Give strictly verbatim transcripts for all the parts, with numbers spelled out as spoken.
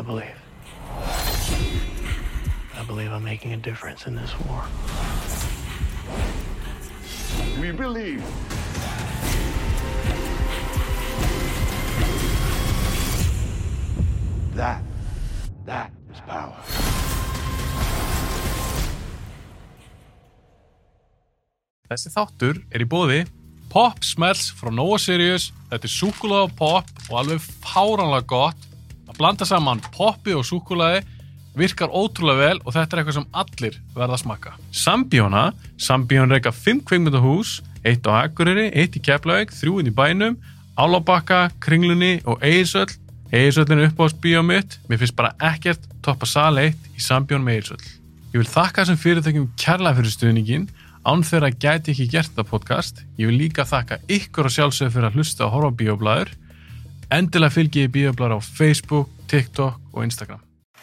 believe. I believe I'm making a difference in this war. We believe. That, that is power. Þessi þáttur er í boði Pop Smells frá Nova Sirius. Þetta er súkkulaði og pop og alveg fáránlega gott. Að blanda saman poppi og súkkulaði virkar ótrúlega vel og þetta er eitthvað sem allir verða að smakka. Sambíóna, Sambíón reka fimm kvikmyndahús, eitt á Akureyri, eitt í Keflavík, þrjú inn í bænum, Álabakka, Kringlunni og Egilshöll. Egilshöllin er uppáhaldsbíó mitt. Mér finnst bara ekkert toppa sal eitt í Sambíón með Egilshöll. Ég vil þakka þessum fyrirtækjum kærlega fyrir stuðninginn. Án þeirra gæti ekki gert þetta podcast. Ég vil líka þakka ykkur og sjálfsögðu fyrir að hlusta og horfa á Bíóblaður. Endilega fylgið Bíóblaður á Facebook, TikTok og Instagram.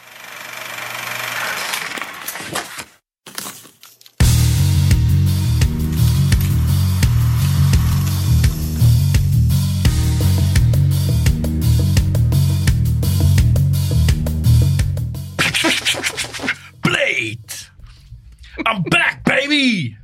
Blade! I'm back, baby!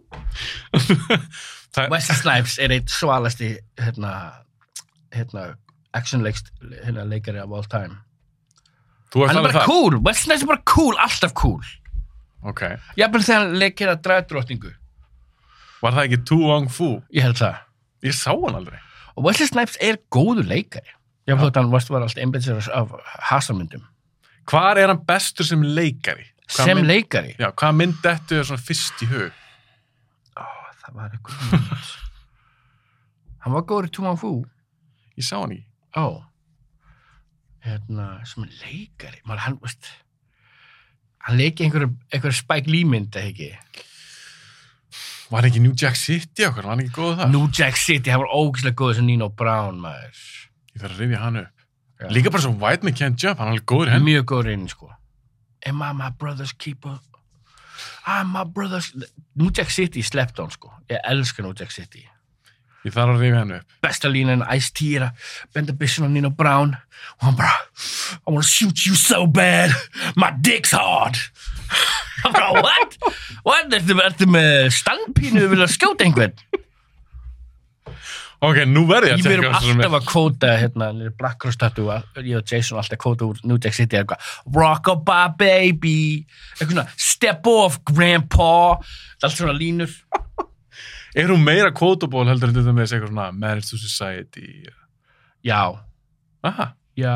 Wesley Snipes er eitt svalasti hérna, hérna, actionleikst hérna, leikari of all time. Þú ert Hann er alveg bara það? cool, Wesley Snipes er bara cool, alltaf cool. Ok. Jafnvel þegar hann leikir að dragdrottningu. Var það ekki Tu Wong Fu? Ég held það. Ég sá hann aldrei. Og Wesley Snipes er góður leikari. Ég held að hann varst var alltaf einbeitt af hasamyndum. Hvar er hann bestur sem leikari? Hvað Sem mynd, leikari? Já, hvað mynd þetta er svona fyrst í hug? Ó, það var eitthvað mynd. Hann var góður í Tu Wong Fu. Ég sá hann ekki. Ó. Hérna, sem er leikari. Maður, hann, veist, hann leiki einhverju, einhverju Spike Lee mynd, eða ekki? Var ekki New Jack City okkur? Var hann ekki góð það? New Jack City, hann var ógeðslega góður sem Nino Brown, maður. Ég þarf að rifja hann upp. Já. Líka bara svo White Man Can't Jump, hann er alveg góður í henni. Mjög góður inn, sko. Am I my brother's keeper? I'm my brother's... New Jack City slept on, sko. Ég elska New Jack City. Ég þarf að rifja hann upp. Besta línan, Ice-T er að benda byssun á Nino Brown og hann bara, I wanna shoot you so bad, my dick's hard. Hann bara, what? What? Ertu, ertu með standpínu og vilja skjóta einhvern? Ok, nú verði ég Ég að verðum tjekka alltaf að kvóta, hérna, Black Cross Tattoo, ég og Jason alltaf kvóta úr New Jack City, eitthvað, rock-a-bye baby, eitthvað svona, step off grandpa, allt svona línur. Er hún meira quotable heldur en þetta með eitthvað svona Marriage to Society? Já. Aha. Já.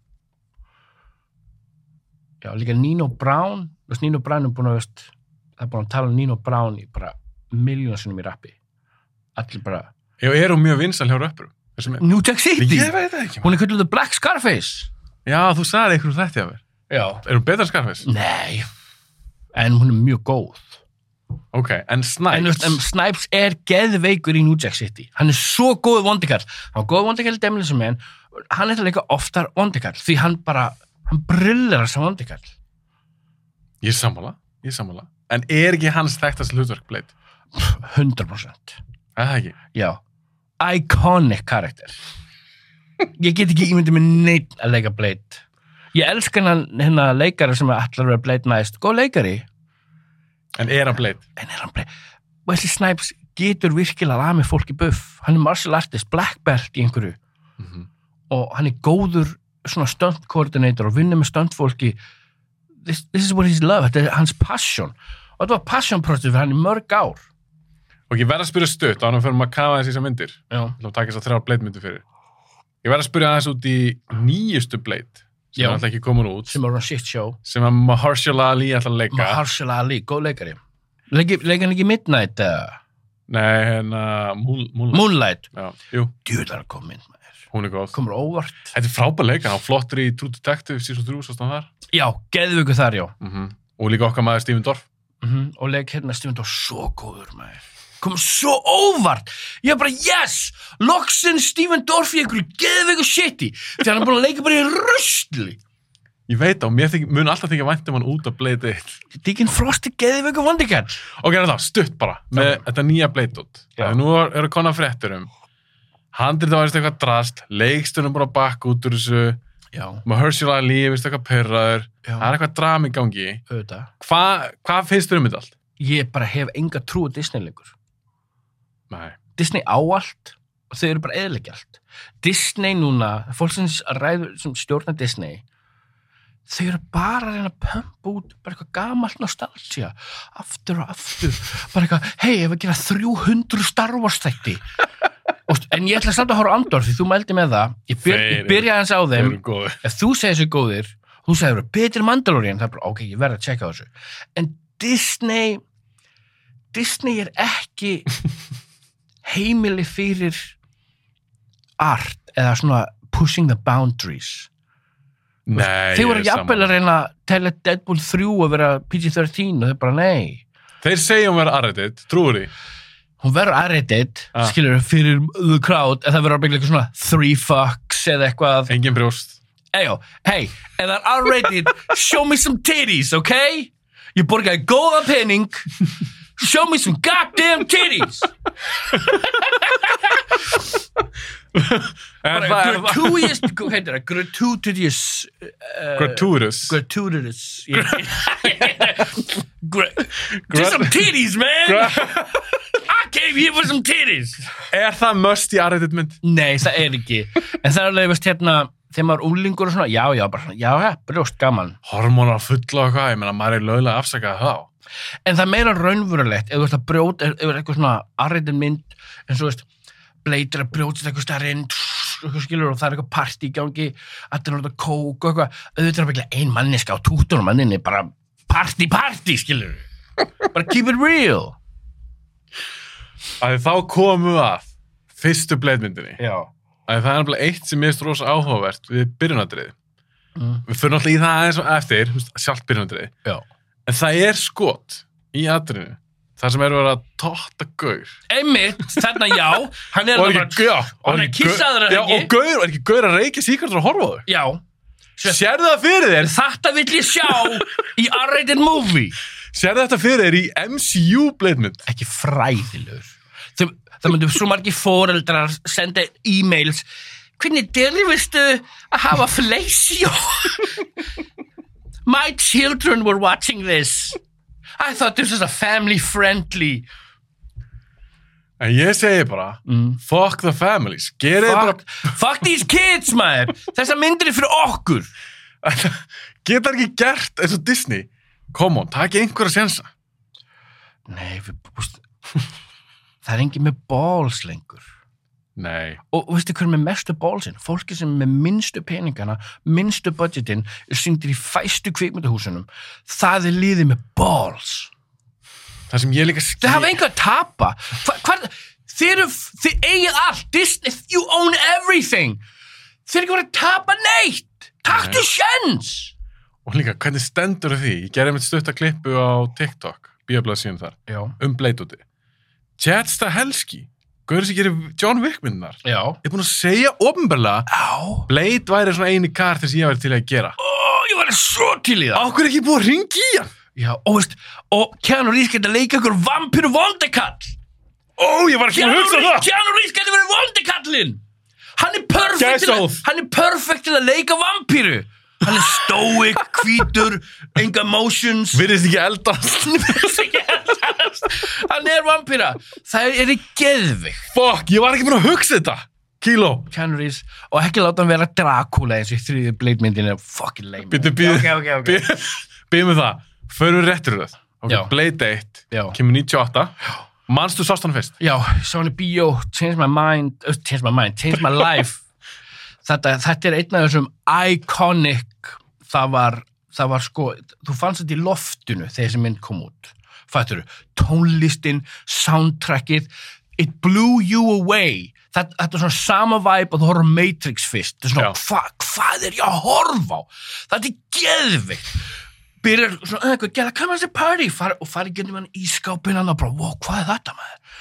Já, líka Nino Brown, þú veist, Nino Brown er búin að, veist, það er búin að tala um Nino Brown í bara miljónsinnum í rappi. Allir bara... Já, er hún mjög vinsæl hjá röppurum? New Jack City? Ég veit það ekki. Hún er kölluð The Black Scarface. Já, þú sagði eitthvað þetta af mér. Já. Er hún betra en Scarface? Nei. En hún er mjög góð. Ok, en Snipes? En, veist, en Snipes er geðveikur í New Jack City. Hann er svo góð vondikall. Hann er góð vondikall í Demolition Man. Hann er það líka oftar vondikall. Því hann bara, hann brillar sem vondikall. Ég sammála, ég sammála. En er ekki hans þekktast hlutverk Blade? hundra prósent. Það ekki? Já. Iconic karakter. Ég get ekki ímyndið með neitt að leika Blade. Ég elska hann hérna leikari sem ætlar að vera Blade næst. Góð leikari. En er hann Blade? En er hann Blade? Wesley Snipes getur virkilega að með fólk í buff. Hann er martial artist, black belt í einhverju. Mm-hmm. Og hann er góður svona stunt coordinator og vinnur með stuntfólki. This, this is what he's love. Þetta er hans passion. Og þetta var passion project fyrir hann í mörg ár. Og ég verð að spyrja stutt, ánum fyrir maður að kafa þessi myndir. Já. Þá takk þess að þrjá Blade myndir fyrir. Ég verð að spyrja aðeins út í nýjustu Blade, sem Já. er alltaf ekki komin út, Sem er hann shit show. sem að Mahershala Ali ætla að leika. Mahershala Ali, góð leikari. Leiki, leika hann ekki Midnight? Uh, Nei, hérna, Moon, Moonlight. Moonlight. Já, jú, Djúðar að koma mynd með þér. hún er góð. Komur óvart. Þetta er frábær leika, hann flottur í True Detective, season þrjú, svo stann þar. Já, geðvöku þar, já. Mm-hmm. Og líka okkar maður Stephen Dorff. Mm-hmm. Og leik hérna Stephen Dorff svo góður maður. Komur svo óvart. Ég bara, yes! Loksins Stephen Dorff í einhverju geðvöku shiti. Þegar hann er búin að leika bara í rusli. Ég veit á, mér þyk, mun alltaf þykja vænt um hann út af Blade eitt. Deacon Frost er geðvöku vondikall. Ok, þá, stutt bara, með Já. þetta nýja Blade út. Já. Nú eru konar fréttur um. Handrið það varist eitthvað drast, leikstunum bara bakk út úr þessu. Já. Mahershala Ali, veistu eitthvað perraður, Já. það er eitthvað drama í gangi. Auðvitað. Hvað hva finnst þér um þetta allt? Ég bara hef enga trú á Disney lengur. Nei. Disney á allt og þau eru bara eðilegja allt. Disney núna, fólk sem ræður sem stjórna Disney, þau eru bara að reyna að pumpa út bara eitthvað gamalt nostalgia aftur og aftur, bara eitthvað hei, ef við gera þrjú hundruð Star Wars þætti og, en ég ætla samt að horfa á Andor því þú mældi með það, ég, byr, ég byrja aðeins á þeim, ef þú segir þessu góðir þú segir það eru betri Mandalorian, það er bara ok, ég verð að checka þessu, en Disney Disney er ekki heimili fyrir art eða svona pushing the boundaries. Nei, þeir voru jafnvel að reyna að telja Deadpool þrjú að vera P G þrettán og þeir bara nei. Þeir segja hún vera R-rated, trúur því? Hún verður R-rated, ah. skilur, fyrir the crowd, en það verður að byggja eitthvað svona three fucks eða eitthvað. Engin brjóst. Eyjó, hey, ef það er R-rated, show me some titties, ok? Ég borgaði góða pening, show me some goddamn titties. Er það gratuitous, hvað heitir það? Gratuitous uh, Gratuitous Gratuitous Just some titties, man. I came here for some titties. Er það must í R-rated mynd? Nei, það er ekki. En það er alveg veist hérna þegar maður úlingur og svona, já, já, bara svona, já, já, brjóst gaman. Hormónar fulla og eitthvað, ég meina, maður er lögulega afsakað þá. En það er meira raunverulegt, ef þú veist að brjóta, ef þú veist eitthvað svona R-rated mynd, en svo veist, bleitur að brjóta eitthvað starinn, eitthvað skilur, og það er eitthvað partí í gangi, allir náttúrulega kók og eitthvað, auðvitað er að byggja ein manniska á tútunum manninni, bara partí, partí, skilur. Bara keep it real. Að þá komum við að fyrstu bleidmyndinni. Já. Að það er náttúrulega eitt sem er rosa áhugavert við byrjunardrið. Mm. Við fyrir náttúrulega í það aðeins og eftir, sjálft byrjunardrið. Já. En það er skot í atrinu. Það sem er verið að totta gaur. Einmitt, þarna já, hann er að bara, og hann er kissaður að ekki. Já, og gaur, og er ekki gaur að reykja síkartur og horfa á þau? Já. Sérðu það fyrir þér? Þetta vill ég sjá í R-rated movie. Sérðu þetta fyrir þér í M C U bleidmynd? Ekki fræðilegur. Það, það myndum svo margir foreldrar senda e-mails. Hvernig delivistu að hafa fleysjó? My children were watching this. I thought this was a family friendly. En ég segi bara, mm. fuck the families. Gerið bara... Fuck these kids, maður. Þessa myndir er fyrir okkur. Geta ekki gert eins og Disney. Come on, takk einhverja sensa. Nei, við... Það er engin með balls lengur. Nei. Og veistu hver með mestu ballsinn? Fólki sem með minnstu peningana, minnstu budgetin, er sýndir í fæstu kvikmyndahúsunum. Það er liðið með balls. Það sem ég líka skil... Það hafa einhver að tapa. Hva, hvað... Þið eru... Þið eigið allt. Disney, you own everything. Þið eru ekki verið að tapa neitt. Taktu sjens. Og líka, hvernig stendur því? Ég gerði með stutta klippu á TikTok, bíóblað síðan þar, Já. um Blade úti. Chad Stahelski, gaurið sem gerir John Wick myndunar, er búin að segja opinberlega Blade væri svona eini karakter sem ég væri til að gera. Ó, ég væri svo til í það. Ákveð ekki búið að ringi í hann? Já, og veist, og Keanu Reeves geta leika ykkur vampiru vondekall. Ó, ég var ekki að hugsa það. Keanu Reeves geta verið vondekallinn. Hann er perfekt til að, hann er perfekt til að leika vampiru. Hann er stoic, hvítur, enga emotions. Virðist ekki eldast. Virðist ekki eldast. Hann er vampíra. Það er í geðvig. Fuck, ég var ekki búin að hugsa þetta. Kíló. Keanu Reeves. Og ekki láta hann vera Dracula eins og í þriðju Blade-myndinu. Fucking lame. Býtu, býtu. Ok, ok, ok. Býðum við það. Förum við réttur það. Ok, Já. Blade eitt. Já. Kemur níutíu og átta. Já. Manstu sást hann fyrst? Já, sá hann í bíó. Change my mind. Uh, change my mind. Change my life. Þetta, þetta er einn af þessum iconic, það var, það var sko, þú fannst þetta í loftinu þegar þessi mynd kom út. Fattur þú, tónlistin, soundtrackið, it blew you away. Þetta, þetta er svona sama vibe og þú horfður Matrix fyrst. Þetta er svona, hva, hvað er ég að horfa á? Þetta er geðvikt. Byrjar svona, eitthvað, gæla, come as a party, Far, og farið gennum hann í skápinn hann og bara, wow, hvað er þetta, maður?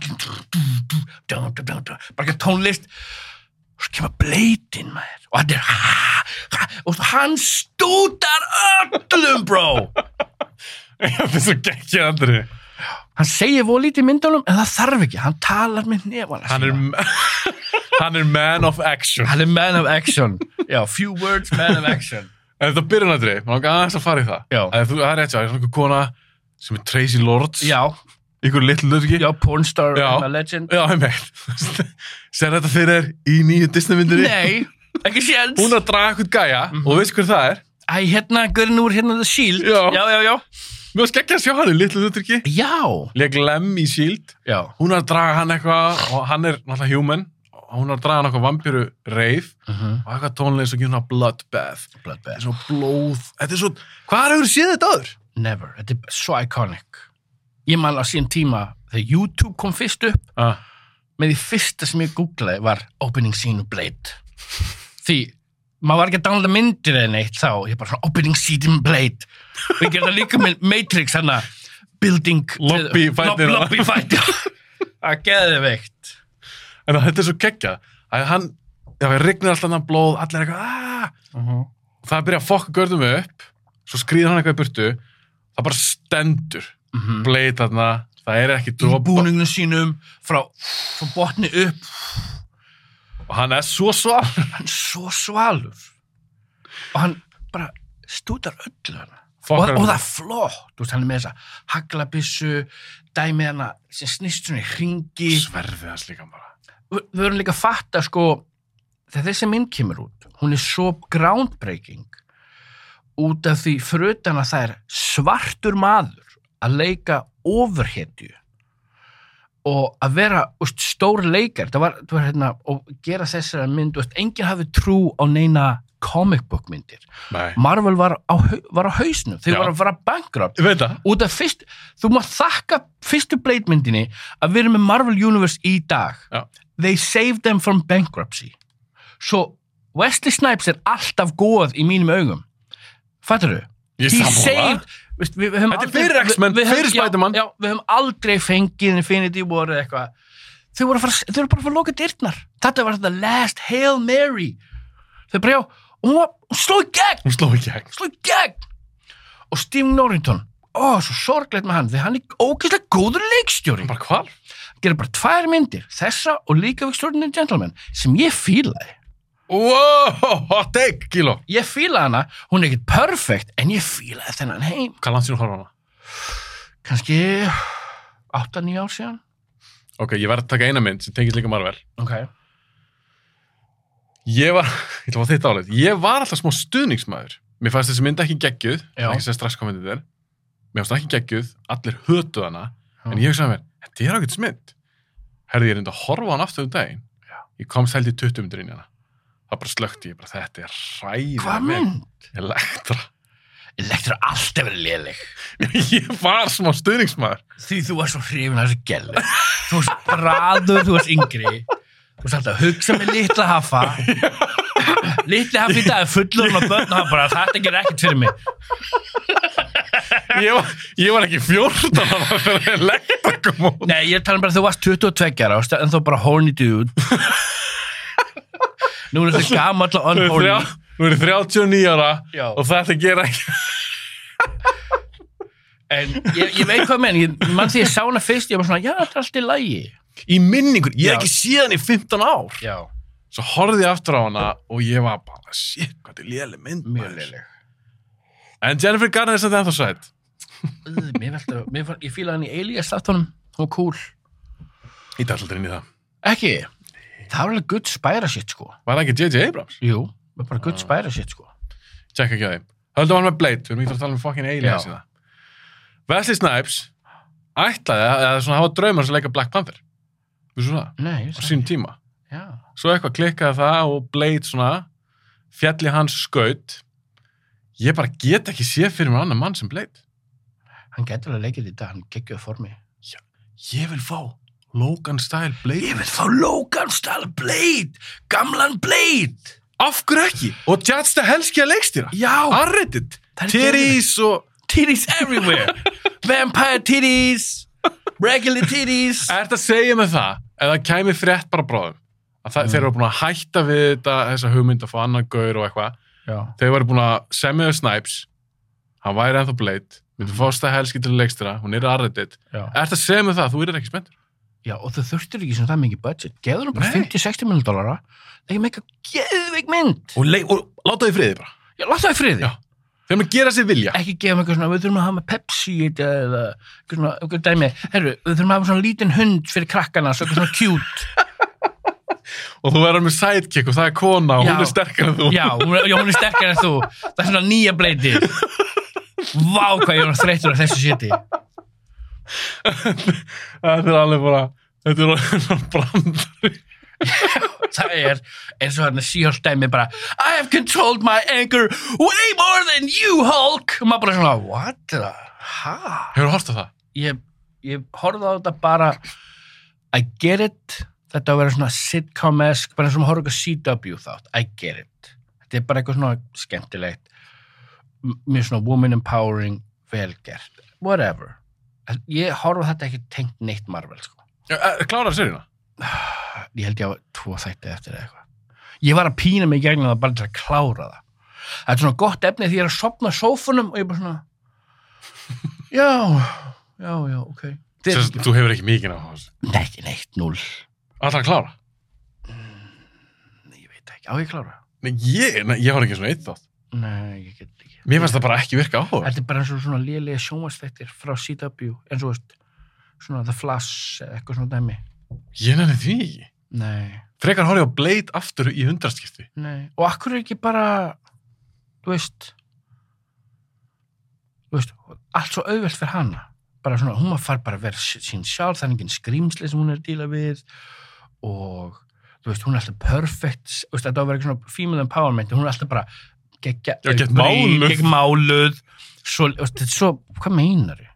Allir, bara ekki tónlist. Og svo kemur Blade-inn, maður. Og hann er, ha, ha, og hann stútar öllum, bro. Ég finnst svo geggið andri. Hann segir voru lítið í myndunum, en það þarf ekki. Hann talar með nefana. Hann er, hann er man of action. Hann er man of action. Já, few words, man of action. En þetta byrjunadri, maður langar aðeins að fara í það. Já. Það er rétt, það er svona einhver kona sem er Tracy Lords. Já. Einhver litlu hlutverki. Já, pornstar, Já. legend. Já, ég meint. Ser þetta fyrir þér í nýju Disney-myndinni? Nei, ekki séns. Hún er að draga eitthvað gæja Mhm. og veist hver það er? Æ, hérna, görinn úr hérna The Shield. Já. Já, já, já. Mér var skeggja að sjá hann í litlu hlutverki. Já. Leg Lem í Shield. Já. Hún er að draga hann eitthvað og hann er náttúrulega human. Og hún er að draga hann eitthvað vampíru reif Mhm. og eitthvað tónlega eins og ekki bloodbath. Bloodbath. Þetta er svo blóð. Þetta er svo... Hvað hefur séð þetta áður? Never. Þetta er svo iconic. Ég man á síðan tíma þegar YouTube kom fyrst upp Ah. með því fyrsta sem ég googlaði var opening scene of Blade. Því maður var ekki að downloada myndir eða neitt þá, ég bara svona opening scene of Blade og ég gerði það líka með Matrix hana building Lobby fight Lob, lobby fight það geði veikt. En þetta er svo geggjað. Að hann... Já, það rignir alltaf hann blóð, allir eitthvað... Ah! Uh -huh. Og það byrja að fokka görðum upp, svo skrýður hann eitthvað í burtu, það bara stendur. Mm -hmm. Blade þarna, það er ekki Í drop. búningnum sínum frá, frá botni upp Og hann er svo sval. hann er svo svalur og hann bara stútar öllu hana og, Fokkar og hann. það er flott, þú veist, hann er með þessa haglabissu, dæmi hana sem snýst svona í hringi. Sverfið hans líka bara. Við við verðum líka að fatta sko þegar þessi mynd kemur út, hún er svo groundbreaking út af því fyrir utan að það er svartur maður að leika ofurhetju og að vera úst, stór leikar það var, það var hérna, og gera þessara mynd úst, enginn hafi trú á neina comic book myndir. Nei. Marvel var á, hau- var á hausnum, þeir Já. var að fara bankrupt Ég veit það. út af fyrst, þú mátt þakka fyrstu Blade myndinni að vera með Marvel Universe í dag. Já. They saved them from bankruptcy. Svo Wesley Snipes er alltaf góð í mínum augum. Fattar þú? Ég He sammála. saved Vist, við, við höfum Þetta er aldrei- fyrir X-Men, við- við höfum- fyrir Spider-Man. Já, já, við höfum aldrei fengið Infinity War eða eitthvað. Þau voru, að fara, þau voru bara að fara að loka dyrnar. Þetta var the last Hail Mary. Þau bara, já, og hún, var, hún sló í gegn. Hún sló í gegn. Sló í gegn. Og Steve Norrington, ó, svo sorglegt með hann, því hann er ógeðslega góður leikstjóri. Bara hvar? Gerði bara tvær myndir, þessa og líka við Extraordinary Gentlemen, sem ég fílaði. Wow, hot take, kíló. Ég fílaði hana, hún er ekkert perfect, en ég fílaði þennan heim. Hvað langt síðan horfa á hana? Kannski átta, níu ár síðan. Ok, ég verð að taka eina mynd sem tengist líka Marvel. Ok. Ég var, ég ætla að fá þitt álit, ég var alltaf smá stuðningsmaður. Mér fannst þessi mynd ekki geggjuð, Já. ekki sem strax komið þér. Mér fannst ekki geggjuð, allir hötuð hana, Já. en ég hugsaði mér, þetta er ágætis mynd. Herði, ég reyndi að horfa á hann aftur um daginn. Já. Ég komst held í tuttugu mínútur inn í hana. Það bara slökkti ég, bara þetta er hræðileg Hvað mynd? Elektra. Elektra er alltaf verið léleg. Ég var smá stuðningsmaður. Því þú var svo hrifin af þessu gellu. Þú varst bræður, þú varst yngri. Þú varst alltaf að hugsa með litla hafa. Litli hafa í dag er fullur og börn og hann bara, þetta gerir ekkert fyrir mig. Ég var, ég var ekki fjórtán ára fyrir Elektra kom út. Nei, ég er talað um bara að þú varst tuttugu og tveggja ára en þú bara horny dude. Nú er þetta gamall og unhorny. Nú er ég þrjátíu og níu ára Já. og þetta gera ekki. En ég, ég veit hvað menn, ég, mann því ég sá hana fyrst, ég var svona, já, þetta er allt í lagi. Í minningur, ég Já. hef ekki síðan í fimmtán ár. Já, Svo horfði ég aftur á hana og ég var bara, shit, hvað þetta er léleg mynd. mjög maður. léleg. En Jennifer Garner er samt ennþá sætt. Uh, Mér velta, mér, fann- ég fílaði hann í Alias þáttunum, hún var cool. Ég dætti aldrei inn í það. Ekki, það var alveg good spæra shit, sko. Var það ekki J J Abrams? Jú, það var bara good spæra shit, sko. Tjekka ekki á þeim. Höldum hann með Blade, við erum ekki að tala um fucking aliens Já. í það. Wesley Snipes ætlaði að, að svona hafa draumar sem leika Black Panther. Þú svo það? Nei, Á ég sínum tíma. Já. Svo eitthvað klikkaði það og Blade svona fjalli hans skaut. Ég bara get ekki séð fyrir mér annan mann sem Blade. Hann getur alveg leikið í dag, hann geggjöð formi. Ég vil fá Logan Style Blade. Ég vil fá Logan Style Blade, gamlan Blade. Af hverju ekki? Og Judge the Helski að leikstýra. Já. Arreddit. Það er Titties og... Titties everywhere. Vampire titties, regular titties. Er þetta að segja með það, ef það kæmi frétt bara bráðum, að það, Mm. þeir eru búin að hætta við þetta, þessa hugmynd að fá annan gaur og eitthvað, Já. þeir eru búin að semja við Snipes, hann væri ennþá Blade, myndi fá Style Helski til að leikstýra, hún er Arreddit. Já. Er þetta að segja með það, þú er ekki spenntur? Já, og þau þurftir ekki sem það mikið budget. Gefðu nú bara Nei. fimmtíu til sextíu milljón dollara. Það er ekki meika geðveik mynd. Og, leik, og láta þau í friði bara. Já, láta það í friði. Já. Þegar maður gera sér vilja. Ekki gefa mig eitthvað svona, við þurfum að hafa með Pepsi í þetta eða eitthvað svona, eitthvað dæmi. Herru, við þurfum að hafa svona lítinn hund fyrir krakkana, svo eitthvað svona cute. Og þú verður með sidekick og það er kona og Já. hún er sterkar en þú. Já, hún er, já, hún er sterkar en þú. Það er svona nýja bleiti. Vá, hvað ég var þreyttur af þessu shiti. Þetta er alveg bara, þetta er alveg svona brandari. Það er eins og hérna síhálf dæmi bara I have controlled my anger way more than you, Hulk. Og maður bara svona, what the, ha? Hefur þú hort á það? Ég, ég horfði á þetta bara I get it. Þetta að vera svona sitcom-esk, bara eins og maður horfði á C W þátt. I get it. Þetta er bara eitthvað svona skemmtilegt. M- Mjög svona woman empowering, velgert. Whatever. Ég horfði á þetta ekki tengt neitt Marvel, sko. Klárar seríuna? Ég held ég á tvo þætti eftir eða eitthvað. Ég var að pína mig í gegnum það bara til að klára það. Það er svona gott efni því ég er að sopna sófunum og ég er bara svona já, já, já, ok. Þið- Sess, þú hefur ekki mikið á þessu. Nei, ekki neitt, núll. Alltaf að klára? Nei, ég veit ekki, á ég að klára? Nei, ég, nei, ég var ekki svona eitt þátt. Nei, ég get ekki. Mér fannst það bara ekki virka á það. Þetta er bara eins og svona lélega sjónvarsþættir frá C W, eins og veist, svona The Flash eða eitthvað svona dæmi. Ég nenni því ekki. Nei, Frekar horfði á Blade aftur í hundrastskipti. nei. Og akkur er ekki bara, þú veist, þú veist, allt svo auðvelt fyrir hana. Bara svona, hún maður far bara að vera s- sín sjálf, það er engin skrýmsli sem hún er að díla við og, þú veist, hún er alltaf perfect, þú veist, þetta á að vera eitthvað svona female empowerment, hún er alltaf bara geggja, Já, gegn máluð. gegn máluð, svo, þú veist, þetta er svo, hvað meinar ég?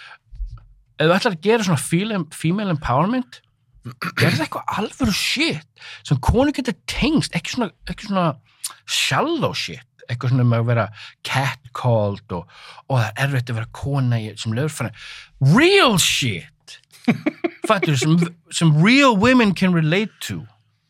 Ef þú ætlar að gera svona female, female empowerment, gerð eitthvað alvöru shit sem konu getur tengst, ekki svona, ekki svona shallow shit, eitthvað svona með að vera catcalled og, og það er erfitt að vera kona í, sem lögfræði. Real shit! Fattur, sem, sem real women can relate to.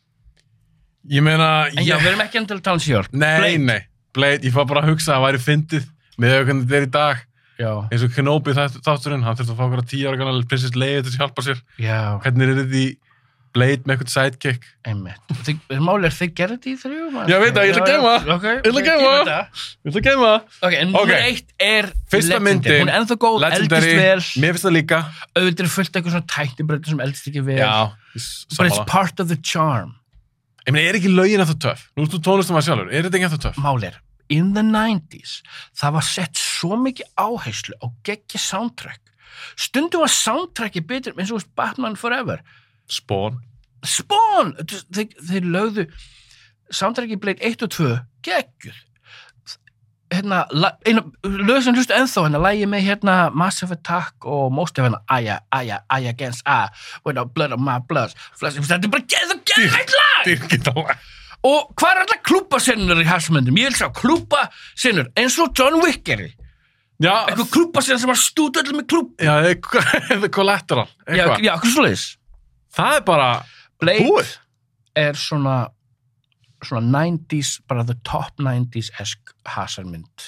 Ég meina... En já, við erum ekki endilega að tala um sjálf. Nei, nei. Blade, ég fór bara að hugsa að það væri fyndið með auðvitað hvernig þetta er í dag. Já, Eins og Kenobi þátt- þátturinn, hann þurfti að fá okkur að tíu ára gamla prinsess Leia til að hjálpa sér. já, Hvernig er þetta í Blade með eitthvað sidekick? einmitt. Þið, máli er þið gerði þetta í þrjú? Já, veit það, ég ætla að geyma. Ok, Ég ætla að ok, geyma. geymum þetta. Við ætlum að geyma það. Ok, en Ok. nummer eitt er Fyrsta Legendary. myndin, Hún er ennþá góð, Legendary, eldist vel. mér finnst það líka. Auðvitað er fullt eitthvað svona tæknibreytur sem eldist ekki vel. Já, But sammála. it's part of the charm. Ég meina, er ekki lögin eftir töff? Nú ert þú tónlistum að sjálfur, er þetta ekki eftir töff? Mál er, in the nineties, það var sett svo mikið áherslu á geggja soundtrack. Stundum var soundtracki betur, eins og veist Batman Forever. Spawn. Spawn! Þeir, þeir lögðu soundtracki Blade eitt og tvö, geggjuð. Hérna, la- eina, lög sem hlustu ennþá, hérna, lægi með hérna Massive Attack og Most of hérna Aya, Aya, Aya Against A, with the blood of my blood. Flesh, þetta er bara geð og geðvægt lag! Dyrkið á það. Og hvað er alltaf klúbasennur í hasmöndum? Ég vil sjá klúbasennur eins og John Wick gerði. Já, Eitthvað klúbasennur sem var stúd öllum með klúb. já, the collateral, Já, eitthvað. já, hvað svo leiðis? Það er bara Blade búið. er svona svona nineties, bara the top nineties-esk hasarmynd.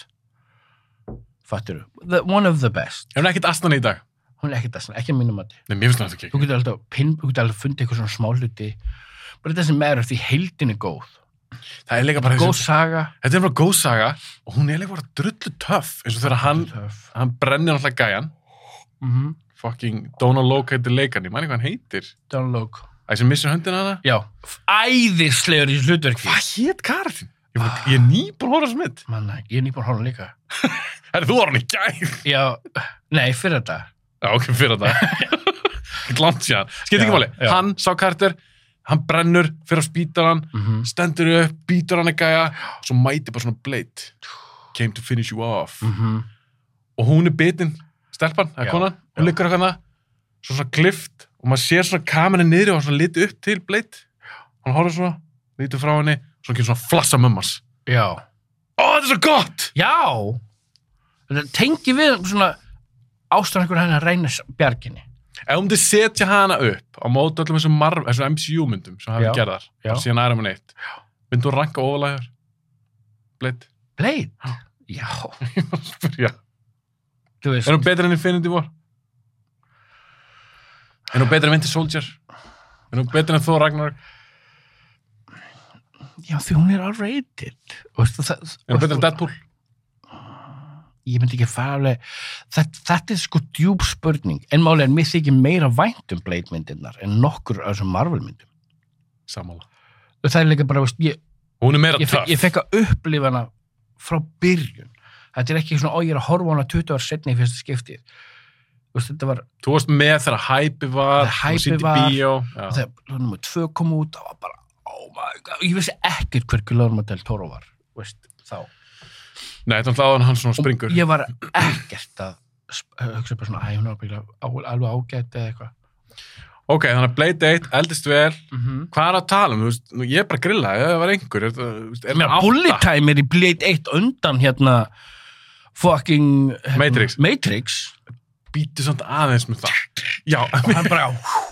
Fattur þú? One of the best. Er hún ekkert asnan í dag? Hún er ekki þessan, ekki að mínum mati. Nei, mér finnst það ekki. Þú getur alltaf, pin, þú getur alltaf fundið eitthvað svona smáhluti. Bara þetta sem meður því heildin er góð. Það er líka bara Góð þessi, saga. þetta er bara góð saga og hún er líka bara drullu töff eins og þegar hann, Töff. hann brennir alltaf gæjan, Mhm. fucking Donald Logue heitir leikan, ég man ekki hvað hann heitir. Donald Logue. Æ, sem missir höndina hana. Já, æðislegur í þessu hlutverki. Hvað hét karatinn? Ég, ah. ég er nýbúin að hóra smitt. Manna, ég er nýbúin að hóra líka. Herri, þú var hann í gær. Já, nei, fyrir þetta. Já, ok, fyrir þetta. Ekki langt síðan. Skipt ekki Já, máli. já. Hann sá Carter, hann brennur, fyrir á spítaran, Mhm. stendur upp, býtur hann að gæja, svo mæti bara svona Blade. Came to finish you off. Mhm. Og hún er bitin, stelpan, eða Já, konan, hún já. liggur eitthvað, svo svona klift, og maður sér svona kamerin niðri og hann svona liti upp til Blade. Hann horfður svona, lítur frá henni, svo kemur svona flassa mömmas. Já. Ó, þetta er svo gott! Já! Þetta tengi við svona ástæðan einhver henni að reyna bjarginni. Ef hún myndi setja hana upp á móti öllum þessum, Marvel, þessum M C U-myndum sem hafi Já, gerðar, já. bara síðan Iron Man eitt, myndi hún ranka ofalægur? Blade? Blade? Já. Spyrja. Þú veist. Er hún betur enn Infinity War? Er nú betur en Winter Soldier? Er nú betur en Thor Ragnarök? Já, því hún er R-rated. Veistu, það, Er nú betur en Deadpool? Ég myndi ekki fara alveg... Þetta, þetta er sko djúp spurning. En máli er mér þykir meira vænt um Blade-myndirnar en nokkur af þessum Marvel-myndum. Sammála. Það er líka bara, veist, ég, Hún er meira ég, fe, töff. ég fekk að upplifa hana frá byrjun. Þetta er ekki svona, ó, ég er að horfa á hana tuttugu ár setni í fyrsta skiptið. Veist, þetta var... Þú varst með þegar hæpi var, Þegar hype þú sýndi var, bíó. Og þegar nummer tvö kom út, það var bara, oh my god, ég vissi ekkert hver Guillermo del Toro var, veist, þá. Nei, þetta var hlaðan hann svona springur. Og ég var ekkert að sp- hugsa bara svona, æ, hún er ábyggilega á- alveg ágætt eða eitthvað. Ok, þannig að Blade eitt, eldist vel. Mhm. Hvað er að tala um? Þú veist, nú, ég er bara að grilla, ef það var einhver. Er, það- þú veist, er Mér það Bullet átta? Time er í Blade eitt undan hérna fucking hérna, Matrix. Matrix. Býtu samt aðeins með það. Já. Og hann bara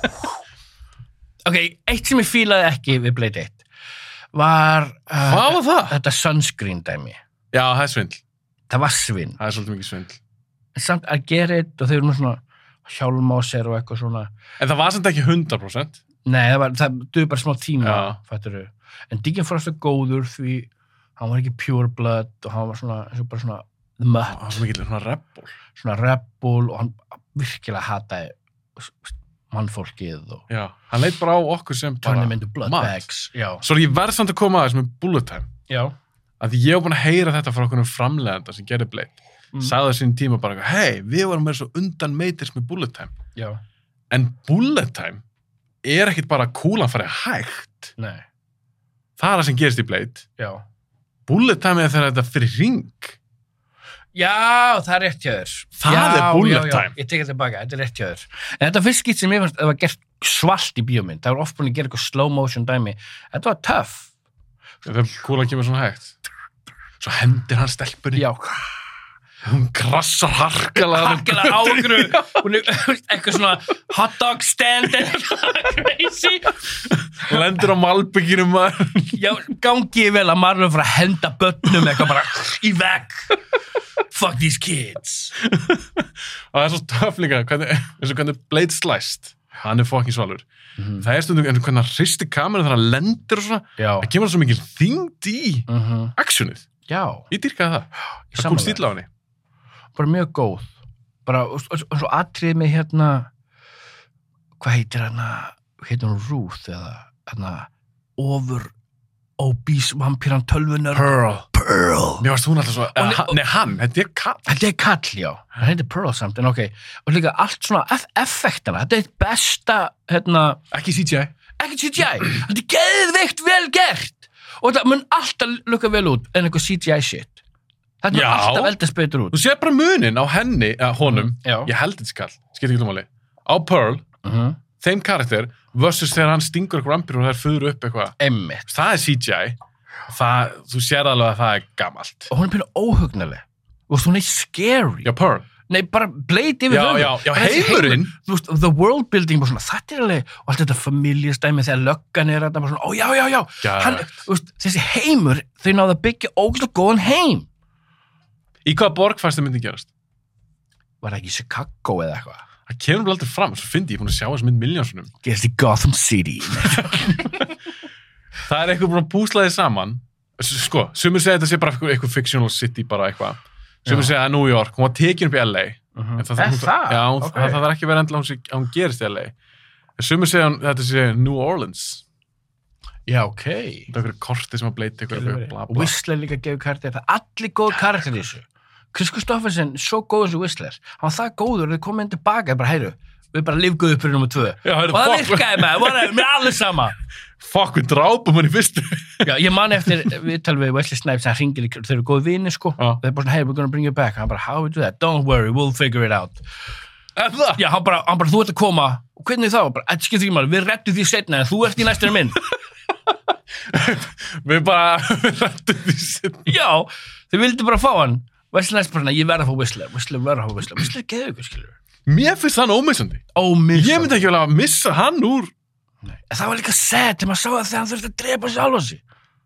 ok, eitt sem ég fílaði ekki við Blade eitt var uh, Hvað var það? þetta sunscreen dæmi. Já, það er svindl. Það var svinn. Það er svolítið mikið svindl. En samt að gera eitt og þau eru með svona hjálm á sér og eitthvað svona. En það var samt ekki hundrað prósent. Nei, það var, það duði bara smá tíma, Já. fattur En Deacon Frost er góður því hann var ekki pure blood og hann var svona, eins og bara svona the Það mutt, var svo mikið svona rebel. svona rebel og hann virkilega hataði mannfólkið og Já, hann leit bara á okkur sem bara Tony myndu blood mat. bags. Já. Svo ég verð samt að koma að þess með Bullet Time. Já. Að því ég hef búin að heyra þetta frá okkur um framleiðanda sem gerði Blade. Mm. Sagði þessum tíma bara, hei, við varum með svo undan Matrix með Bullet Time. Já. En Bullet Time er ekkit bara kúlan farið hægt. Nei. Það er það sem gerist í Blade. Já. Bullet Time er þegar þetta fyrir ring. Já, það er rétt hjá þér. Það já, er bullet já, já. time. Ég tek þetta tilbaka, þetta er rétt hjá þér. En þetta fyrst skipt sem ég fannst, það var gert svalt í bíómynd. Það var oft búin að gera eitthvað slow motion dæmi. Þetta var töff. Þegar kúlan kemur svona hægt. Svo hendir hann stelpunni. Já. Hún krassar harkalega. Harkilega á okkur. Hún er eitthvað svona hot dog stand eða eitthvað crazy. Lendur á malbygginu maður. Já, gangi vel að Marlon fyrir að henda börnum eitthvað bara í vegg. Fuck these kids. Og það er svo töff líka, hvernig, eins og hvernig Blade slæst. Hann er fokkin svalur. Mhm. Það er stundum eins og hvernig hann hristi kameru þegar hann lendir og svona. Já. Það kemur svo mikil þyngd í Mhm. actionið. Já. Ég dýrkaði það. Ég Það kom sammála. stíl á henni. Bara mjög góð. Bara, og, og, og svo atrið með hérna, hvað heitir hérna, heitir hún Ruth eða hérna, over obese vampíran tölvunar. Pearl. Pearl. Mér varst hún alltaf svo, Og- eða, hann- nei hann, þetta er kall. Þetta er kall, já. Það heitir Pearl samt, en ok. Og líka allt svona eff effektana. Þetta er eitt besta, hérna, Ekki C G I. ekki C G I. Þetta er geðveikt vel gert. Og þetta mun alltaf lukka vel út en eitthvað C G I shit. Þetta mun Já. alltaf eldast betur út. Þú sér bara munin á henni, eða honum, Já. ég held þetta skall, skiptir ekki máli, á Pearl, Mhm. þeim karakter, versus þegar hann stingur eitthvað vampíru og það er fyrir upp eitthvað. Einmitt. Það er C G I, það, þú sér alveg að það er gamalt. Og hún er pínu óhugnaleg. Og hún er scary. Já, Pearl. Nei, bara Blade yfir Já, höfuð. já, já, Bara þessi heimurinn. heimur. Þú veist, the world building, bara svona, þetta er alveg, og allt þetta familjastæmi þegar löggan er þetta, bara svona, ó, já, já, já. Geðveikt. Hann, þú veist, þessi heimur, þau náðu að byggja ógeðslega góðan heim. Í hvaða borg fannst það myndi gerast? Var það ekki Chicago eða eitthvað? Það kemur bara aldrei fram, svo fyndi ég búin að sjá þess mynd miljónsunum. Gerst í Gotham City. Það er eitthvað búin að púsla þið saman. S- Sko, sumir segja þetta sé bara eitthvað, eitthvað fictional city, bara eitthvað. Sumir Já. segja að New York, hún var tekin upp í L A. Mhm. En það, Er hún- það? Já, hún- Ok. það, það er ekki verið endilega að hún, sé- að hún gerist í L A. En sumir segja að þetta sé New Orleans. Já, ok. Það er eitthvað korti sem að bleiti eitthvað, bla Og bla. Whistler líka gefur karakter. Það er allir góð karakter í þessu. Chris Christopherson, svo góð eins og Whistler. Hann var það góður og þau komið inn tilbaka, bara, heyru, við bara lifguðu upp fyrir nummer tvö. Já, heyrðu, Og það fuck. virkaði með, það var allir sama. Fuck, við drápum hann í fyrstu. Já, ég man eftir viðtal við Wesley Snipes, hann ringir, í- þeir eru góð vini, sko. Já. Þeir bara svona, hey, we're gonna bring you back. Hann bara, how we do that? Don't worry, we'll figure it out. Er það? Já, hann bara, hann bara, þú ert að koma. Og hvernig þá? Bara, þetta skiptir ekki máli, við rettum því setna, en þú ert í næstur minn. Við bara, við rættum því sinni. Já, þau vildi bara fá hann. Wesley Snipes bara, ég verð að fá Whistler, Whistler verð að fá Whistler. Whistler geður ykkur, skilur. Mér finnst hann ómissandi. Ómissandi. Ég myndi ekki vel að missa hann úr. Nei. En það var líka sad þegar maður sá það þegar hann þurfti að drepa sjálf á sig.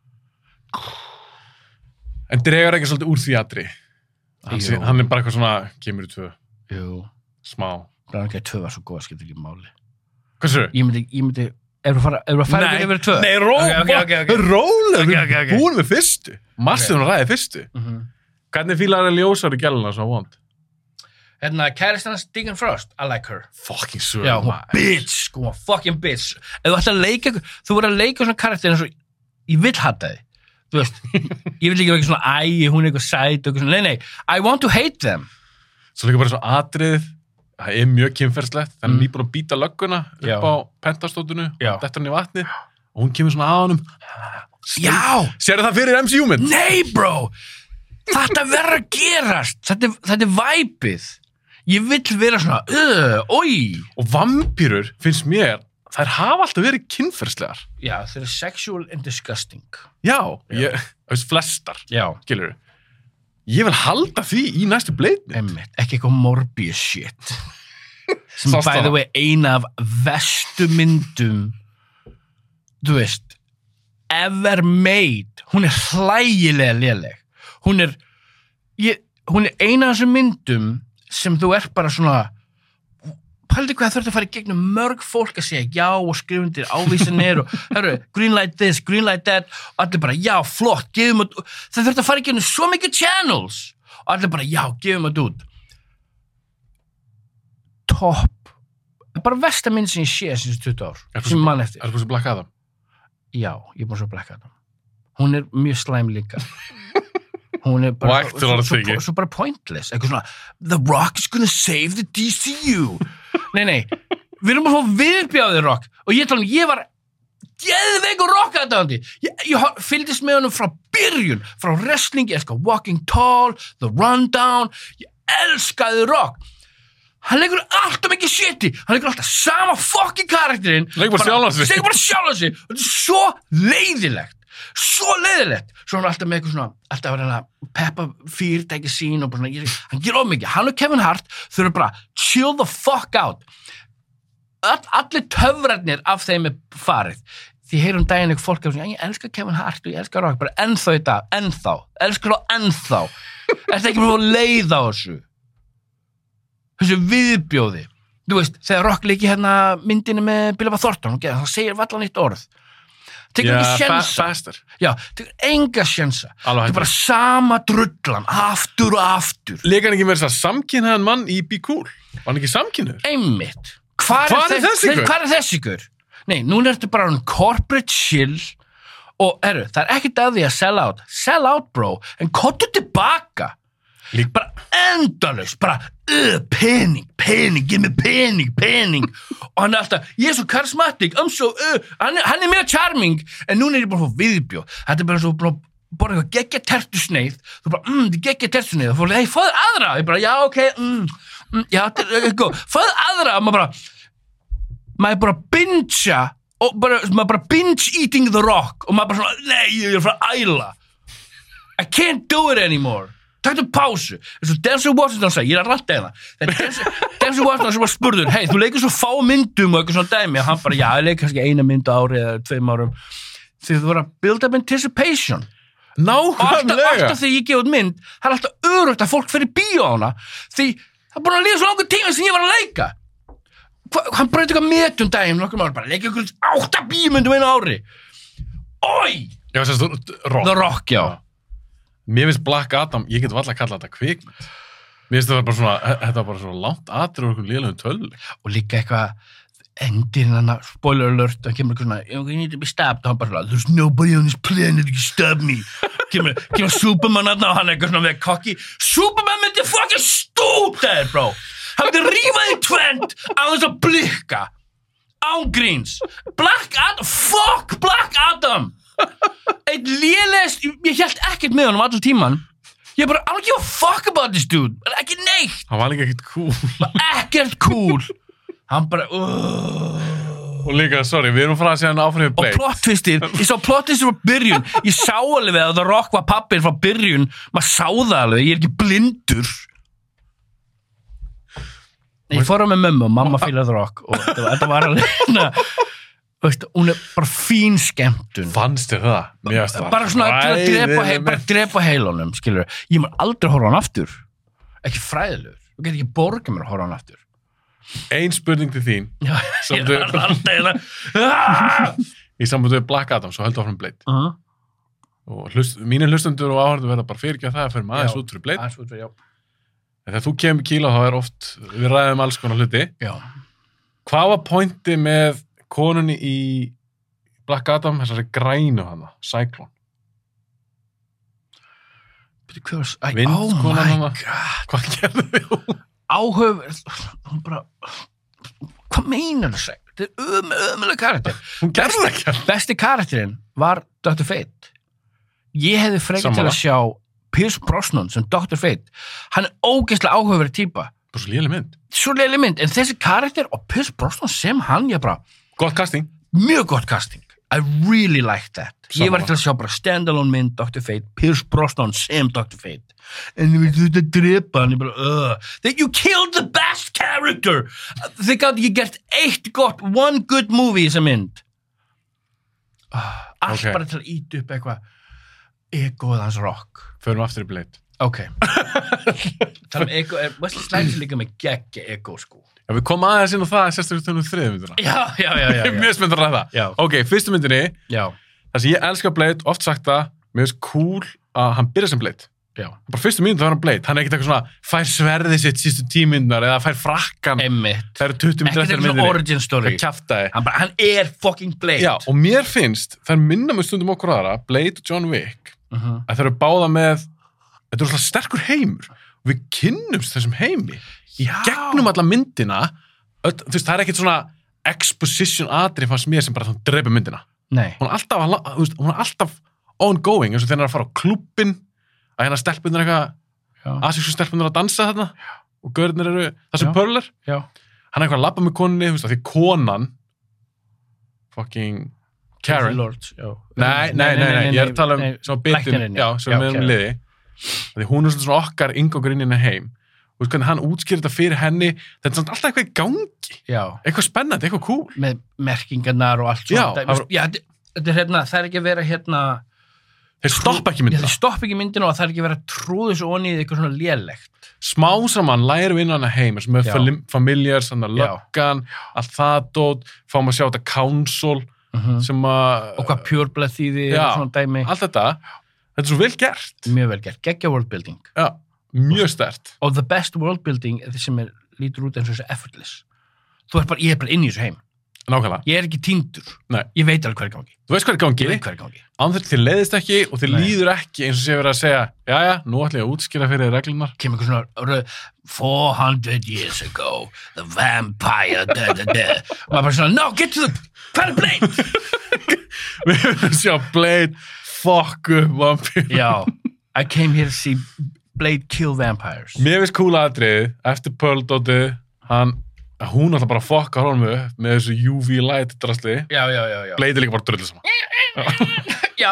En dregur ekki svolítið úr því atri. Hann, sé, Jú. hann er bara eitthvað svona, kemur í tvö, Jú. smá. Brann ekki að tvö var svo góð, skiptir ekki máli. Hvað sér? Ég myndi, ég myndi Ef þú fara, ef þú fara yfir tvö Nei, ró, Ok, ok, ok, ok. rólega, Ok, við ok, ok. búin með fyrstu. Massið hún ræði fyrstu. Mhm. Hvernig fílar er ljósari gæluna svo vond? Hérna, kæristans Deacon Frost, I like her Fucking sögur. Já, hún var bitch, sko, hún var fucking bitch Ef þú ætti að leika, þú verður að leika svona karakter eins og, ég vill hata þig Þú veist, ég vil ekki vera ekki svona æ, hún er eitthvað sæt og eitthvað svona, nei, nei I want to hate them Svo líka bara svo atrið, það er mjög kynferðslegt, þannig Mm. mm. nýbúin að býta lögguna upp Já. á pentastótinu, Já. dettur hann í vatnið og hún kemur svona að honum. Já, Sérðu það fyrir M C U-mynd? nei bro Þetta verður að gerast Þetta, er- þetta er væpið Ég vill vera svona, uh, oi Og vampýrur, finnst mér, þær hafa alltaf verið kynferðslegar. Já, þeir eru sexual and disgusting Já, ég, þú veist, flestar, Já, skilur. Ég vil halda því í næstu bleitni. einmitt, ekki eitthvað Morbius shit sem Sástu by the hana? way eina af vestu myndum þú veist ever made hún er hlægilega léleg hún er ég, hún er eina af þessum myndum sem þú ert bara svona pældi hvað þurfti að fara í gegnum mörg fólk að segja já og skrifundir ávísanir og hörru, green light this, green light that og allir bara já, flott, gefum það það þurfti að fara í gegnum svo mikið channels og allir bara já, gefum það út topp bara versta mynd sem ég sé síðan tuttugu ár Er þú sem svo- mann eftir Er það svo Black Adam? já, ég er búin svo að blekka þetta hún er mjög slæm líka hún er bara Og actor svo, svo, ekki. svo, svo bara pointless eitthvað svona, The Rock is gonna save the D C U nei, nei, við erum bara að fá viðbjáðið Rock og ég tala um, ég var geðveikur Rock aðdáandi ég, ég hor- fylgdist með honum frá byrjun frá wrestling, ég elska Walking Tall The Rundown, ég elskaði Rock hann leikur alltaf mikið shiti hann leikur alltaf sama fucking karakterinn Leikur bara sjálfan sig. leikur bara sjálfan sig og þetta er svo leiðilegt svo leiðilegt svo hann er alltaf með eitthvað svona alltaf að vera að peppa fyrirtæki sín og bara svona, ég, hann ger of mikið hann og Kevin Hart þurfa bara chill the fuck out All, allir töfrarnir af þeim er farið því heyrum daginn eitthvað fólk að ég elska Kevin Hart og ég elska Rock bara ennþá í dag, ennþá elskar þá ennþá er það ekki bara að leiða á þessu þessu viðbjóði þú veist, þegar Rock leiki hérna myndinu með Billy Bob Thornton það segir vallan eitt orð tekur Já, ekki fa sjensa faster. já, tekur enga sjensa Alveg þetta er hættur. bara sama drullan aftur og aftur Leika hann ekki með þess að samkynnaðan mann í Be Cool? Var hann ekki samkynnaður? einmitt hvar Hvar er þe- þessi gaur? hvar er þessi ykkur? Nei, núna ertu bara hann corporate chill og herru, það er ekkert að því að sell out sell out bro, en kottu tilbaka Lík bara endalaust, bara uh, pening, pening, give me pening, pening og hann er alltaf, ég er svo charismatic I'm so, uh, hann, er, hann er mjög charming en núna er ég bara að fá viðbjóð þetta er bara svo bara borða eitthvað geggja tertusneið þú bara, mm, þetta er geggja tertusneið og fór, hei, fáðu aðra ég bara, já, ok, mm, mm, já, þetta er góð fáðu aðra og maður bara maður er bara að bingea og bara, maður bara binge eating the Rock og maður bara svona, nei, ég er frá að æla I can't do it anymore Taktu pásu, eins og Denzel Washington sagði, ég er að ranta eða Denzel, Denzel Washington sem var spurður, hei, þú leikur svo fá myndum og eitthvað svona dæmi og hann bara, já, ég leik kannski eina mynd á ári eða tveim árum því þú voru að build up anticipation og alltaf, Nákvæmlega. alltaf þegar ég gef út mynd það er alltaf örugt að fólk fyrir bíó á hana því það er búin að líða svo langur tíma sem ég var að leika Hva, hann breytti eitthvað metum daginn nokkur máli, bara leika ykkur átta bíómyndum einu ári Oi, Já, sérst, rock. The Rock, já Mér finnst Black Adam, ég get valla að kalla þetta kvikmynd. Mér finnst þetta bara svona, þetta var bara svona langt atrið og einhvern lélegum töluleik. og líka eitthvað endirinn hann spoiler alert, hann kemur eitthvað svona you need to be stabbed og hann bara svona there's nobody on this planet that can stab me kemur, kemur Superman aðna og hann eitthvað svona með kokki Superman myndi fucking stúta þér bro hann myndi rífa þig tvent á þess að blikka ángríns Black Adam, fuck Black Adam eitt lélegst ég held ekkert með honum allan tíman ég bara, I don't give a fuck about this dude ekki neitt, Hann var líka ekkert cool. ekkert cool hann bara uh. Og líka, sorry, við erum frá að segja hann áfram við og Blade. plot twistir, ég sá plot twistir frá byrjun ég sá alveg að The Rock var pappir frá byrjun, maður sá það alveg ég er ekki blindur ég fór á með mömmu og mamma fílaði The Rock og þetta var, þetta var alveg na, veist, hún er bara fín skemmtun Fannst þér það? Mér finnst það bara svona til að drepa, hei, hræðileg bara drepa heilunum skilur, ég maður aldrei horfa á hann aftur ekki fræðilegur, þú getur ekki borgað mér að horfa á hann aftur ein spurning til þín Já, Sem ég þú- var alltaf hérna. í sambandi við Black Adam, svo heldur áfram Blade Uh-huh. og hlust, mínir hlustendur og áhörðu verða bara fyrirgja það fyrir maður Já. út fyrir Blade Aðeins út fyrir, já. en þegar þú kemur kíla þá er oft við ræðum alls konar hluti Já. hvað var pointi með konunni í Black Adam, þessari grænu hana Cyclone, Byrju, hver var... Æ, Vindkonan oh my hana. god. hvað gerði við Áhöf... Hún bara... Hvað meinar það seg? Þetta er öm, ömuleg karakter. hún gerði það ekki Besti karakterinn var doktor Fate. Ég hefði frekar til Sammála. að sjá Pierce Brosnan sem doktor Fate. Hann er ógeðslega áhugaverið típa. bara svo léleg mynd, Svo leilig mynd, en þessi karakter og Pierce Brosnan sem hann, ég bara... gott casting Mjög gott casting. I really liked that. Ég var Sammála. til að sjá bara standalone mynd doktor Fate, Pierce Brosnan sem doktor Fate. En þú veit, þú veit að drepa hann, ég bara, uh, that you killed the best character. Þið gátt ekki gert eitt gott, one good movie í þessa mynd. Uh, allt Ok. bara til að íta upp eitthvað egoð hans rock. förum aftur í Blade Ok. Það með ego, er Wesley Snipes er líka með geggja ego, sko. já, við komum aðeins inn á það sérstaklega tölum við þriðju myndina Já, já, já, já. ég er já. mjög spennt að ræða Já. ok, fyrstu myndinni, Já, það sem ég elska Blade oft sagt það, mér finnst cool að hann byrja sem Blade já. bara fyrstu mínútu þá er hann Blade, hann er ekkert eitthvað svona fær sverðið sitt sístu tímyndunar eða fær frakkan, Einmitt. það eru tuttugu Ekkert mínútur eftir eitthvað svona myndinni origin story. það kjaftaði Hann, bara, hann er fucking Blade. já, og mér finnst, það er minna með stundum okkur aðra Blade og John Wick Uh -huh. að það eru báða með þetta er svona sterkur heimur og við kynnumst þessum heimi í Já. gegnum alla myndina öll, þú veist, það er ekkert svona exposition atrið fannst mér sem bara þannig drepa myndina Nei. hún er alltaf, að la- þú veist, hún er alltaf ongoing, eins og þegar hann er að fara á klubbin að hérna stelpunir eitthvað Já. asísku stelpunir að dansa þarna og gaurnir eru, það sem Já. Pearl er Já. hann er eitthvað að labba með konunni, þú veist, af því konan fucking Karen Lords, já. nei, nei, nei, nei, ég er að tala um nei, svona bitin, læknirinn, já, sem við erum Karen. liði af því hún er svona okkar ingangur inn í henni heim og þú veist hvernig hann útskýrir þetta fyrir henni þetta er svona alltaf eitthvað í gangi Já, eitthvað spennandi, eitthvað cool með merkingarnar og allt Já, svona. það Það, var- já, þetta þetta er hérna, það er ekki að vera hérna... þeir stoppa ekki Já, myndina það stoppa ekki myndina og það er ekki að vera trúðis og onni í eitthvað svona lélegt. smá saman lærum við inn á hana heim sem er Já. fam- familiars, þannig að Já. löggan allt það dót, fáum að sjá þetta council Uh sem að Og hvað pureblood þýðir Já. og svona dæmi. allt þetta, þetta er svo vel gert Mjög vel gert, geggja worldbuilding. já, mjög stert Og the best worldbuilding er það sem er lítur út eins og þessu effortless. Þú er bara, ég er bara inn í þessu heim. nákvæmlega, Ég er ekki týndur. Nei. Ég veit alveg hvað er í gangi. þú veist hvað er í gangi Ég veit hvað er í gangi. án þess þið leiðist ekki og þið Nei. líður ekki eins og sé verið að segja jæja, nú ætlum ég að útskýra fyrir þér reglunar Kemur eitthvað svona röð, four hundred years ago, the vampire, da da da. Og maður bara svona, no, get to the, hvað er Blade? við höfum sjá Blade fuck up vampír Já, I came here to see Blade kill vampires. mér finnst cool aðrið eftir Pearl dótið hann, hún alltaf bara fuckar honum upp með þessu U V light drasli Já, já, já, já. Blade er líka bara drullu saman Já,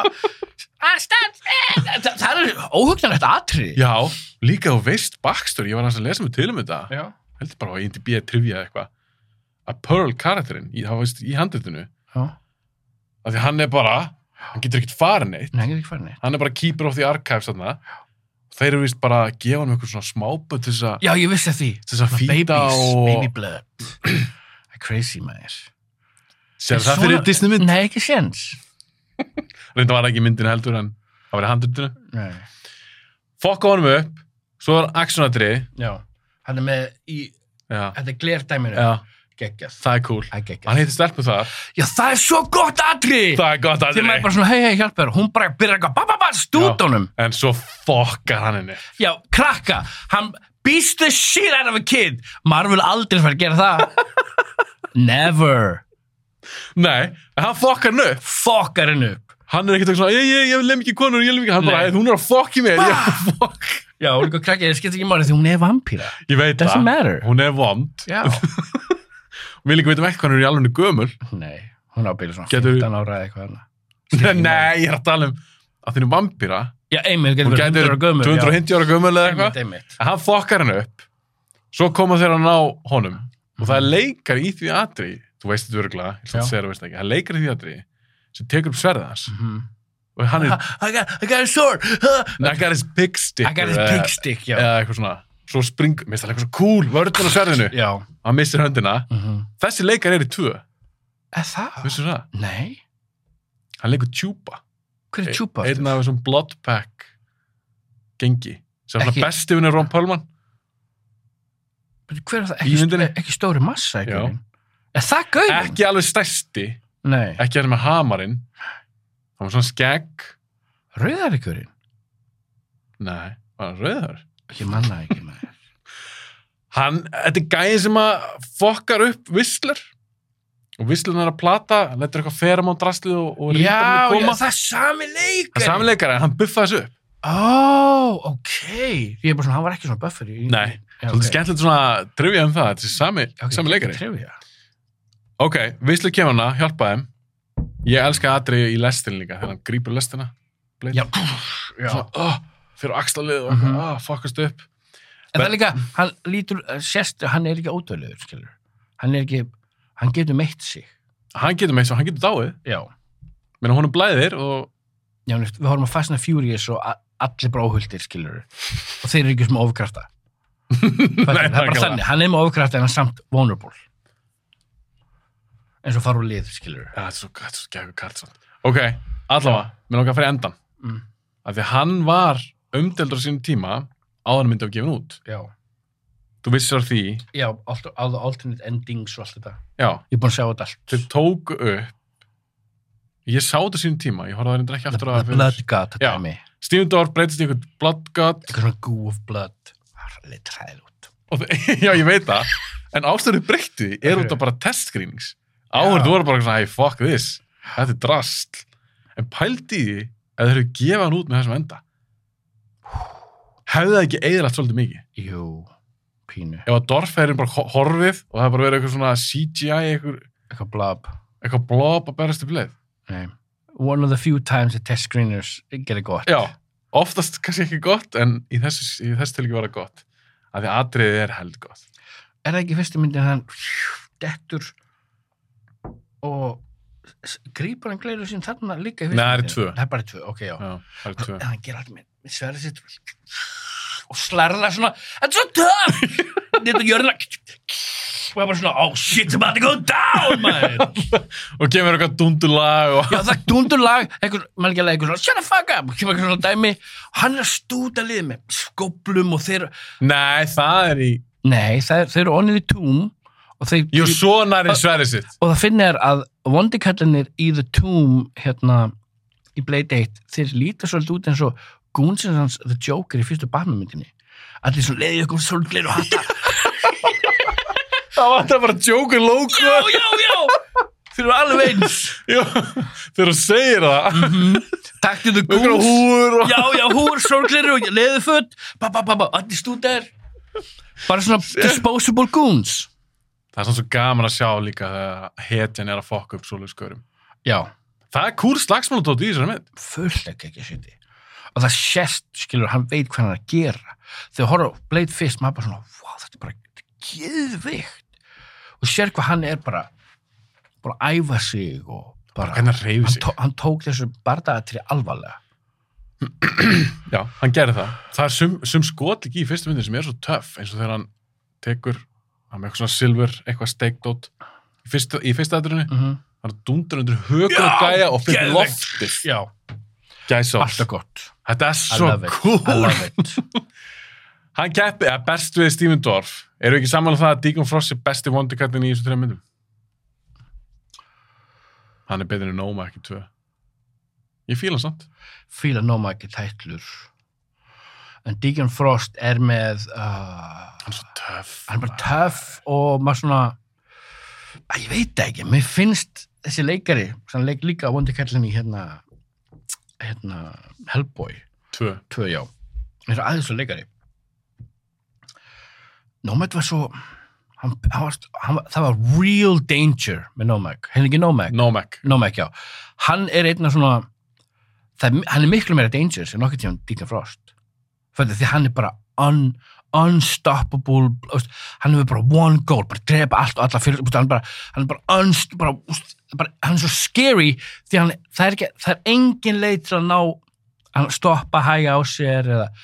það, það er óhugnarlegt atrið. já, líka þú veist backstory ég var hans að lesa mig til um þetta Já. heldur bara á I M D B trivia eða eitthvað að Pearl karakterinn, í- það veist í handritinu Já, af því hann er bara, hann getur ekkert farin neitt nei, ég er ekki farin neitt. hann er bara keeper of the archives þarna þeir eru vist bara að gefa hann eitthvað svona smáböð til þess að Já, ég vissi að því. til þess að Svona fýta babies, og baby blood. Það er crazy, maður. sér það fyrir Disney mynd Nei, ekki séns. reynda var það ekki í myndinu heldur en það var í handritinu Nei. fokka honum upp, svo er actionatri Já, hann er með í, já, þetta er glerdæminu. já, Geggjað. það er cool Það er geggjað. hann heitir stelpu þar, Já, það er svo gott atrið. það er gott Þegar maður er aðri bara svona, hei, hei, hjálpa þér. Hún bara byrjar eitthvað, ba, ba, ba, stút honum. en svo fokkar hann henni Já, krakka, hann beats the shit out of a kid. Marvel aldrei fara að gera það. Never. nei, en hann fokkar hann upp Fokkar henn upp. hann er ekkert svona, ég, ég, ég lem ekki konur, ég lem ekki hann bara, Nei. "Hey, hún er að fokki mér ég, er Bah! að fokk." Já, og líka krakka, það skipt ekki máli því hún er vampíra. ég veit Doesn't það, matter. hún er vond Já. við líka veitum ekki hvað hann er í alveg gömul Nei, hún ábyrði svona Getur- fimmtán ára eða eitthvað hana. nei, ég er að tala um að þínu vampíra Já, einmitt, hún getur verið gæti hundrað ára gömur. tvö hundruð fimmtíu ára gömul eða eitthvað Einmitt, einmitt. en hann fokkar hann upp svo koma þeir að ná honum og það er leikar í því atri þú veist þetta örgulega, ég ætla Já. að segja það veist ekki hann leikar í því atri sem tekur upp sverðið hans Mhm. og hann er, I got, I got a sword. I got his pig stick I got his pig stick, já. eða eitthvað svona svo spring, minnst það eitthvað svo cool vörðun á sverðinu, Já. hann missir höndina Mhm. þessi leikar er í tvö, Er það? vissu það? Nei. Hann leikur Tjúpa, Hver er Tjúpa? einn af þessum Bloodpack gengi, sem er Ekki- svona besti vinur Ron Perlman. Hver er það? Í Ekki, myndinni? ekki stóri massa, Já. ekki? Er það gauðin? Ekki alveg stærsti, Nei. ekki hann með hamarinn, hann var svona skegg, Rauðar ykkurinn? nei, var hann rauðar? Ég manna ekki með þér. Hann, þetta er gæði sem að fokkar upp Whistler og Whistler er að plata, hann letur eitthvað feramón drastlið og, og Já, já, koma. það er sami leikari. Það er samileikari, hann buffaði þessu upp. Ó, ok. Ég er bara svona, hann var ekki svona buffer í... Nei, Já, svolítið ok. skemmtilegt svona trivia um það, þetta er sami, Ok, sami leikari. Trivia. Ok, Whistler kemur hana, hjálpa þeim. Ég elska atriði í lestin líka, þegar hann grípur lestina. Blade. Já, já. Svona, oh, fyrir axlalið og Mhm. mm oh, fokkast upp. En það er líka, hann lítur, sérst, hann er ekki ódöðlegur, skilur. Hann er ekki, hann getur meitt sig. Hann getur með þessu, hann getur dáið. Já. Menni hún er blæðir og... Já, við horfum að Fast and Furious og a- allir bróhultir, skilur. Og þeir eru ekki sem ofkrafta. Nei, það er bara nákvæmlega. þannig, hann er með ofkrafta en hann er samt vulnerable. eins og fara úr lið, skilur. Já, þetta er svo, þetta er svo geggur kart samt. Ok, allavega, mér langar að fara í endan. Mm. Af því hann var umdeldur á sínum tíma áður en myndi af gefin út. Já. Þú vissir af því, Já, all, all the alternate endings og allt þetta. já, Ég er búin að sjá þetta allt. þeir tóku upp, ég sá þetta á sínum tíma, ég horfði að það reynda ekki aftur The að Blood God, Já. þetta er mig. Stephen Dorff breytist í eitthvað Blood God Eitthvað svona goo of blood. Það er alveg træðir út. og þau, já, ég veit það, en ástæður breytti því er Ok. út af bara testscreenings. Áhverju voru bara svona, hey, fuck this, þetta er drasl. En pældi í því að þeir eru gefa hann út með þessum enda. Hefði það ekki eðalagt svolítið mikið? Jú, pínu. Ef að Dorff er bara ho- horfið og það er bara verið eitthvað svona C G I, eitthvað, Eitthvað blob. eitthvað blob að berast upp leið. Nei. One of the few times that test screeners gera gott. Já, oftast kannski ekki gott, en í þessu, í þessu tilgi var það gott. Af því atriðið er held gott. Er það ekki fyrstu myndin að hann dettur og s- grípur hann gleiru sín þarna líka í fyrstu Nei, það eru myndinni? tvö. Það er bara tvö, ok, já. Já, það er tvö. En hann ger alltaf með, með sverðið sitt og slarða svona, þetta er svo töff! Þetta jörðina og ég bara svona, oh shit, it's about to go down, man! Og kemur eitthvað dundulag og... Já, það dundur lag, eitthvað, maður ekki alveg eitthvað svona, shut the fuck up, og kemur eitthvað svona dæmi, hann er að stúta liðið með skóplum og þeir, Nei, það er í... nei, það er, þeir eru onnið í túm og þeir, Jú, svona er í sverið sitt. og það finnir að vondikallinir í The Tomb, hérna, í Blade eitt, þeir líta svolítið út eins og Goonsins hans The Joker í fyrstu Batman-myndinni. Allir svona leiði okkur svolítið og hatta. Það var þetta bara Joker logo. Já, já, já! Þeir eru alveg eins. Já, þegar þú segir það. Taktið The Einhverja Goons. húfur og... Já, já, húr, sólgleru og leðuföt. Ba, ba, ba, ba, allir stúdar. Bara svona disposable goons. Það er svona svo gaman að sjá líka þegar hetjan er að fokka upp svoleiðis gaurum. Já. Það er kúr slagsmálatótt í þessari mynd. Fullt ekki ekki sýtti. Og það sést, skilur, hann veit hvað hann er að gera. Þegar horfa á Blade fyrst, maður bara svona, wow, þetta er bara geðveikt. Og sér hvað hann er bara, bara að æfa sig og bara, Hvernig hann hreyfir hann, sig. tó, hann tók þessu bardagatri alvarlega. Já, hann gerði það. Það er sum, sum skot ekki í fyrstu myndin sem er svo töff, eins og þegar hann tekur, hann með eitthvað svona silfur, eitthvað steikdót í fyrstu, í fyrstu aðrunni, Mm -hmm. hann dundur undir höku og gæja og fyrir loftið. Já, Gæsa alltaf gott. Þetta er I svo love it. I cool. love it. Hann keppi, eða best við Stephen Dorff. Eru ekki saman um það að Deacon Frost er besti vondikallin í þessu þreim myndum? Hann er betur en Noma, ekki tvö. Ég fíla hann samt. Fíla nóma ekki tætlur. En Deacon Frost er með, uh, Hann er svo töff. hann er bara töff og maður svona, að ég veit það ekki, mér finnst þessi leikari, sem leik líka vondi kallin í hérna, hérna, Hellboy, Tvö. tvö já, er aðeins svo leikari. Nomad var svo, hann, hann var, hann, var- það var real danger með Nomad, henni ekki Nomad? Nomek. Nomad, já. Hann er einn af svona, það, er- hann er miklu meira danger sem nokkuð tíðan Deacon Frost. Fyrir því hann er bara un, unstoppable, veist, hann hefur bara one goal, bara drepa allt og alla fyrir, veist, hann, bara, hann er bara, unst, bara, veist, bara hann er svo scary því hann, það er ekki, það er engin leið til að ná, hann stoppa, hæga á sér eða,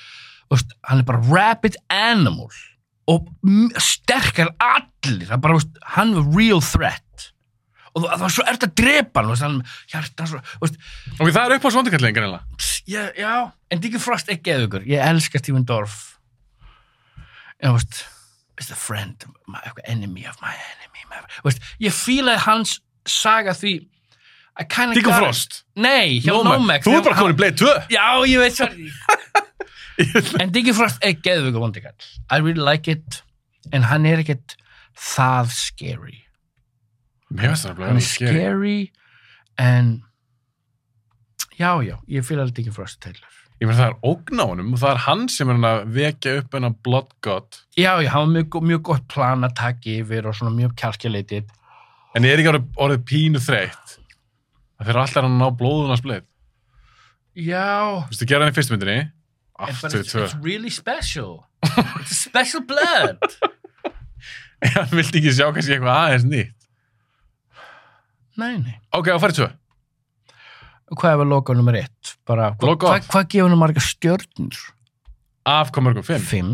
veist, hann er bara rabid animal og sterkar allir, það bara, veist, hann er real threat og það var svo erft að drepa hann, veist, hann hjartan svo, veist, Ok, það er upp á svondikallin, greinlega. já, já, en Deacon Frost er geðugur, ég elska Stephen Dorff en veist is the friend, my enemy of my enemy, my, veist, ég fílaði hans saga því Deacon Frost? Nei, hjá Nomek. Þú er bara komin í Blade tvö. Já, ég veit, sorry. En Deacon Frost er geðveikur vondikall. I really like it. En hann er ekkert það scary. Mér finnst það að hann er scary. En já, já, ég fíla alveg Deacon Frost Taylor. Ég meina það er ógn á honum og það er hann sem er að vekja upp hennar Blood God. Já, já, hann var mjög, mjög gott plan að taka yfir og svona mjög calculated. En ég er ekki orðið, orðið pínu þreytt. Það fyrir alltaf hann að ná blóðun að splið. Já. Þú veist, þú gera hann í fyrstu myndinni. Aftur tvö. It's really special. It's a special blood. Hann vildi ekki sjá kannski eitthvað aðeins nýtt. Nei, nei. Ok, að fara í tvö. Hvað er að loka nummer eitt? Bara, Loka hvað, hvað gefur hann marga stjörnur? Af hvað mörgum? Fimm? Fimm.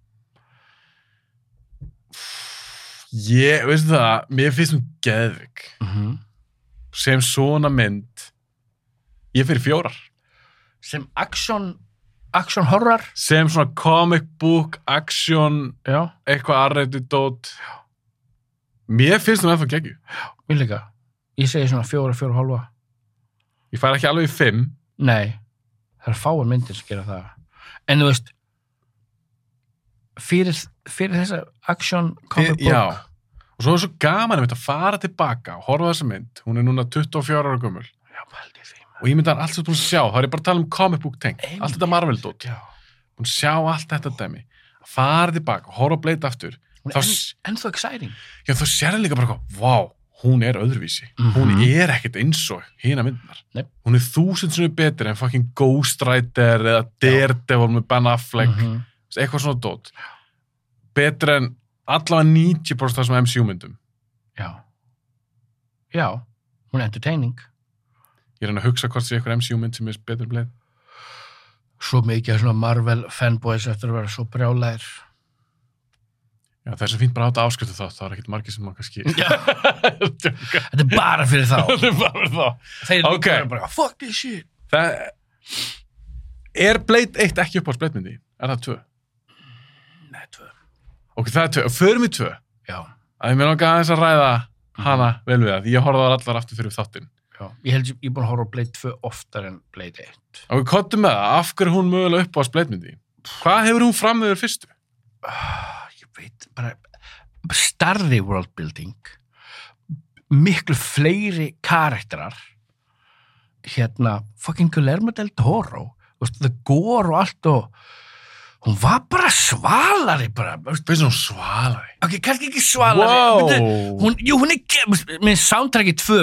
Ég, veistu það, mér finnst hún geðvik. Mhm. Sem svona mynd ég fyrir fjórar sem action action horror sem svona comic book action já. Eitthvað arrættu dót mér finnst hún ennþá geggju mér líka, ég segi svona fjóra, fjóra og hálfa ég fær ekki alveg í fimm nei, það er fáar myndir sem gera það en þú veist fyrir, fyrir þessa action comic book já. Og svo er svo gaman að fara tilbaka og horfa þessa mynd. Hún er núna tuttugu og fjögurra ára gömul. Já, pældi því. Og ég myndi hann allt sem þú búin að sjá. Það er ég bara að tala um comic book tengt. Allt þetta Marvel-dót. Já. Búin að sjá allt þetta dæmi. Að fara tilbaka og horfa Blade aftur. Hún er enn, ennþá exciting. Já, þá sér hann líka bara hvað, vá, hún er öðruvísi. Mm-hmm. Hún er ekkert eins og hina myndinar. Nei. Hún er þúsund sem er betri en fucking Ghost Rider eða Daredevil með Ben Affleck. Mm-hmm. Eitthvað svona dót. Betri en allavega níutíu prósent þessum M C U-myndum. Já. Já, hún er entertaining. Ég er hann að hugsa hvort sé eitthvað M C U-mynd sem er betur Blade. Svo mikið af svona Marvel fanboys eftir að vera svo brjálæðir. Já, það er svo fínt bara átt að áskrifta þátt. Það er ekkert margir sem maður kannski... Já. Þetta er bara fyrir þá. Þetta er bara fyrir þá. Þeir Ok. líka bara, fuck this shit. Það... Er Blade eitt ekki upp á Blade-myndi? Er það tvö? Nei, tvö. Ok, það er tvö. Förum í tvö. Já. Að ég mér langar aðeins að ræða hana vel við það. Því ég horfði á allar aftur fyrir þáttinn. Já. Ég held ég, ég er búin að horfa á Blade tvö oftar en Blade eitt. Og við kottum með það. Af hverju er hún mögulega upp á Blade-myndi? Hvað hefur hún fram með þér fyrstu? Ah, ég veit, bara starri worldbuilding, miklu fleiri karakterar, hérna, fucking Guillermo del Toro, veist, the gore og allt og hún var bara svalari bara, veist, Finnst hún svalari? ok, kannski ekki svalari, Wow. veitu, hún, jú, hún er, ge- með soundtracki tvö,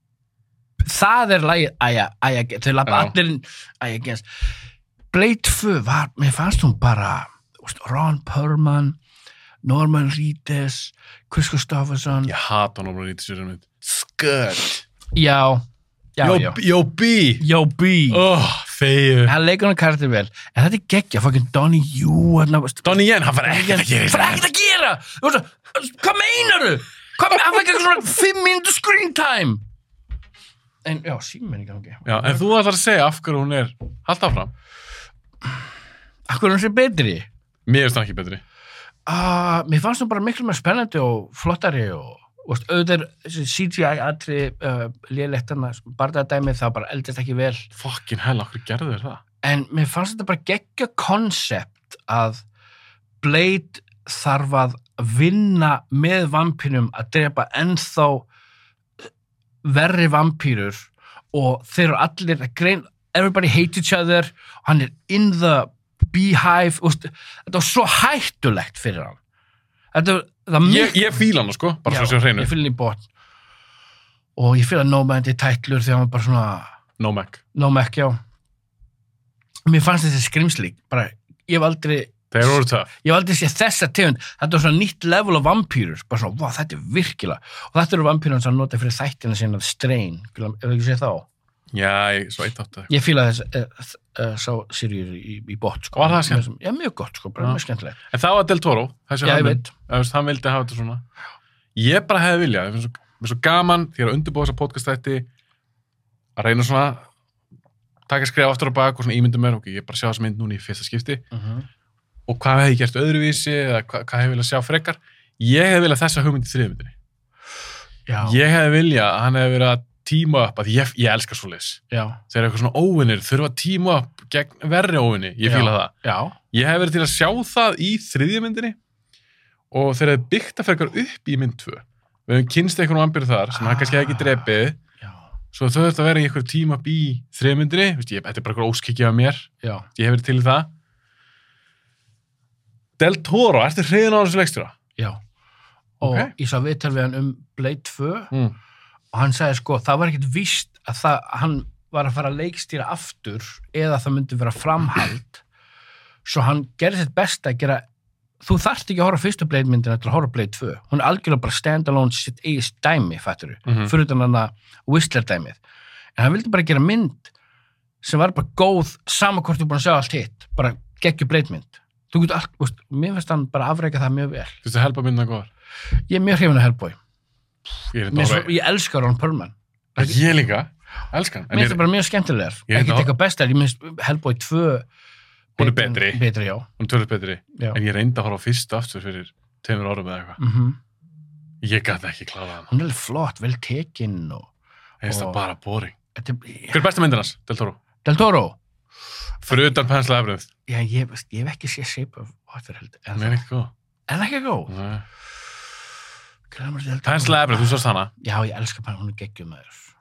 það er lagið, æja, æja, þau lappa Já. allir inn, æja, gens, Blade tvö var, mér fannst hún bara, veist, Ron Perlman, Norman Reedus, Chris Christopherson, Ég hata hún að nýta sér um mynd. Skött. já, já, Jó, já, Jó B. Jó B, Oh, þegju. hann leikur hann karakter vel, en þetta er geggja, fucking Donnie Yu, hann, veist, Donnie Yen, hann fær ekkert að gera Það er ekkert að gera! Þú veist, hvað meinaru? Hvað meinaru? Hann var ekki svona fimm mínútur screen time! En, já, síminn ekki gangi. Já, en þú ætlar að segja af hverju hún er halda áfram. Akkur er hann sér betri? Mér finnst hann ekki betri. Uh, mér fannst hann bara miklu með spennandi og flottari og, veist, auðvitað þessi C G I-atri uh, lélegt hann að bardaðadæmi, það bara eldist ekki vel. Fucking hell, okkur gerðu þér það? En mér fannst þetta bara geggja konsept að Blade þarf að vinna með vampýrum að drepa ennþá verri vampýrur og þeir eru allir að grein, everybody hate each other og hann er in the beehive, úst, þetta var svo hættulegt fyrir hann. Þetta var Ég, ég fíla hann, sko, bara svo sér hreinu. ég fíla hann í botn og ég fíla No-Man til tætlur þegar hann var bara svona No Mac. No-Mac, já. Mér fannst þessi skrimsli, bara, ég hef aldrei, Þeir eru töff. ég hef aldrei séð þessa tegund, þetta var svona nýtt level af vampýrur, bara svona, wow, þetta er virkilega, og þetta eru vampýrun sem nota fyrir þættina sína Strain, ef þú ekki séð þá. Já, ég, svo eitt átt að. Ég fíla þess, uh, sá Sirius í, í bot sko. Var það skemmt? Já, mjög gott sko, bara Já. mjög skemmtilegt. En það var Del Toro, þessi Já, ég hönnun. veit. Eða, veist, hann vildi hafa þetta svona. Ég bara hefði viljað, það er svo, svo gaman því að undirbúa þessa podcastætti að reyna svona taka skref aftur á bak og svona ímynda mér, ok, ég bara sjá þessa mynd núna í fyrsta skipti Uh-huh. og hvað hefði ég gert öðruvísi eða hvað, hvað hefði viljað sjá frekar. Ég hefði viljað þessa hugmynd í þriðmyndinni. Já, Ég hefði viljað að hann hefði verið að tíma upp, að ég, ég elska svoleiðis. já, Þegar eitthvað svona óvinnir þurfa að tíma upp gegn verri óvinni, ég fíla það. já, Ég hef verið til að sjá það í þriðju myndinni og þeir hefði byggt að frekar upp í mynd tvö. Við hefum kynst einhvern vampíru þar sem hann kannski hefði ekki drepið, já, svo þau þurft að vera í einhver tíma upp í þriðju myndinni, Vist, ég, þetta er bara eitthvað óskikki af mér, já. ég hef verið til í það. Del Toro, ertu hreiðin á þessu leikstjóra? Já. Og Ok. ég sá viðtal við hann um Blade tvö Mm. og hann sagði sko, það var ekkert víst að það, hann var að fara að leikstýra aftur eða það myndi vera framhald svo hann gerði sitt best að gera þú þarft ekki að horfa á fyrstu Blade myndina til að horfa á Blade tvö, hún er algjörlega bara stand-alone sitt eigist dæmi, fattur Mhm. mm. fyrir utan hann að Whistler dæmið en hann vildi bara gera mynd sem var bara góð, sama hvort þú búin að sjá allt hitt, bara geggju Blade mynd þú getur allt, veist, mér finnst hann bara afreika það mjög vel, Þú veist að helpa myndina góðar? ég er mjög hrifin af Hellboy Ég er Mér þetta svo, ég elskar Ron Perlman Ég líka, elskan. mér finnst það bara mjög skemmtilegar Ég ekki reyndi að- eitthvað bestar, ég minnst Hellboy tvö Hún er betri en- betri. betri, já, Hún er tölvöld betri, já. en ég reyndi að horfa á fyrstu aftur fyrir tveimur árum eða eitthvað. Mm Ég gæti ekki klárað hann. hún er alveg flott, vel tekin og Ég finnst það Og- bara boring. þetta er, Hver er besta myndin hans, Del Toro? Del Toro Fyrir utan pensla efrið. já, ég, veist, ég hef ekki séð Shape of Water heldur, en Hún er ekki góð. en ekki góð Nei. Glemur Del Toro. Pensla efrið, þú sást hana. já, ég elskar bara, hún er geggjum maður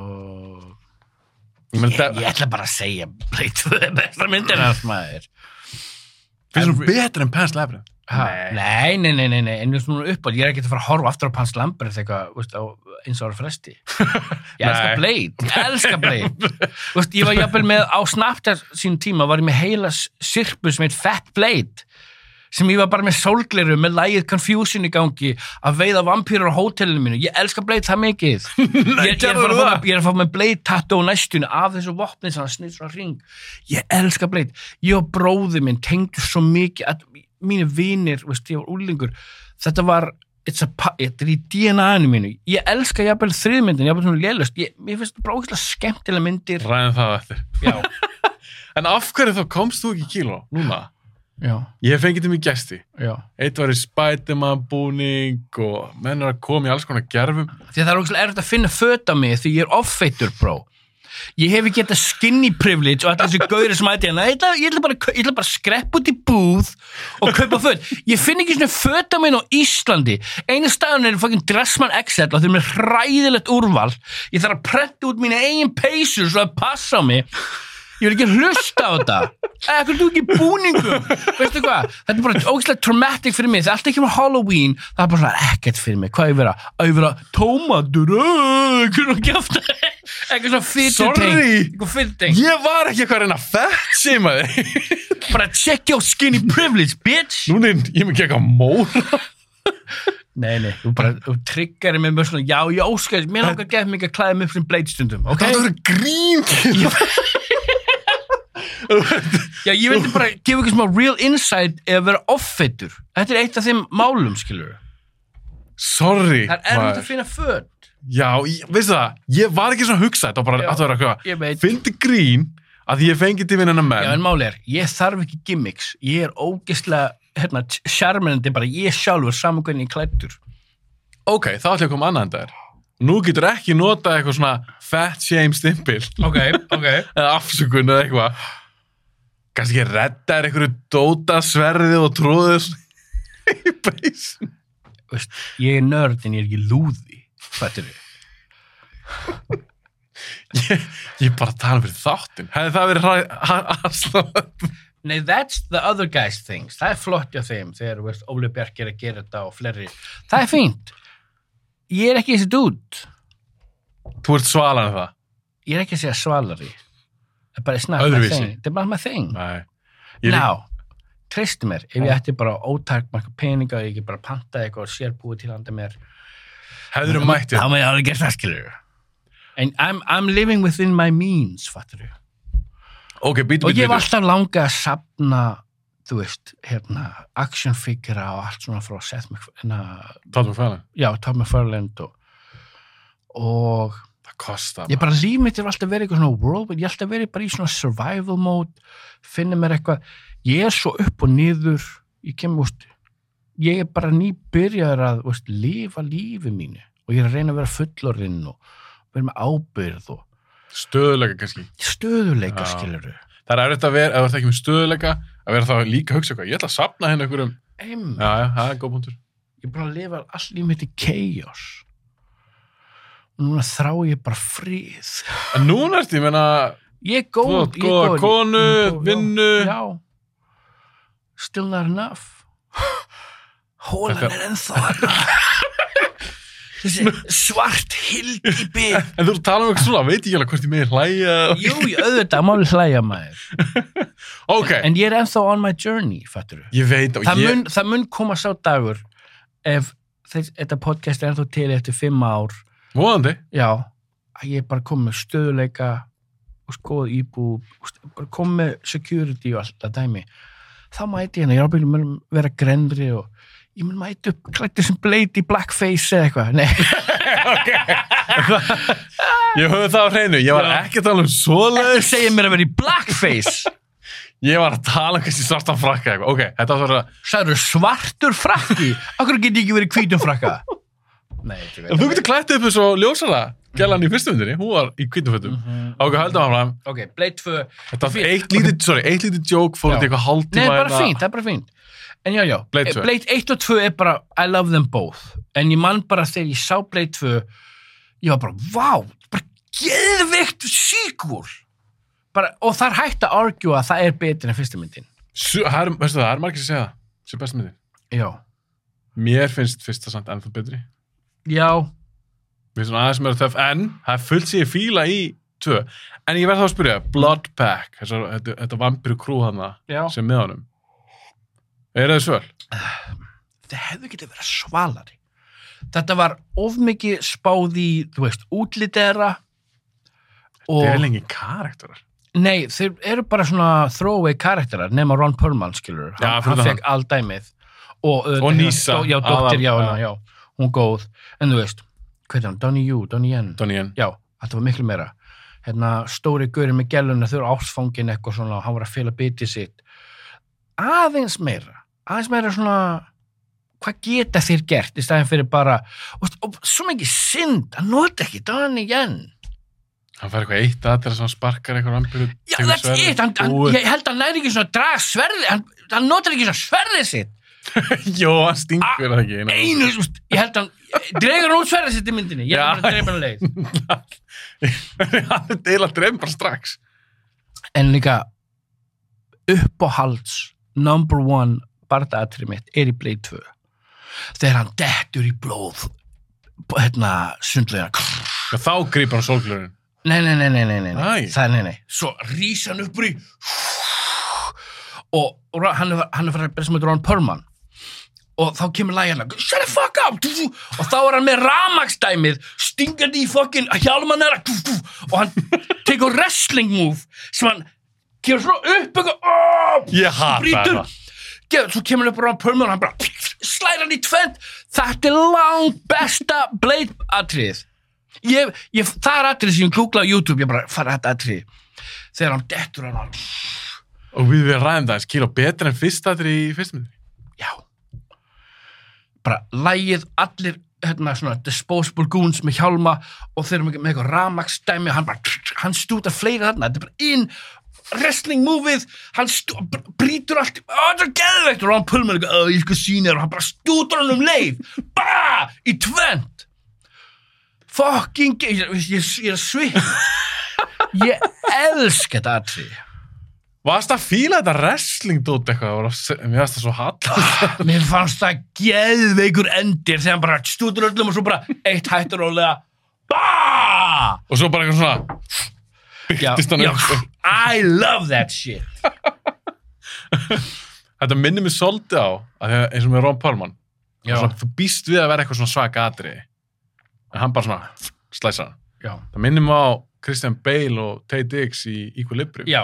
og Ég meina, ég, það- ég ætla bara að segja Blade tvö er besta myndin hans maður Finnst hún betur en pensla efrið? Ha, nei, nei, nei, nei, nei, en þú núna upp á, ég er ekki að fara að horfa aftur á Pans Lambert eitthvað, veist, á eins ára fresti. Ég elska Nei. Blade, ég elska Blade. Veist, ég var jafnvel með, á Snapchat sín tíma, var ég með heila sirpu sem heit Fat Blade, sem ég var bara með sólgleru, með lagið Confusion í gangi, að veiða vampýrur á hótelinu mínu. Ég elska Blade það mikið. Ég, ég, er að fara að fá með- ég er að fá með Blade tattoo á næstunni af þessu vopni sem hann snýr svona hring. Ég elska Blade. Ég og bróði minn tengdu svo mikið að mínu vinir, veist, ég var úlingur, þetta var, it's a, þetta er í D N A-inu mínu, ég elska jafnvel þriðmyndin, jafnvel svona lélust, ég, mér finnst þetta bara ógeðslega skemmtilega myndir. Ræðum það eftir. Já. En af hverju þá komst þú ekki í kíló núna? Já, Ég hef fengið til mig gesti. já. Eitt var í Spiderman búning og menn er að koma í alls konar gerfum. Því að það er ógeðslega erfitt að finna föt á mig því ég er offeitur, bro. Ég hef ekki þetta skinny privilege og allir þessi gauri sem ætti hérna, ég ætla, ég ætla bara, ég ætla bara að skrepp út í búð og kaupa föt. Ég finn ekki svona föt á minn á Íslandi. Einu staðan er fucking Dressmann X L og þeir eru með hræðilegt úrval. Ég þarf að prenta út mína eigin peysur svo að passa á mig. Ég vil ekki hlusta á þetta. Ekkur þú ekki búningum. Veistu hvað? Þetta er bara ógeðslega traumatic fyrir mig. Það er alltaf ekki með Halloween. Það er bara svona ekkert fyrir mig. Hvað ég vera? Að ég vera tómatur. Hvernig ekki aftur? Eitthvað svona fyrirteng. Sorry. Eitthvað fyrirteng. Ég var ekki eitthvað að reyna að fett sima þig. Bara check your skinny privilege, bitch. Núna er ég með ekki eitthvað móra. Nei, nei. Þú bara þú triggerir mig með svona, já, ég óskar, mér langar að gefa mig að klæða mig upp sem Blade stundum, ok? Það verður grín. Já, ég vildi bara gefa ykkur smá real insight eða vera offeitur. Þetta er eitt af þeim málum, skilur. Sorry. Það er erfitt maður. að finna föt. Já, ég, veistu það, ég var ekki svona að hugsa þetta og bara Já, að það vera eitthvað. ég veit. Fyndi grín að því ég fengi til vinna menn. Já, en máli er, ég þarf ekki gimmicks. Ég er ógeðslega, hérna, sjarmerandi bara ég sjálfur saman hvernig ég klæddur. Ok, þá ætla ég að koma annað en það er. Nú getur ekki notað eitthvað svona fat shame stimpil. Ok, ok. Eða afsökun eða eitthvað. Kannski ekki redda er einhverju dóta sverði og tróður í beisin. Veist, ég er nörd en ég er ekki lúði. Fættir við. Ég, ég bara tala fyrir þáttinn. Hefði það verið aðsláð? Nei, that's the other guys things. Það er flott hjá þeim þegar, veist, Óli Bjark er að gera þetta og fleiri. Það er fínt. Ég er ekki þessi dude. Þú ert svalan af það? Ég er ekki að segja svalari. Það er bara it's not my Öðruvísi. thing. Það er bara my thing. Nei. Ég er Ná, treystu mér, ef ég ætti bara ótakmarka peninga og ég ekki bara panta eitthvað og sérbúið til handa mér, Hefður þú mættið? þá með ég alveg gert það, skilur. And I'm, I'm living within my means, fattur þú. Ok, bítu, og bítu, ég hef bítu. alltaf langað að safna þú veist, hérna actionfigura og allt svona frá Seth MacFarlane Todd McFarlane. já, Todd McFarlane og, og Það kostar. ég bara líf mitt er alltaf verið eitthvað svona whirlwind, ég er alltaf verið bara í svona survival mode, finna mér eitthvað ég er svo upp og niður ég kem, úst, ég er bara nýbyrjaður að, úst, lifa lífi mínu og ég er að reyna að vera fullorinn og vera með ábyrgð og Stöðuleika kannski. stöðuleika, Já. skilurðu. Það er erfitt að vera, ef þú ert ekki með stöðuleika, að vera þá líka að hugsa eitthvað. Ég ætla að safna henni einhverjum. Eim, Já, já, það er góð punktur. ég er bara að lifa all líf mitt í chaos og núna þrá ég bara frið. En núna ertu, ég meina, Ég er góð, Þú átt ég er góða góð. konu, Ég er góð, já. vinnu. Já. Still not enough. Hólan Þetta- er ennþá þarna. Þessi svart hild í bygg. en þú ert að tala um eitthvað svona, veit ég alveg hvort ég meði hlæja. Jú, ég auðvitað, máli hlæja maður. Ok, En ég er ennþá on my journey, fattur ég veit og það, ég... mun, það mun koma sá dagur ef þess, þetta podcast er ennþá til eftir fimm ár. Móðandi. Já, að ég er bara komið með stöðuleika og skoð íbúð, bara komið með security og allt það dæmi. Þá mæti ég hérna, ég er ábyggjum að vera grennri og ég mun mæti upp klættir sem Blade í blackface eða eitthvað. Nei, Ég höfðu það á hreinu, ég var Já. ekki að tala um svoleiðis. segir mér að vera í blackface. Ég var að tala um kannski svartan frakka eitthvað. Ok, þetta var svona... Sagður svartur frakki? Akkur get ég ekki verið í hvítum frakka? Nei, ekki En þú getur klætt upp þessu ljósara. Gælan í fyrstu myndinni, hún var í hvítum fötum. Ok, höldum áfram. Ok, Blade tvö. Þetta var Fínt. eitt lítið, sorry, eitt lítið joke fór Já. þetta eitthvað hálftíma. Nei, bara hérna. fínt, það er bara fínt. En já, já, Blade tvö. Blade eitt og tvö er bara, I love them both. En ég man bara þegar ég sá Blade tvö, ég var bara, vá, bara geðveikt sequel. Bara, og það er hægt að argue að það er betur en fyrsta myndin. Su- Það er, veistu það, það er margir sem segja það. Sem besta myndin. Já. Mér finnst fyrsta samt ennþá betri. Já, Við erum svona aðeins meira töff, en það er fullt sér fíla í tvö. En ég verð þá að spyrja, Blood Pack, þessa, þetta, þetta vampiru krú hana Já. sem með honum. Er það svöl? það hefði getið verið svalari. Þetta var of mikið spáð í, þú veist, útlitera og... Það er lengi karakterar. Nei, þeir eru bara svona throwaway karakterar, nema Ron Perlman, skilur. Já, hann, fyrir hann það. fekk all dæmið. Og, auðvitað Og hérna, Nisa, dó- Já, dóttir, aðal- já, já. já, já, hún góð. En þú veist, hvað er hann, Donnie Yu, Donnie Yen? Donnie Yen. Já, þetta var miklu meira. Hérna, stóri gaurinn með gæluna, þau eru ástfangin eitthvað svona, og hann var að fela bitið sitt. Aðeins meira, aðeins meira svona, hvað geta þér gert í staðin fyrir bara, og, og svo mikið synd, hann nota ekki Donnie Yen. Hann fær eitthvað eitt að til að sparkar eitthvað vampiru. Já, that's it, hann, hann, ég held að hann næri ekki svona að draga sverði, hann, hann notar ekki svona sverðið sitt. Jó, hann stingur það ekki. einu- Einu, þú veist, ég held að hann, dregur hann út sverðið sitt í myndinni, ég Já. er bara að drepa hann leið. Hann er deila að dreif bara strax. En líka, uppáhalds, number one bardaatri mitt er í Blade tvö. Þegar hann dettur í blóð, hérna, sundlega, Já, þá grýpar hann sólglurinn. nei, nei, nei, nei, nei, nei, nei. Æ. það er nei, nei. Svo rís hann upp úr í, og, og hann er, hann er fyrir að bera sem heitir Ron Perlman. Og þá kemur lægina, shut the fuck up, og þá er hann með rafmagnsdæmið, stingandi í fucking hjálman er og hann tekur wrestling move sem hann kemur svo upp og Ég hata brýtur. það. Ge- svo kemur hann upp á Ron Perlman og hann bara slæðir hann í tvend. Þetta er langt besta Blade atrið. Ég, ég, það er atrið sem ég googla á YouTube, ég bara fara þetta atrið þegar hann dettur hann hann. Og við við ræðum það, skil og betur en fyrst þetta í fyrst myndinni. Já. Bara lægið allir hérna svona disposable goons með hjálma og þeir eru með, með eitthvað rafmagnsdæmi og hann bara, hann stútar fleiri þarna, þetta er bara inn wrestling movið, hann stú, br- brýtur allt, ó, þetta er geðveikt og Ron Perlman eitthvað, ó, ég skal sýna þér og hann bara stútar hann um leið, ba, í tvend fucking ge- ég, ég, ég er að svið ég elska þetta atrið. Varst að fíla þetta wrestling-dót eitthvað? Mér varst það svo hatt. Mér fannst það geðveikur endir þegar hann bara stútur öllum og svo bara eitt hættur rólega BAAAAAH! Og svo bara eitthvað svona... Já, Byrtist hann já, upp. I love that shit. Þetta minnir mig svolítið á, að því að eins og með Ron Perlman. Já. Svona, þú býst við að vera eitthvað svona svaka atriði. En hann bara svona slæsar hann. Já. Það minnir mig á Christian Bale og Taye Diggs í Equilibrium. Já.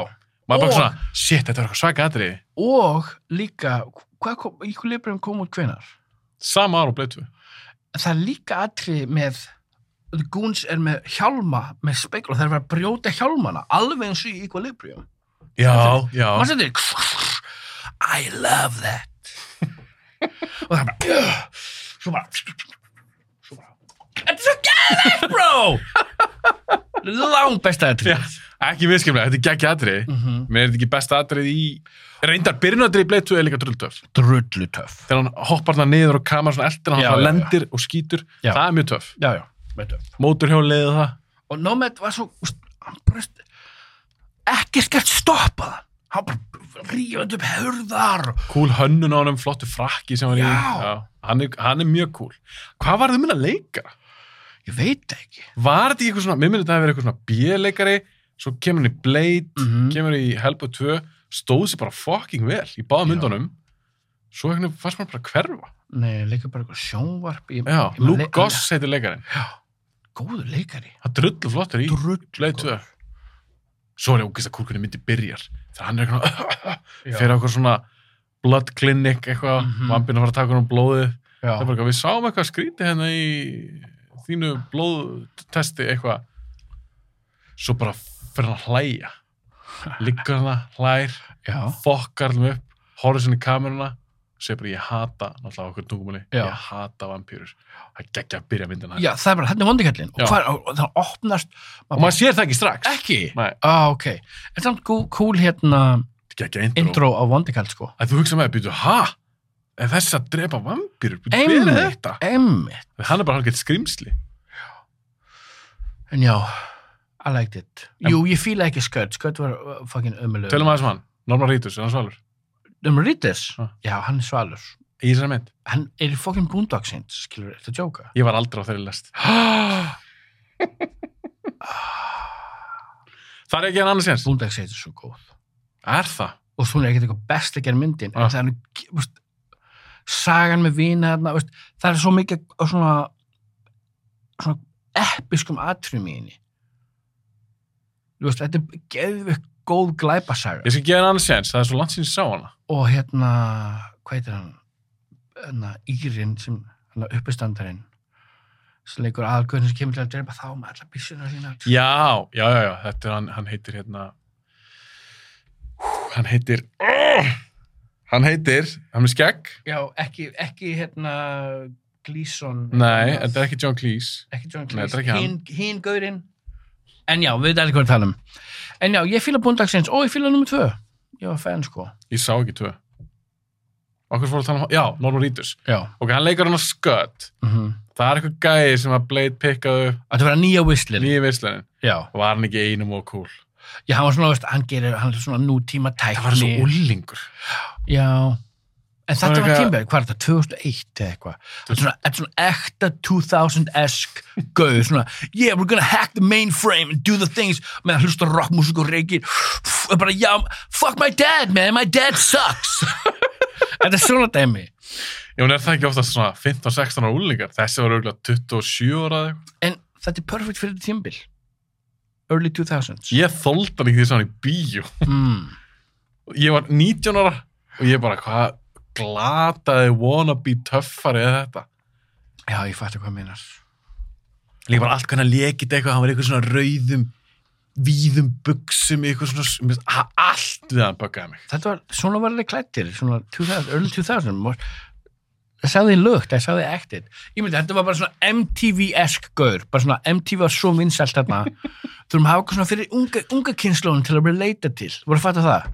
maður bara Og- svona, shit, þetta er eitthvað svaka atriði. Og líka, hvað kom, í hvað leifbjörnum kom út hvenar? Sama ára og bleið tvö. Það er líka atrið með The Goons er með hjálma með spekl og það er verið að brjóta hjálmana alveg eins og í Equilibrium. Já, já. Maður setur I love that og það er bara uh, svo bara svo bara þetta er svo gæðið, bro langt besta atrið. Já, ekki viðskiplega, þetta er geggja atriði. Mm -hmm. Mér er þetta ekki besta atriði í reyndar byrjunadriði í bleið tvö er líka drullutöf. Drullu töff. Þegar hann hoppar það niður og kamar svona eldir hann Já, það já, lendir og skýtur, Já. það er mjög töff. Já, já, með töff. Mótorhjólið og það. Og Nomad var svo, úst, hann bara, ekki skert stoppað hann. Hann bara rífandi upp hörðar. Cool hönnun á honum, flottu frakki sem hann er í. Já. Já. Hann er, hann er mjög cool. Hvað var þau minna leikara? Ég veit það ekki. Var þetta eitthvað svona, mér myndi þetta að vera eitthvað svona B-leikari, svo kemur hann í Blade, Mhm. kemur í Hellboy tvö, stóð sér bara fucking vel í báðum Já. myndunum, svo eitthvað fannst maður bara hverfa. Nei, líka bara eitthvað sjónvarp. Ég, Já, ég man Luke le- Goss heitir leikarinn. Góður leikari. Það drullu flottur í Drullu Blade tvö. Svo er ég ógeðslega kúl hvernig myndi byrjar. Þegar hann er eitthvað, Já. fyrir eitthvað svona blood clinic, eitthvað, Mhm. vampirinn að fara að taka hann um blóðið. Já. Það er bara eitthvað, við sáum eitthvað skrítið hérna í þínu blóðtesti, eitthvað. Svo bara fyrir hann að hlæja. Liggur hann, hlær, Já. fokkar allum upp, horfður sinni í kameruna og segir bara, ég hata, náttúrulega okkur tungumali, Já. ég hata vampýrur. Það er geggja að byrja myndina. Já, það er bara, þetta er vondikallinn. Já. Og, hvar, og, og það opnast. Og maður sér það ekki strax. Ekki? Nei, Ah, ok. En samt cool, cool hérna þetta er geggja intro. intro á vondikall, sko. Að þú hugsa með, býtu, ha? Er þess að drepa vampýrur? Býtu, hver er Einmitt, þetta? einmitt. Hann er bara hann gett skrimsli. En já, I liked it. Jú, ég fíla ekki Scud. Scud var uh, fucking ömulög. Tölum aðeins um hann. Norman Reedus, er hann svalur? Numeritis? Ha. Já, hann er svalur. Í þessari mynd. Hann er í fucking Boondock Saints, skilur, þetta djóka. Ég var aldrei á þeirri lest. Það er ekki hann annars eins. Boondock Saints er svo góð. Er það? Og þú er ekkert eitthvað best að gera myndin, Ah. en það er, veist, sagan með vina þarna, veist, það er svo mikið á svona, svona episkum atriðum í henni. Þú veist, þetta er geðveikt góð glæpasaga. Ég skal gefa hann annars eins. Það er svo langt sín ég sá hana. Og hérna, hvað heitir hann? Hérna, Írinn sem, hérna, uppistandarinn, sem leikur aðalgöðin sem kemur til að drepa þá með alla byssuna sína. Já, já, já, já. Þetta er hann, hann heitir hérna... Hann heitir... Oh! Hann heitir... Hann er skegg. Já, ekki, ekki, hérna, Gleeson. Nei, þetta er ekki John Cleese. Ekki John Nei, þetta er Cleese, ekki hann. hinn, hinn gaurinn. En já, við veitum allir hvað við tala um. En já, ég fíla Boondock Saints, og ég fíla nummer tvö. Ég var fan, sko. Ég sá ekki tvö. Okkur fór að tala um... Já, Norman Reedus. Já. Ok, hann leikar hann á Scud. Mm Það er eitthvað gæði sem að Blade pikkaði upp Þetta var nýja Whistler. nýja veislerin. Já. Var hann ekki einum og cool? Já, hann var svona, veist, hann gerir, hann er svona nútíma tækni. Það var svo úlingur. Já. En Það þetta var var eitthvað- tímabæð, hvað er þetta, tvö þúsund og eitt eða eitthvað? Þetta er svona, þetta er svona ekta two thousand-esk gauð, svona, yeah, we're gonna hack the mainframe and do the things, með að hlusta rockmusik og reykir, og bara, já, fuck my dad, man, my dad sucks. Þetta er svona dæmi. Já, en er það ekki oftast svona fimmtán sextán ára úlingar? Þessi var auðvitað tuttugu og sjö ára eða eitthvað. En þetta er perfect fyrir þetta tímabil. Early two thousands. Ég þoldi hann ekki því svona í bíó. Mm. Ég var nítján ára og ég bara, hvað glataði wannabe töffari eða þetta? Já, ég fætti hvað minnar. Líka bara allt hvernig hann lekit eitthvað, hann var eitthvað svona rauðum, víðum buxum, eitthvað svona, a- allt við hann böggaði mig. Þetta var, svona var þetta klættir, svona two thousand, early two thousand. Það sagði lukt, það sagði acted. Ég myndi, þetta var bara svona M T V-esk gaur, bara svona M T V var svo vinsælt þarna. Þurfum að hafa eitthvað svona fyrir unga, unga kynnslóðum til að relata til. Þú voru að fatta það?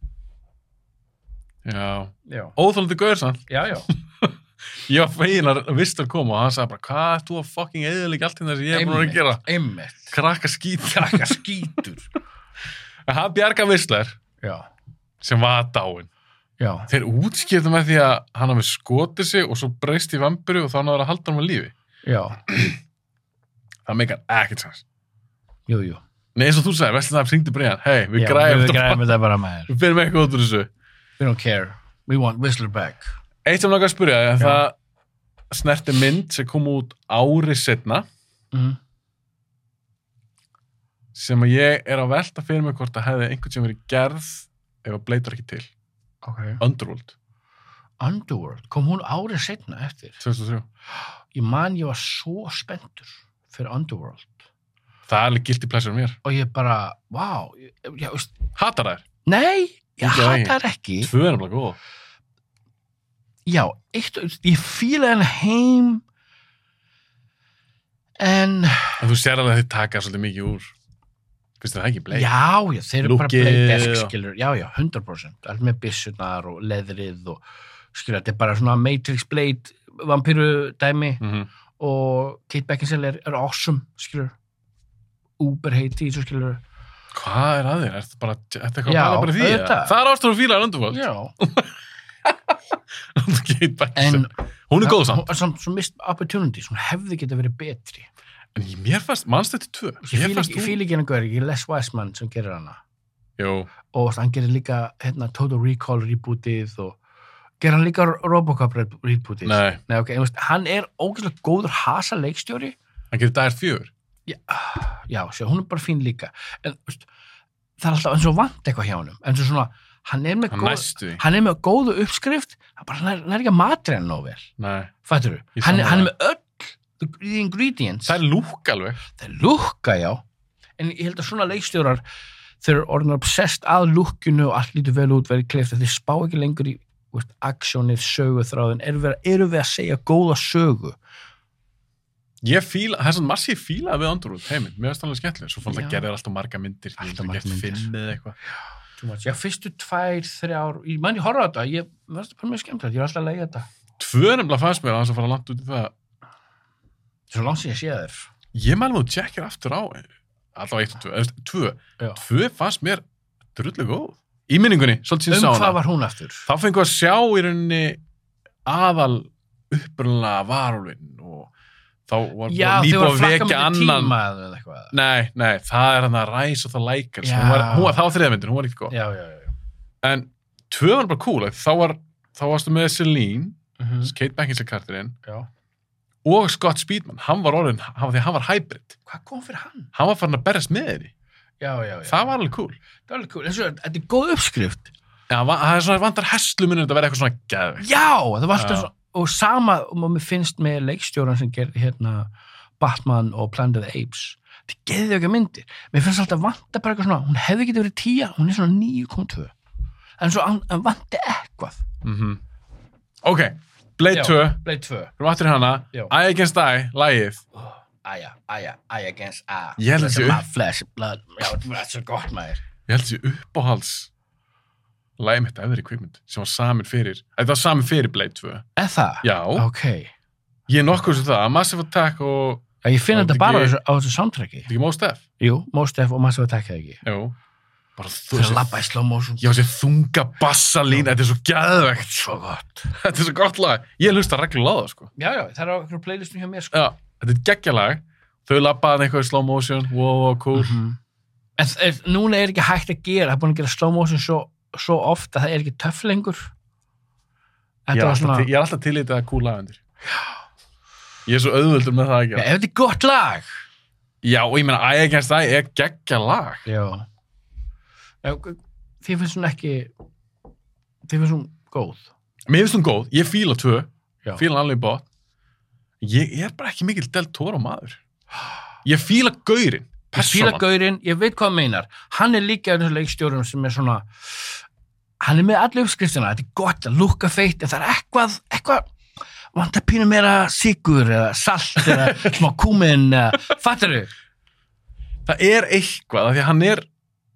Já. Já. Óþólandi gaur sann. Já, já. Ég var fegin að Vistar kom og hann sagði bara, hvað ert þú að fucking eðilega allt hérna sem ég er búin að gera? Einmitt. Krakka skít. Krakka skítur. En hann bjarga Vistar Já. sem var dáinn. Já. Þeir útskipta með því að hann hafi skotið sig og svo breyst í vampiru og þá náður að halda hann með lífi. Já. Það meikar ekkert sens. Jú, jú. Nei, eins og þú sagði, Vestlunarf hringdi Brian, hei, við Já, græðum við þetta græðum bara. þetta bara með þér. Við fyrir með eitthvað út úr þessu. We don't care. We want Whistler back. Eitt sem langar að spyrja, en það snerti mynd sem kom út ári setna Mm. sem að ég er að velta fyrir mig hvort að hefði einhvern sem verið gerð ef að Blade var ekki til. Okay. Underworld. Underworld, kom hún árið seinna eftir? tvö þúsund og þrjú. Ég man ég var svo spenntur fyrir Underworld. Það er alveg guilty pleasure mér. Og ég bara, wow, ég, ég, veist, Hatar þær? nei, ég Ekki hata ekki. þær ekki. Tvö er alveg góð. Já, eitt, ég fíla henni heim, en, En þú sér alveg að þið taka svolítið mikið úr. Finnst þér það ekki Blade? já, já, þeir eru bara Lookið Blade-esk, og- skilur, já, já, hundrað prósent, allt með byssunar og leðrið og, skilur, þetta er bara svona Matrix Blade vampíru dæmi Mhm. og Kate Beckinsale er, er awesome, skilur, Uber heiti, svo skilur, Hvað er að þér? Er þetta bara, er þetta eitthvað Já, bara bara því? auðvitað. eða? Það er ástæður fílar Underworld. já, Kate en, Beckinsale. Hún er góð samt. Hún- samt, svo missed opportunities, hún hefði geta verið betri. En ég- mér fannst, mannst þetta tvö. Ég Mér fíla fannst ekki, hún. fíla ekki henni gaur, ekki Les Wiseman sem gerir hana. Jú, Og hann gerir líka hérna, Total Recall rebootið og gerir hann líka Robocop re- rebootið. nei. Nei, ok, en veist, hann er ógeðslega góður hasa leikstjóri. Hann gerir dagir fjögur. Já, já, sjá, hún er bara fín líka. En veist, það er alltaf eins og vant eitthvað hjá honum. En svo svona, hann er með, Hann góð, næstu því. hann er með góðu uppskrift, hann bara, hann er, hann er ekki að matri hann nóg vel. Nei. Fattur þú? Ég Hann, er- sammála. hann er með öll the, the ingredients. Það er lúk alveg. Það lukka, já. En ég held að svona leikstjórar, þeir eru orðin obsessed að lukkinu og allt lítur vel út, verið kleift að þeir spá ekki lengur í veist, aksjónið, söguþráðin. Eru við, eru við að segja góða sögu? Ég fíla, það er svona massíf fíla við Underworld heiminn. Mér finnst það alveg skemmtilega. Svo fann Já. það gerðir alltaf marga myndir. Ég Alltaf hef margar gert myndir. fimm eða eitthvað. Já, fyrstu tvær, þrjár, ég man ég horfa á þetta, ég veist það bara mjög skemmtilegt, ég er alltaf að leiða þetta. Tvö nefnilega fannst mér að hans að fara langt út í það. Svo langt sem ég sé þér. Ég mælum þú tjekkir aftur á allavega eitt og tvö. eða, Tvö. Já. Tvö fannst mér drullu góð. Í minningunni, svolítið síðan Um sá hvað hana. var hún aftur? Þá fengum við að sjá í rauninni aðal upprunalega varulvinn og þá var Já, bara þau nýbúið voru að að flakka vekja með annan. tíma eða eitthvað. Nei, nei, það er hann að Rise of the Lakers. Já. Hún var, hún var þá þriðamyndin, hún var ekkert góð. Já, já, já. já. En tvö var bara cool. Þá, var, þá varstu með Celine, Mm Kate Beckinsale karakterinn já. og Scott Speedman. Hann var orðin, hann, því hann var hybrid. Hvað kom fyrir hann? Hann var farin að berjast með henni. Já, já, já. Það var alveg cool. Það var alveg cool. En svo, þetta er góð uppskrift. Já, va- það er svona vantar hestluminn þetta verði eitthvað svona geðveikt. Já, það var alltaf Já. svo, og sama, og mér finnst með leikstjóran sem gerði hérna Batman og Planet of the Apes. Þetta geði ekki myndir. Mér finnst alltaf vanta bara eitthvað svona, hún hefði getið verið tíja, hún er svona níu komma tvö. En svo hann hann vanti eitthvað. Mm Ok, Blade Já. tvö, Blade tvö. við erum aftur í hana. Já. Eye Against Eye, lagið. Æja, æja, æja against A. Ég held að Þetta sé- er maður flesh, blood. Já, þetta er svo gott maður. Ég held þessi uppáhalds lagið mitt eða í kvikmynd sem var samin fyrir, þetta var samin fyrir Blade tvö. Er það? Já, Ok. ég er nokkuð sem það, Massive Attack og Já, ég finn Var þetta þetta bara á ekki- þessu, á þessu soundtracki. þetta ekki Mos Def? Jú, Mos Def og Massive Attack eða ekki. Jú. Bara þú Fyrir að labba í slow motion. Já, þessi þunga bassalín, þetta er svo geðvegt. Svo gott. Þetta er svo gott lag. Ég hlusta reglulega á það, sko. Já, já, það er á okkur playlistum hjá mér, sko. Já, þetta er geggjalag. Þau labbaðan eitthvað í slow motion, wow, wow, cool. Mhm. En er, núna er ekki hægt að gera, það er búin að gera slow motion svo, svo oft að það er ekki töff lengur. Ég Þetta er, var alltaf svona, til, ég er alltaf til í þetta cool lagundir. Ég er svo auðvöldur með það að já, gera. ef þetta er gott lag. Já, og ég meina, Eye Against Eye er geggjalag. Já. Já, þið finnst hún ekki, þið finnst hún góð. Mér finnst hún góð, ég fíla tvö, Já. fíla hann alveg bótt. Ég er bara ekki mikill Del Toro maður. Ég fíla gaurinn, Ég fíla persónan. gaurinn, ég veit hvað hann meinar. Hann er líka þessu leikstjórum sem er svona, hann er með allir uppskriftina, þetta er gott að lukka feitt, en það er eitthvað, eitthvað, vantar pínu meira sigur eða salt eða smá kúmin, eða, fattar þau? Það er eitthvað, af því að hann er,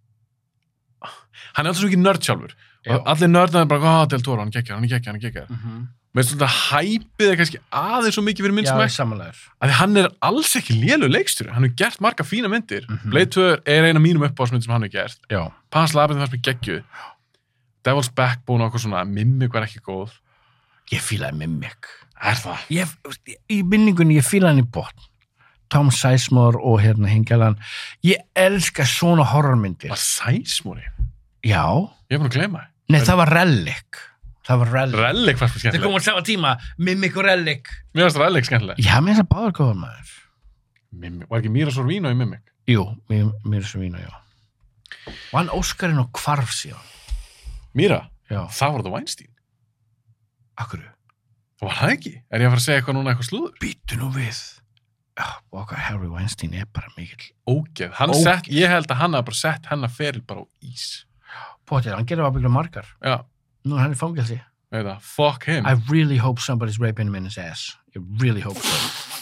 hann er alltaf svo ekki nörd sjálfur. Já. Og allir nördarnir bara, hvað, Del Toro, hann geggjar, hann geggjar, hann geggjar. Mm -hmm. Mér finnst þetta hæpið er kannski aðeins svo mikið fyrir minn Já, smekk. samanlegar. Af því hann er alls ekki lélu leikstjóri. Hann hefur gert marga fína myndir. Mhm. Blade tvö er eina af mínum uppáhaldsmyndir sem hann hefur gert. Já. Pan's Labyrinth fannst mér geggjuð. Devil's Backbone og okkur svona, Mimic var ekki góð. Ég fílaði Mimic. Er það? Ég, í minningunni, ég fílaði hann í botn. Tom Sizemore og hérna hingjalan. Ég elska svona horrormyndir. Var Sizemore? Já. Ég er búin að gleyma það. Nei, það var Relic. Það var Relic. Relic fannst mér Það kom skemmtileg. á sama tíma, Mimic og Relic. Mér fannst Relic skemmtileg. Já, mér finnst það báður góður maður. Mimic. Var ekki Mira Sorvino í Mimic? Jú, mér, mér er svo vína, já. Og hann Óskarinn og hvarf síðan. Míra, Já. það var það Weinstein. Akkur? Það var það ekki. Er ég að fara að segja eitthvað núna eitthvað slúður? Býtu nú við. Já, og okkar Harvey Weinstein er bara mikill. Ógeð. Hann Ógeð. sett, ég held að hann hafa bara sett hennar feril bara á ís. Pótið, hann gerir ábygglega margar. Já, Nú er hann í fangelsi. veit það. Fuck him. I really hope somebody's raping him in his ass. I really hope so.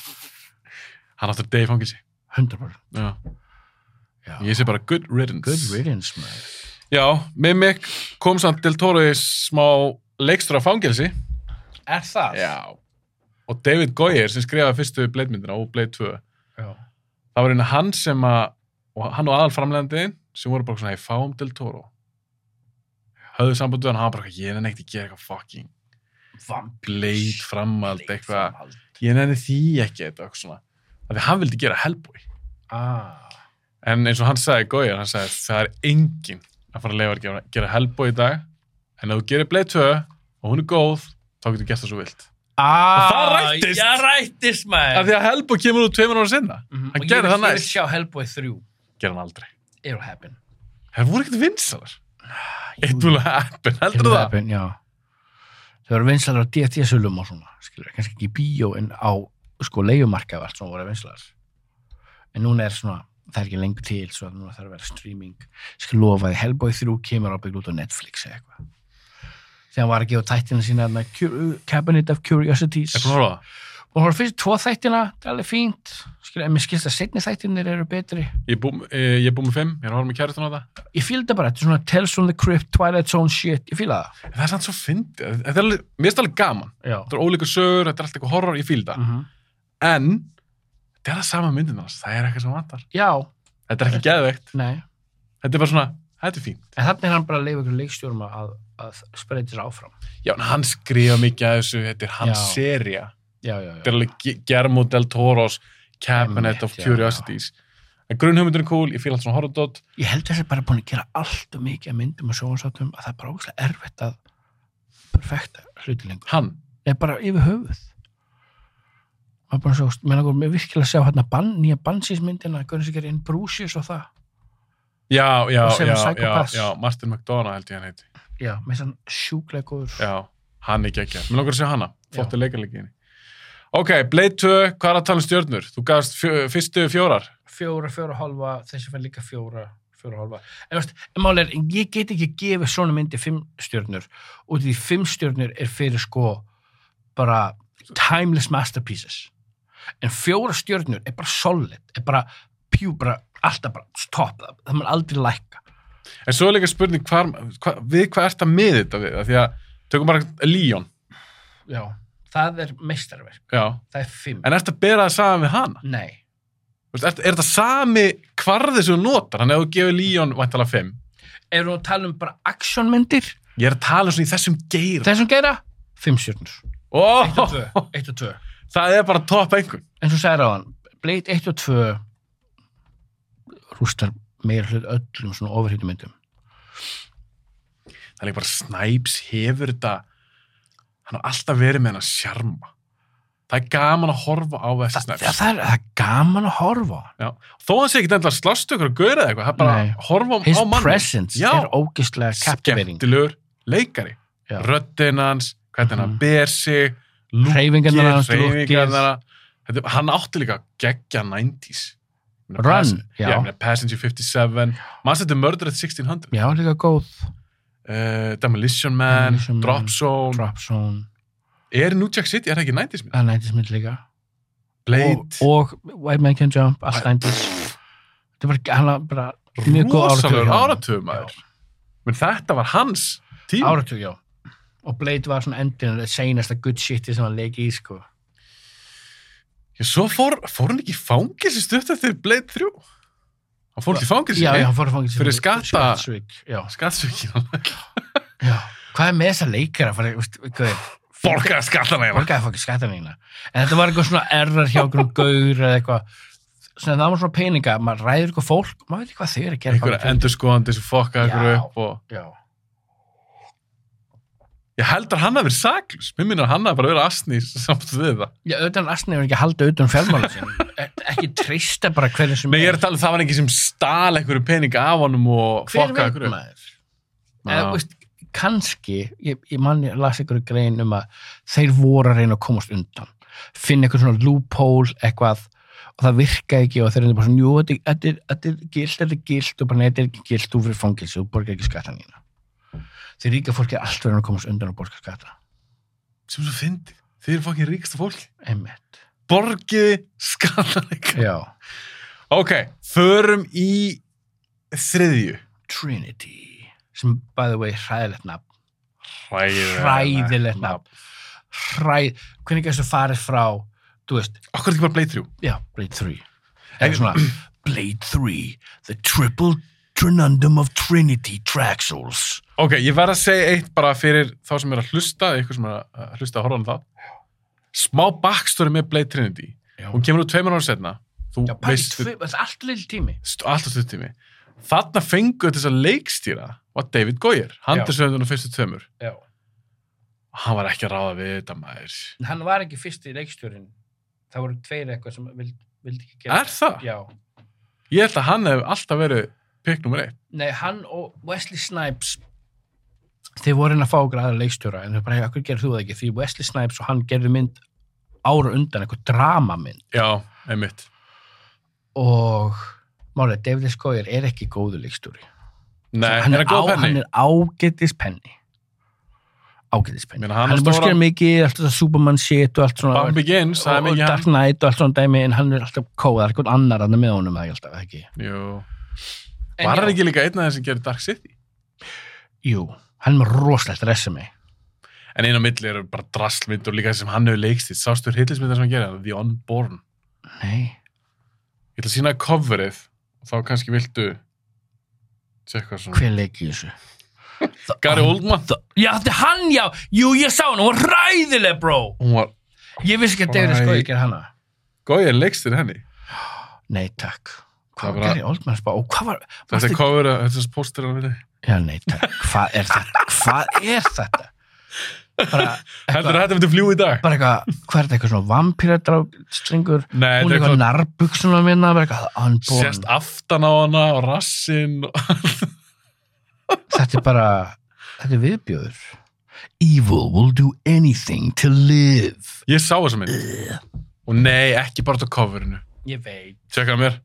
Hann áttur degi fangilsi. hundra prósent. Já. Já. Ég sé bara good riddance. Good riddance, maður. Já, Mimic kom samt Del Toro í smá leikstur af fangelsi. Er það? Já. Og David Goyer sem skrifaði fyrstu Blade-myndina og Blade tvö. Já. Það var einu hann sem að, og hann og aðalframleiðandiðinn sem voru bara svona, hei, fáum Del Toro. Höfðu samband við hann, hann bara, ég nenni ekkert að gera eitthvað fucking Vampír. Blade framhald, Blade eitthvað, framhald. ég nenni því ekki eitthvað, eitthvað svona. Af því hann vildi gera Hellboy. Ah. En eins og hann sagði, Goyer, hann sagði, það er enginn að fara að leifa að gera, gera Hellboy í dag, en ef þú gerir Blade tvö og hún er góð, þá getur gert það svo vilt. Ah, Og það rættist. Já, rættist, maður. Af því að Hellboy kemur út tveimur ára sinna. Mhm. Hann Og gerði það Ég vil næst. sjá Hellboy þrjú. Gerði hann aldrei. It'll happen. Það voru ekkert vinsalar. It will happen, heldur It'll það? happen, já. Það voru vinsalar á D F D-sölum og svona, skilur, kannski ekki í bíó en á, sko, leigumarkaði og allt svona voru vinsalar. En núna er svona, það er ekki lengur til, svo að núna þarf að vera streaming. Skal lofa því Hellboy þrjú kemur ábyggt út á Netflix eða eitthvað. Þegar hann var að gefa tættina sína þarna, Cur- Cabinet of Curiosities. Er búin að horfa á það? Og hann var fyrst tvo þættina, það er alveg fínt. Skilur, en mér skilst að seinni þættinir eru betri. Ég er búin eh, ég er búin með fimm, ég er að horfa með kærastun á það. Ég fíla þetta bara, þetta er svona Tales from the Crypt, Twilight Zone shit, ég fíla það. En það er samt svo fyndið. Þetta er alveg, mér finnst alveg gaman. Já. Þetta er ólíka sögur, þetta er allt eitthvað horror, ég fíl það. Mm -hmm. En, þetta er það sama myndin hans, það er eitthvað sem vantar. Já, Þetta er ekki geðveikt. nei. Þetta er bara svona, þetta er fínt. En þannig er hann bara að leifa ykkur leikstjórum að, að spreita sér áfram. Já, en hann skrifa mikið að þessu, þetta er hans Já. sería. Já, já, Þetta er alveg Ge- Guillermo del Toros Cabinet Einmitt, of já, Curiosities. En grunnhugmyndin er cool, ég fíl allt svona horror-dot. Ég held að þessi bara búin að gera allt og mikið að myndum og sjónvarpsþáttum að það er bara ógeðslega erfitt að perfekta hluti lengur. Hann, Nei, bara yfir höfuð. Maður bara svo, menn að mér virkilega sjá hérna ban, nýja Bansís-myndina, hvernig sem gerir inn Brúsius og það. já, já, Og sem já, er já, Psychopaths. já, Martin McDonagh held ég hann heiti. Já, með sann sjúklega góður. Já, hann er geggjað. Mér langar að sjá hana, flottu Já. leikarleikinni. Ok, Blade tvö, hvað er að tala um stjörnur? Þú gafst fjö, fyrstu fjórar. Fjóra, fjóra, hálfa, þessi fær líka fjóra, fjóra, hálfa. En veist, en mál er, ég get ekki gefið svona myndi fimm stjörnur og því fimm stjörnur er fyrir sko bara timeless masterpieces. En fjóra stjörnur er bara solid, er bara pjú, bara alltaf bara stopp, það, það mun aldrei lækka. En svo er líka spurning, hvar, hva, við hvað ert að miða þetta við? Af því að, tökum bara Leon. Já, það er meistarverk, Já. það er fimm. En ert að bera það saman við hana? Nei, Þú veist, Er, er þetta sami kvarði sem þú notar? Þannig að þú gefur Leon væntalega fimm. erum við að tala um bara actionmyndir, Ég er að tala um svona í þessum geir. þessum gera, fimm stjörnur. Oh, Eitt og tvö, eitt og tvö. það er bara topp einhvern. En svo sagði ráðan, Blade eitt og tvö rústar meira hlut öllum svona ofurhýtumyndum. Það er líka bara Snipes hefur þetta, hann har alltaf verið með hann að sjarma. Það er gaman að horfa á Wesley Það, Snipes. það, það, er, það er gaman að horfa á hann. Já. Þó hann sé ekki endilega slást ykkur að gauðra eða eitthvað, það er bara Nei. að horfa His á manni. presence Já. er ógeðslega captivating. Skemmtilegur leikari. Já. Röddinn hans, hvernig hann Mhm. ber sig, lúkir, Hreyfingarnar hans, hreyfingarnar. Þetta- Hann átti líka geggja nineties. Ég meina, Run, Pass- já. ég meina, Passenger fimmtíu-sjö, maður setið Murder at sixteen hundred, Já, líka góð. uh, Demolition Man, Demolition Man, Drop Zone. Drop Zone, Er New Jack City, er það ekki nineties mynd? það er nændismynd líka. Blade, Og, og White Man Can Jump, allt nændis. Þetta er bara, hann var bara mjög góð rosalur áratug. áratug maður. Men þetta var hans tíma. Áratug, já. Og Blade var svona endin, það seinasta good shiti sem hann leiki í, sko. Já, svo fór, fór hann ekki í fangilsi stutt eftir Blade þrjú. Hann fór ekki í fangilsi. Já, já, hann fór að fangilsi. Fyrir skatta- Skattsvik, já. Skattsvíkina. Já. Hvað er með þessa leikara? Fara, veist, hvað er? Borgaði skattana hérna. Borgaði fokkin skattanina. En þetta var eitthvað svona errar hjá einhverjum gaur eða eitthvað. Svona það var svona peninga, maður ræður eitthvað fólk, maður veit ekki hvað þau eru að gera. Einhverja endurskoðandi sem fokkaði ykkur Já. upp og... Já. Ég held að hann hafi verið saklaus. Mér minnir að hann hafi bara verið asni samt við það. Já, auðvitað Asni hefur ekki haldið utan fjármála sín. ekki treysta bara hverju sem Nei, ég er að tala um það var ekki sem stál einhverju pening af honum og hver fokka veit maður eða, veist, kannski ég, ég mann ég las einhverju grein um að þeir voru að reyna að komast undan finna eitthvað svona loophole eitthvað og það virkaði ekki og þeir eru bara svona jú, þetta, þetta, er, þetta er gilt, þetta er gilt og bara nei, þetta er ekki gilt, þú fyrir fangilsi þú borgar ekki skattan þína þeir ríka fólki er alltaf að komast undan og borga skatta sem svo fyndið, þeir eru fokkin ríkasta fólki einmitt borgiði skattan eitthvað já ok, förum í þriðju Trinity sem by the way hræðilegt nafn hræðilegt hræðilegt nafn hræð hvernig þessu farið frá þú veist okkur ekki bara Blade þrjú já, Blade three eða svona Blade three the triple trinundum of Trinity Traxels ok, ég verð að segja eitt bara fyrir þá sem er að hlusta eitthvað sem er að hlusta að horfa um það smá backstory með Blade Trinity já. hún kemur úr tveimur ára setna þú já, veist það er alltaf lill tími alltaf stutt tími þarna fengu þess að leikstýra var David Goyer, handarsöndunum fyrstu tveimur já hann var ekki að ráða við þetta maður hann var ekki fyrsti leikstjórinn það voru tveir eitthvað sem vildi, vildi ekki gera er það? já ég held að hann hef alltaf verið pick nummer eitt nei, hann og Wesley Snipes þeir voru inn að fá okkur aðra leikstjóra en þau bara, hei, okkur gerir þú það ekki því Wesley Snipes og hann gerði mynd ára undan eitthvað dramamynd já, einmitt og málið, David S. Goyer er ekki góður leikstjóri nei, hann, er er á, hann er ágætis penni ágætis penni Meina, hann hann er bara stóra- skræð mikið, allt þetta Superman shit og allt svona Batman Begins, það er og, og mikið Dark hann Knight og allt svona dæmi en hann er alltaf kóð, það er eitthvað annar hann með honum það er alltaf, ekki jú En var já. hann ekki líka einn af þeim sem gerir Dark City jú, hann er með rosalegt resume en einn á milli eru bara drastlmynd og líka sem hann hefur leikstýrt sástu hryllismyndar sem hann gerir The Unborn nei, ég ætla að sína coverið og þá kannski viltu tjekka svona hver leik í þessu Gary Oldman The, já, þetta er hann, já, jú, ég sá hann, hún var ræðileg, bro hún var ég vissi ekki að David S. Ræ- Goyer gerði hana Goyer leikstýrt henni nei, takk, Það hvað var var Gary Oldman spá og hvað var, þetta er varstu- cover þetta er póster af henni já, nei, takk, hvað er þetta hvað er þetta bara, heldur að þetta myndi fljú í dag bara eitthvað, hvað er þetta, eitthvað svona vampíradrástringur nei, hún þetta er er eitthvað eitthvað narbuksunum að minna, bara eitthvað unborn, sést aftan á hana og rassinn og... þetta er bara þetta er viðbjóður evil will do anything to live ég sá þessa mynd og nei, ekki bara þetta coverinu ég veit tjekka mér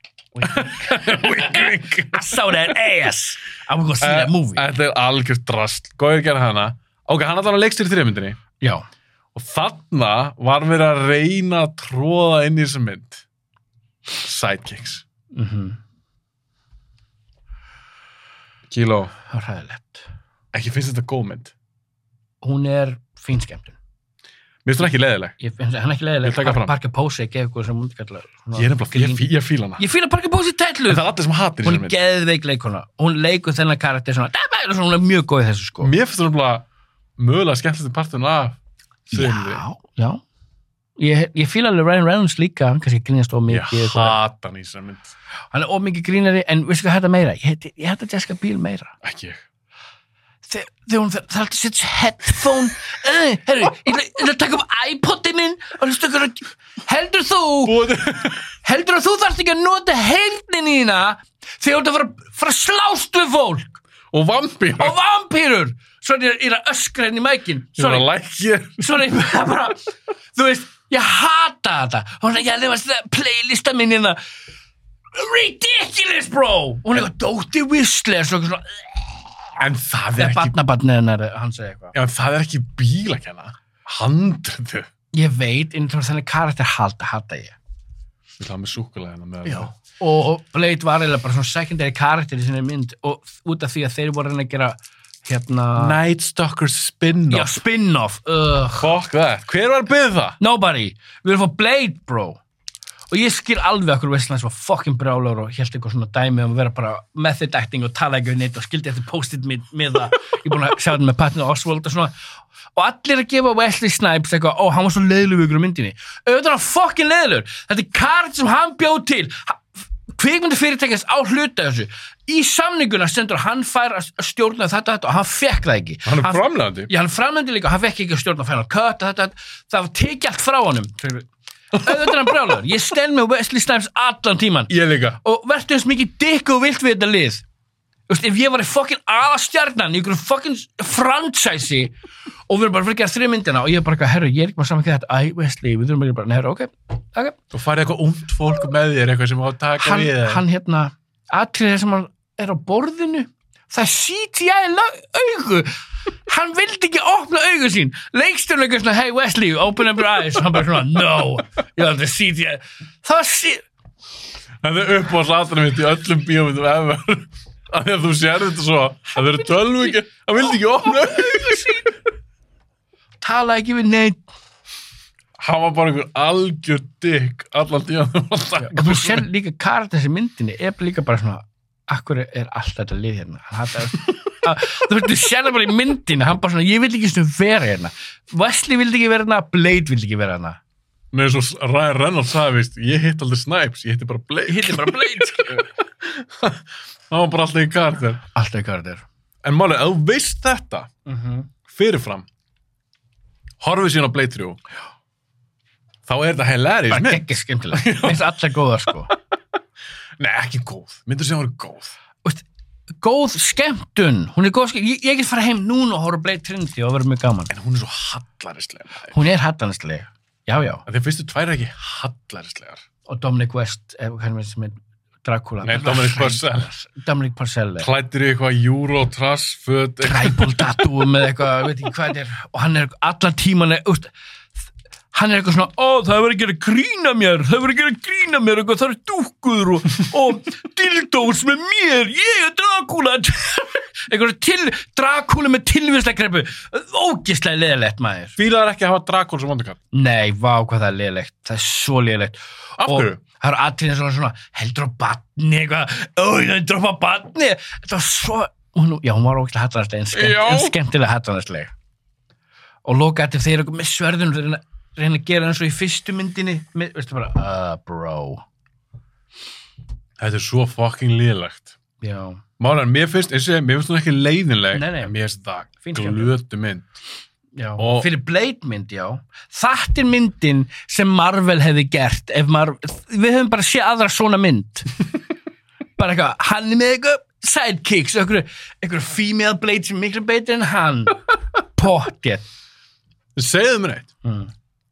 wink wink I saw that ass I'm gonna see that movie þetta er algjört drast Goyer gerði hana ok, hann allan að leikstýra í þriðmyndinni já, og þarna var verið að reyna að tróða inn í þessa mynd sidekicks mhm kíló, það var hræðilegt ekki finnst þetta góð mynd hún er fín skemmtun mér finnst hún ekki leiðileg ég finnst hann er ekki Ég leiðileg taka fram. Parker Posey gef ykkur sem múndi kalla ég er nefnilega, ég, fí- ég fíla hana ég fíla Parker Posey en tætlu það er allir sem hatir hún þessa er mynd geðveik leikona hún leikur þennan karakter svona "Dabba", svona, hún er mjög góð í þessu sko mér finnst hún nefnilega mögulega skemmtilegasti parturinn af þriðmyndinni já, já ég, ég fíla alveg Ryan Reynolds líka hann kannski grínast of ég mikið eitthvað. hata hann í þessa mynd hann er of mikið grínari en veistu hvað þetta meira ég heiti, ég heiti Jessica Biel meira ekki ég þegar þegar hún það er alltaf að setja headphone uh, herru, ég ætla- ég ætla að taka upp iPod-ið minn og hlusta ykkur að heldur þú Búið- heldur að þú þarft ekki að nota heyrnin í þína þegar þú ert að fara, fara að slást við fólk og vampír og vampýrur svo er ég að öskra henni í mækin ég var sorry, að lækja sorry bara, þú veist, ég hata þetta og hún er ekki að lifa playlista minn hérna ridiculous bro hún er eitthvað Dóti Whistler svo eitthvað svona en það er þegar ekki barnabarnið hennar hann segir eitthvað já, en það er ekki bíl að kenna handröðu ég veit, en þannig karakter halda hata ég við ætlum með súkulega með Já. og, og Blade var eiginlega bara svona secondary karakter í sinni mynd og út af því að þeir voru að reyna að gera hérna Night Stalker já, spin-off spin-off uh, fuck that, hver var að byggja það? nobody, við erum að fá Blade bro og ég skil alveg okkur Westlands var fucking brjálagur og hélt eitthvað svona dæmi um að vera bara method acting og tala ekki um neitt og skildi eftir post-it með, með það ég er búin að sjá þetta með Patton Oswalt og svona og allir að gefa Wesley Snipes eitthvað, ó, hann var svo leiðilegur ykkur á myndinni auðvitað er hann fucking leiðilegur þetta er karakter sem hann bjóð til kvikmyndu fyrirtækjast á hluta þessu í samninguna stendur hann fær að stjórna þetta, þetta og hann fekk það ekki hann er framlegandi já, hann framlegandi líka, hann fekk ekki að stjórna Final Cut þetta, þetta, það var tekið allt frá honum auðvitað er hann brjálaður. Ég stend með Wesley Snipes allan tíman. Ég líka. Og verður eins mikið dikk og vilt við þetta lið. Þú veist, ef ég var í fucking aðastjarnan í ykkur fucking franchise og við erum bara fyrir að gera þrjá myndina og ég er bara eitthvað, herru, ég er ekki maður saman ekki þetta, æ, Wesley, við þurfum ekki bara, herru, ok, ok. Og farið eitthvað ungt fólk með þér, eitthvað sem á að taka Hann, við þér. hann hérna, atriðið sem hann er á borðinu, það er C G I augu. Hann vildi ekki opna augu sín. Leikstjórinn eitthvað svona, hey Wesley, open up your eyes. Hann bara svona, no. Ég var þetta C G I. Það var C... Það er upp á slatanum mitt í öllum bíómyndum ever. Af því að þú sér þetta svo, það verður tölvu ekki, hann vildi ekki opna augu sín. Tala ekki við neitt. Hann var bara einhver algjör dikk allan tíðan. Og þú sér líka karakter þessi myndinni, er líka bara svona, akkur er allt þetta lið hérna. Hann hattar... Þú veist, þú sér það bara í myndinni, hann bara svona, ég vil ekki svona vera hérna. Wesley vildi ekki vera hérna, Blade vildi ekki vera hérna. Nei, svo Ryan Reynolds sagði, veist, ég hitt aldrei Snipes, ég hitti bara Blade. Ég hitti bara Blade, skilur. Það var bara alltaf í karakter. Alltaf í karakter. En máli, ef þú veist þetta, Mhm. fyrirfram, horfið síðan á Blade þrjú, þá er þetta hilarious Bara mynd. geggja skemmtilega. Minnst allar góðar, sko. Nei, ekki góð. Myndur sem voru góð. Veist, góð skemmtun. Hún er góð skemmtun. Ég, ég get fara heim núna og horfa á Blade Trinity og vera mjög gaman. En hún er svo hallarislega. Hún er hallarislega. Já, já. Þegar fyrstu tvær er ekki hallarislegar. Og Dominic West, ef hvað er sem er Dracula. Nei, Dominic Purcell. Dominic Purcell. Klæddir í eitthvað Euro-trass, föt. Tribal-tattoo með eitthvað, veit ekki hvað þetta er. Og hann er allan tíman, úst, hann er eitthvað svona, ó, það er verið að gera grína mér, það er verið að gera grína mér, eitthvað, það er dúkkur og, og dildós með mér, ég er Dracula. Eitthvað til, Dracula með tilvísleikrepu. Ógeðslega leðilegt, maður. Fílaðar ekki að hafa Dracula sem vondukall. Nei, vá, hvað það er leðilegt. Það er svo leðilegt. Af hverju? Og það eru atriðin svona, svona, heldur á batni, eitthvað, ó, ég heldur á batni. Þetta var svo, hún, já, hún var ógeðslega hallarslega, en, skemmt, Já. en skemmtilega hallarslega. Og loka eftir þeir eru með sverðun, reyna, reyna að gera eins og í fyrstu myndinni, með, veistu bara, uh, bro. Þetta er svo fucking liðlegt. Já. Málan, mér finnst, eins og ég, mér finnst hún ekki leiðinleg, Nei, nei. en mér finnst Fín það skemmtileg. glötu mynd. Já, Og- fyrir Blade mynd, já. Þetta er myndin sem Marvel hefði gert ef Marvel, við höfum bara séð aðra svona mynd. Bara eitthvað, hann er með eitthvað sidekicks, eitthvað, eitthvað female Blade sem er miklu betur en hann. Pocket. Segðu mér eitt, Mm.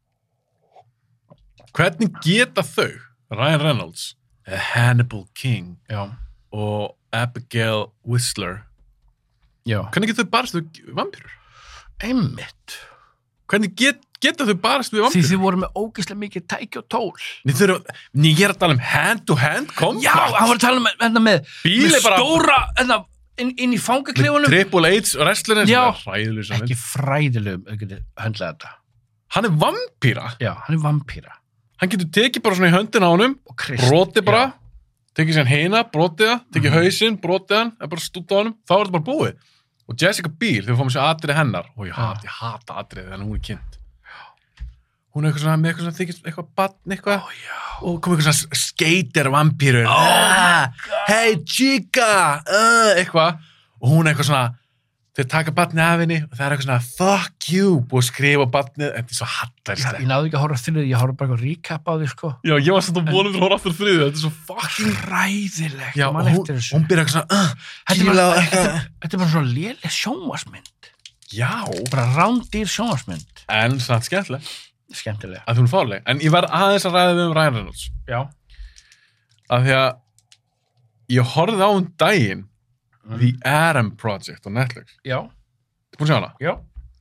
hvernig geta þau, Ryan Reynolds, Hannibal King Já. og Abigail Whistler, Já. hvernig geta þau barist við vampýrur? Einmitt. Hvernig get, geta þau barist við Því vampýrur? þið voru með ógeðslega mikið tæki og tól. Ný þurfa, ný ég er að tala um hand-to-hand combat. Já, hann var að tala um þetta með, Bíl með er bara- stóra, þetta, inn, inn í fangaklefunum. Triple H wrestlerinn sem Já. er hræðileg sem Ekki mynd. fræðilegum, þau getur höndlað þetta. Hann er vampýra. Já, hann er vampíra. Hann getur tekið bara svona í höndina á honum, Og Krist. brotið bara, Já. tekið sér heina, brotið það, tekið Mhm. hausinn, brotið hann, er bara stútt á honum, þá er þetta bara búið. Og Jessica Biel, þegar við fáum sér atrið hennar, og ég hata, ég hata atrið þannig hún er kynnt. Hún er eitthvað svona, með eitthvað svona þykist, eitthvað batn, eitthvað, Ó, já. og kom eitthvað svona skater vampýrur, ah, hey chica, uh, eitthvað, og hún er eitthvað svona, þeir taka batnið af henni, og það er eitthvað svona, fuck you, búið að skrifa batnið, þetta er svo Já, hallarslegt. ég náðu ekki að horfa þrjuð, ég horfa bara eitthvað recap á því, sko. Já, ég var svona vonið að horfa aftur þriðið, þetta er svo fucking Ræðilegt, Já, ég og man hún, eftir þessu. hún byrja eitthvað svona uh, Þetta er kýla bara, og þetta, eitthvað þetta er bara svona léleg sjónvarsmynd. Já, Bara rándýr sjónvarsmynd. en samt skemmtileg Skemmtilega. að hún er fárleg, en ég verð aðeins að ræða við um Ryan Reynolds Já. af því að ég horfði á um daginn Mm. The Adam Project á Netflix. Já. Þú búin að sjá hana? Já.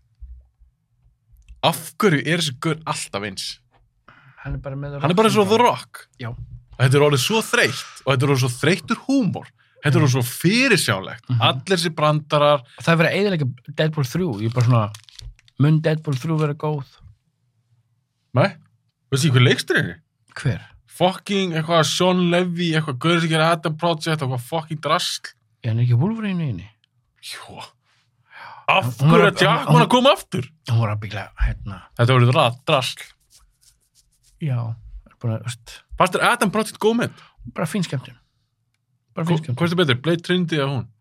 Af hverju er þessi gaur alltaf eins? Hann er bara með Hann er bara eins og The Rock. Já. Og þetta er orðið svo þreytt og þetta er orðið svo þreyttur húmor. Þetta er orðið svo fyrirsjánlegt. Mhm. Allir þessi brandarar. Það er verið að eyðileggja Deadpool þrjú. Ég er bara svona, mun Deadpool þrjú vera góð? Nei? Veistu ekki hvað leikstur er? Hver? Fucking eitthvað Sean Levy, eitthvað gaur sem gerir Adam Project, eitthvað fucking drasl. Ég hann er ekki Wolverine í henni. Jó. Af Hún var hverju að- að Jackman hún- að koma aftur? Hún var að byggla, hérna. Þetta voruð rætt drasl. Já. Bara, veist, Fannst þér Adam Project góð mynd? bara fín skemmtun. Bara fín skemmtun. Hvað er þetta betur? Blade Trinity eða hún?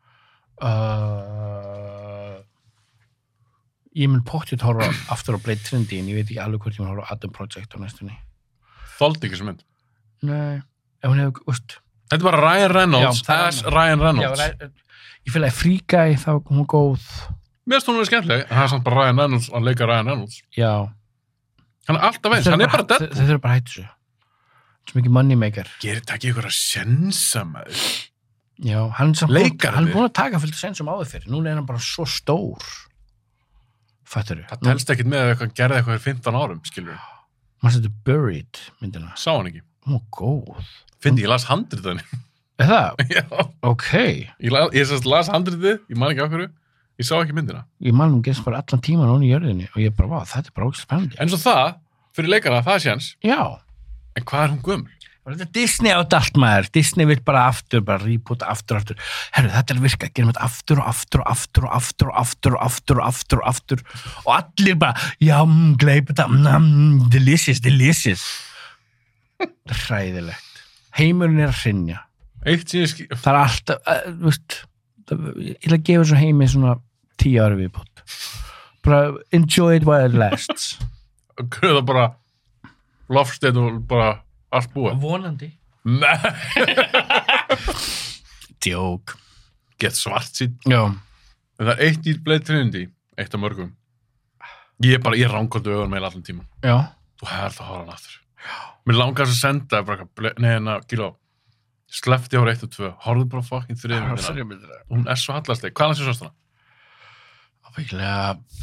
Uh, ég mun pottið horfa aftur á Blade Trinity en ég veit ekki alveg hvort ég mun horfa á Adam Project á næstunni. þoldi ekki sem mynd. Nei, ef hún hefur, veist Þetta er bara Ryan Reynolds, Já, það er as annað. Ryan Já, Reynolds. ræ- ég feel að Free Guy þá hún er góð Mér finnst hún verið skemmtileg, en það er samt bara Ryan Reynolds að leika Ryan Reynolds. Já Hann er alltaf eins, hann er bara Þau Deadpool. þau þurfa bara að hættu þessu Svo mikið moneymaker Gerir þetta ekki ykkur að sensa með Já, hann er samt búinn- Leikararnir. Hann er búin að taka fullt sensum áður fyrir Núna er hann bara svo stór Fattur Það telst ekkit með að eitthvað gerði eitthvað fyrir fimmtán árum, skilur við. Maður setur Buried myndina Sá hann ekki. Hún er góð Fyndi, ég las handritið henni. Er það? Já. Ok Ég, la, ég sérst las handritið, ég man ekki á hverju. Ég sá ekki myndina. Ég man um gerst bara allan tíman onni í jörðinni og ég bara, vá, þetta er bara ógst spennandi En svo það, fyrir leikara, það er séns. Já En hvað er hún gömul? Þetta er Disney átt allt maður Disney vil bara aftur, bara reboota aftur og aftur Herru, þetta er að virka, gerum þetta aftur og aftur og aftur og aftur og aftur og aftur og aftur og aftur og allir bara, já, mm, gleip þetta mm, delicious, delicious Það er hræðilegt Heimurinn er að hrynja Eitt sem ég skil... Það er alltaf, uh, þú veist það, ég ætla að gefa þessu heimi svona tíu ári viðbútt bara enjoy it while it lasts Það bara lofsteinn og bara allt búið. Vonandi Nei. Djók Get svart sín. Já, En það er eitt í Blade Trinity, eitt af mörgum. Ég er bara, ég ránkoldu auðvitað með allan tíman. já Þú hefði alltaf að horfa hann aftur. Mér langar að senda bara, eitthvað, nei, hérna, Gíló, sleppti ára eitt og tvö, horfðu bara fucking þriðið myndina. Hún er svo hallasleg. Hvað er það sem sást hana? Ábyggilega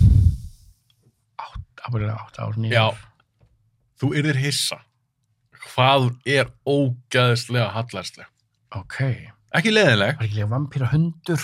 átt, ábyggilega átt ár nýja. Já, þú yrðir hissa. Hvað hún er ógæðislega hallasleg. Ok. Ekki leiðinleg. Var ekki lega vampíra hundur?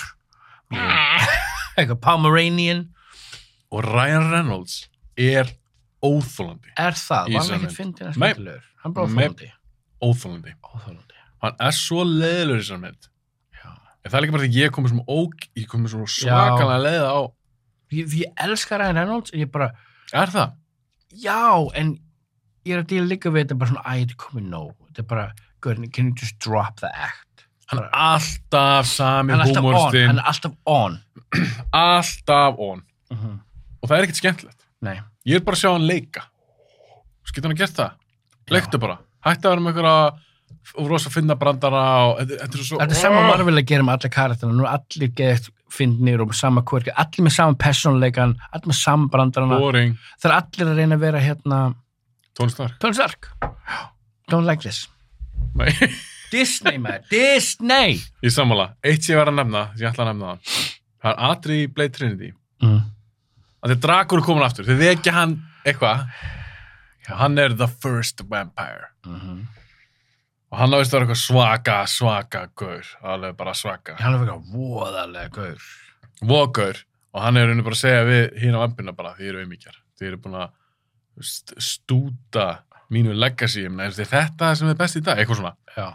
Eitthvað Pomeranian. Og Ryan Reynolds er óþólandi. Er það? Í Var hann þessari ekkert mynd. fyndin að Nei. skemmtilegur? Hann bara Nei. óþólandi. Óþólandi. Óþólandi. Hann er svo leiðilegur í þessari mynd. Já. En það er líka bara því ég komið svona óg, ég komið svona svakalega leiða á. Ég, ég elska Ryan Reynolds, en ég bara, Er það? já, en ég er að díla líka við þetta bara svona, æ, þetta er komið nóg. Þetta er bara, good, can you just drop the act? Hann er alltaf sami Hann er alltaf on, húmoristinn. hann er alltaf on. Alltaf on. Uh -huh. Og það er ekkert skemmtilegt. Nei. Ég er bara að sjá hann leika. Skilur hann að gert það? Leiktu bara. Hætti að vera með einhverja og rosa finna brandara og þetta þetta er svo... Þetta er sama Marvel að gera með alla karakterina. Nú er allir geðt fyndnir og með sama kvörki. Allir með sama persónuleikan, allir með sama brandarana. Boring. Það er allir að reyna að vera hérna Tony Stark. Tony Stark. Don't like this. Nei. Disney, maður. Disney! Ég sammála. Eitt sem ég verð að nefna, sem ég ætla að nefna það. Það er atrið í Blade Trinity. Mm. Að þegar Drakur er komin aftur. Þið vekja hann eitthvað. Hann er the first vampire. Mm -hmm. Og hann ávist að vera eitthvað svaka, svaka gaur. Alveg bara svaka. Hann er eitthvað voðalega gaur. Vogaur. Og hann er raunin bara að segja við hína vampirna bara, þið eru auðmíkjar. Þið eru búin að st- stúta mínu legacy. Ég meina, er þetta sem er best í dag? Eitthvað svona. Já.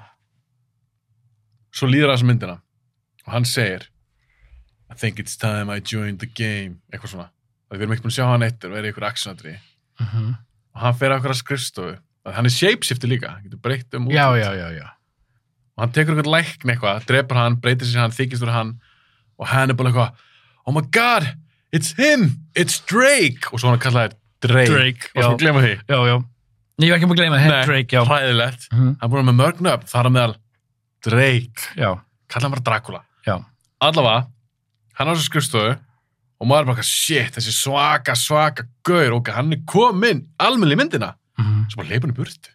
Svo líður það sem myndina. Og hann segir, I think it's time I joined the game. Eitthvað svona. Það við erum ekki búin að sjá hann eitt og verið ykkur actionatri. Mm -hmm. Og hann fer á okkur að skrifstofu. Hann er shapeshifter líka. Hann getur breytt um Já, útlit. já, já, já. Og hann tekur eitthvað lækn eitthvað, drepar hann, breytir sér hann, þykist úr hann og hann er bara eitthvað, oh my god, it's him, it's Drake og svo hann kallaði Drake. Drake, og já. svo glemma því. Já, já. Nei, ég var ekki búin að gleyma það. Drake, já. hræðilegt. Mm -hmm. Hann er búin með mörg nöfn, þar á meðal Drake. Já. Kallaði hann bara Dracula. Já. Allavega, hann á þessu skrifstofu og maður er bara, shit, þessi svaka, svaka gaur, ok, hann er kominn almennilega í myndina. Mm -hmm. Svo bara leipur hann í burtu.